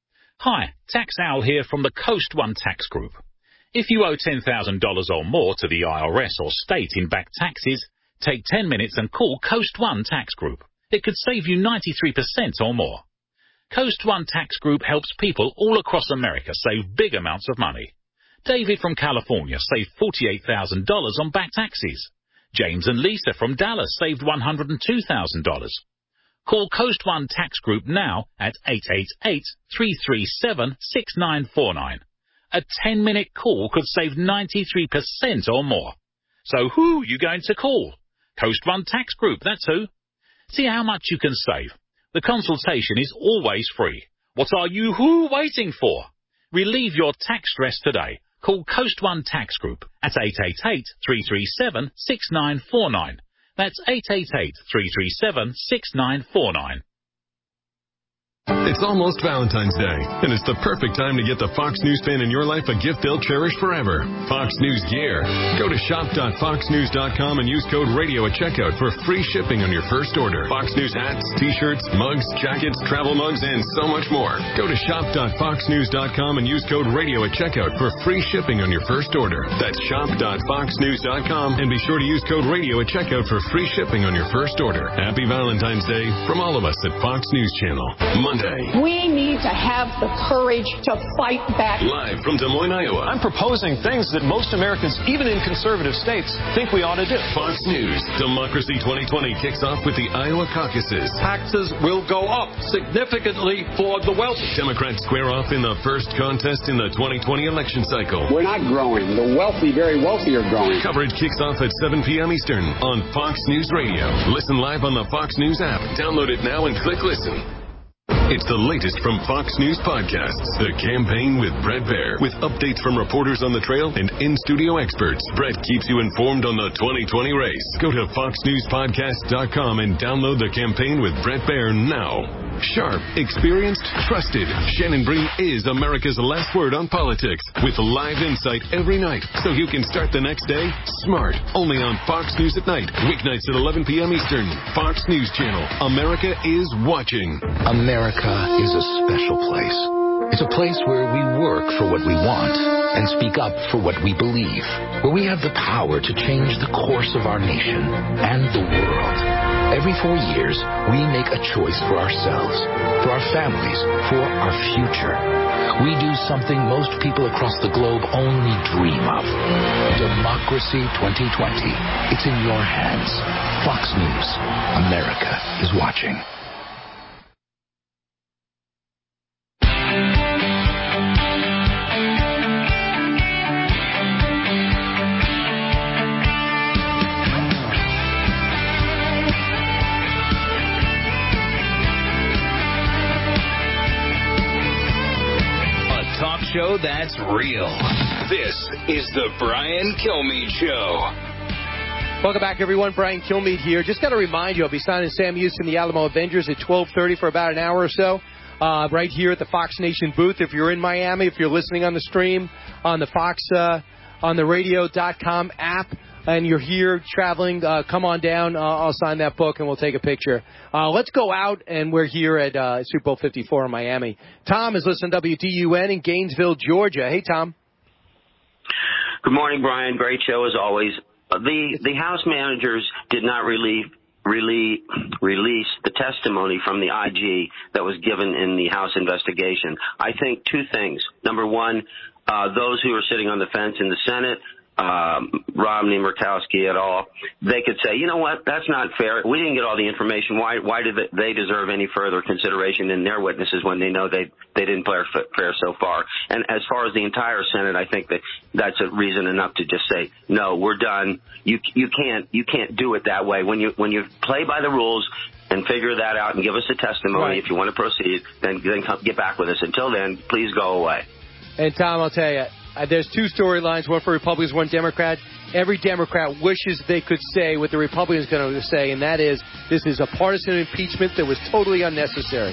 Hi, Tax Owl here from the Coast One Tax Group. If you owe ten thousand dollars or more to the I R S or state in back taxes, take ten minutes and call Coast One Tax Group. It could save you ninety-three percent or more. Coast One Tax Group helps people all across America save big amounts of money. David from California saved forty-eight thousand dollars on back taxes. James and Lisa from Dallas saved one hundred two thousand dollars. Call Coast One Tax Group now at eight eight eight, three three seven, six nine four nine. A ten-minute call could save ninety-three percent or more. So who are you going to call? Coast One Tax Group, that's who. See how much you can save. The consultation is always free. What are you who waiting for? Relieve your tax stress today. Call Coast One Tax Group at eight eight eight, three three seven, six nine four nine. That's eight eight eight, three three seven, six nine four nine. It's almost Valentine's Day, and it's the perfect time to get the Fox News fan in your life a gift they'll cherish forever. Fox News gear. Go to shop dot fox news dot com and use code RADIO at checkout for free shipping on your first order. Fox News hats, t-shirts, mugs, jackets, travel mugs, and so much more. Go to shop dot fox news dot com and use code RADIO at checkout for free shipping on your first order. That's shop dot fox news dot com, and be sure to use code RADIO at checkout for free shipping on your first order. Happy Valentine's Day from all of us at Fox News Channel. Monday. We need to have the courage to fight back. Live from Des Moines, Iowa. I'm proposing things that most Americans, even in conservative states, think we ought to do. Fox News Democracy twenty twenty kicks off with the Iowa caucuses. Taxes will go up significantly for the wealthy. Democrats square off in the first contest in the twenty twenty election cycle. We're not growing. The wealthy, very wealthy are growing. Coverage kicks off at seven p.m. Eastern on Fox News Radio. Listen live on the Fox News app. Download it now and click listen. It's the latest from Fox News Podcasts, The Campaign with Bret Baier, with updates from reporters on the trail and in-studio experts. Bret keeps you informed on the twenty twenty race. Go to fox news podcast dot com and download The Campaign with Bret Baier now. Sharp, experienced, trusted. Shannon Bream is America's last word on politics, with live insight every night, so you can start the next day smart. Only on Fox News at night, weeknights at eleven p.m. Eastern. Fox News Channel. America is watching. America is a special place. It's a place where we work for what we want and speak up for what we believe, where we have the power to change the course of our nation and the world. Every four years, we make a choice for ourselves, for our families, for our future. We do something most people across the globe only dream of. Democracy twenty twenty. It's in your hands. Fox News. America is watching. Show that's real. This is the Brian Kilmeade Show. Welcome back, everyone. Brian Kilmeade here. Just got to remind you, I'll be signing Sam Houston, the Alamo Avengers, at twelve thirty for about an hour or so. uh, right here at the Fox Nation booth. If you're in Miami, if you're listening on the stream, on the Fox, uh, on the radio dot com app, and you're here traveling, uh, come on down. Uh, I'll sign that book, and we'll take a picture. Uh, let's go out, and we're here at uh, Super Bowl fifty-four in Miami. Tom is listening to W D U N in Gainesville, Georgia. Hey, Tom. Good morning, Brian. Great show as always. The the House managers did not relieve, really release the testimony from the I G that was given in the House investigation. I think two things. Number one, uh, those who are sitting on the fence in the Senate, um, Romney, Murkowski et al., they could say, you know what, that's not fair. We didn't get all the information. Why why did they deserve any further consideration in their witnesses when they know they they didn't play fair so far? And as far as the entire Senate, I think that that's a reason enough to just say, no, we're done. You you can't you can't do it that way. When you when you play by the rules and figure that out and give us a testimony, right. If you want to proceed, then then come, get back with us. Until then, please go away. And Tom, I'll tell you, uh, there's two storylines, one for Republicans, one Democrat. Every Democrat wishes they could say what the Republicans are going to say, and that is this is a partisan impeachment that was totally unnecessary.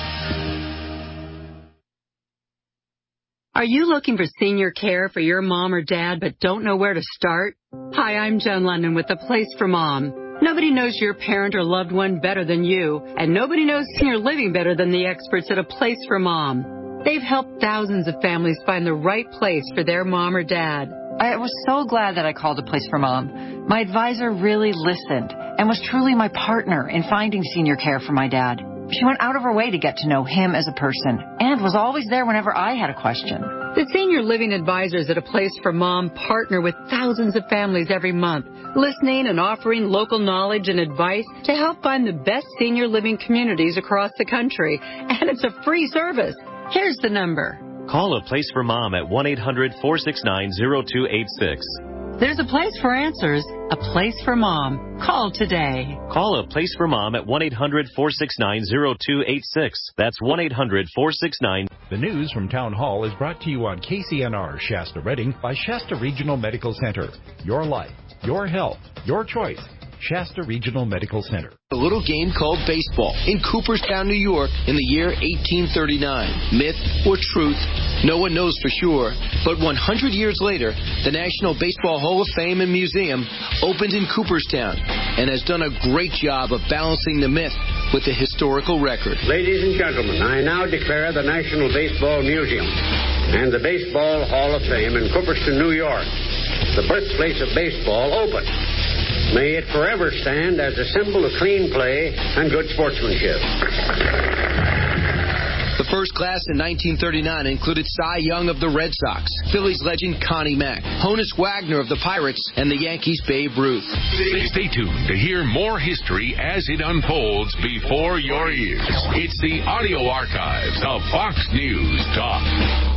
Are you looking for senior care for your mom or dad but don't know where to start? Hi, I'm Jen London with A Place for Mom. Nobody knows your parent or loved one better than you, and nobody knows senior living better than the experts at A Place for Mom. They've helped thousands of families find the right place for their mom or dad. I was so glad that I called A Place for Mom. My advisor really listened and was truly my partner in finding senior care for my dad. She went out of her way to get to know him as a person and was always there whenever I had a question. The senior living advisors at A Place for Mom partner with thousands of families every month, listening and offering local knowledge and advice to help find the best senior living communities across the country. And it's a free service. Here's the number. Call A Place for Mom at one eight hundred four six nine zero two eight six. There's a place for answers, A Place for Mom. Call today. Call A Place for Mom at one eight hundred four six nine zero two eight six. That's one eight hundred four six nine. The news from Town Hall is brought to you on K C N R Shasta Redding by Shasta Regional Medical Center. Your life, your health, your choice. Shasta Regional Medical Center. A little game called baseball in Cooperstown, New York in the year eighteen thirty-nine. Myth or truth, no one knows for sure. But one hundred years later, the National Baseball Hall of Fame and Museum opened in Cooperstown and has done a great job of balancing the myth with the historical record. Ladies and gentlemen, I now declare the National Baseball Museum and the Baseball Hall of Fame in Cooperstown, New York, the birthplace of baseball, open. May it forever stand as a symbol of clean play and good sportsmanship. The first class in nineteen thirty-nine included Cy Young of the Red Sox, Phillies legend Connie Mack, Honus Wagner of the Pirates, and the Yankees' Babe Ruth. Stay tuned to hear more history as it unfolds before your ears. It's the audio archives of Fox News Talk.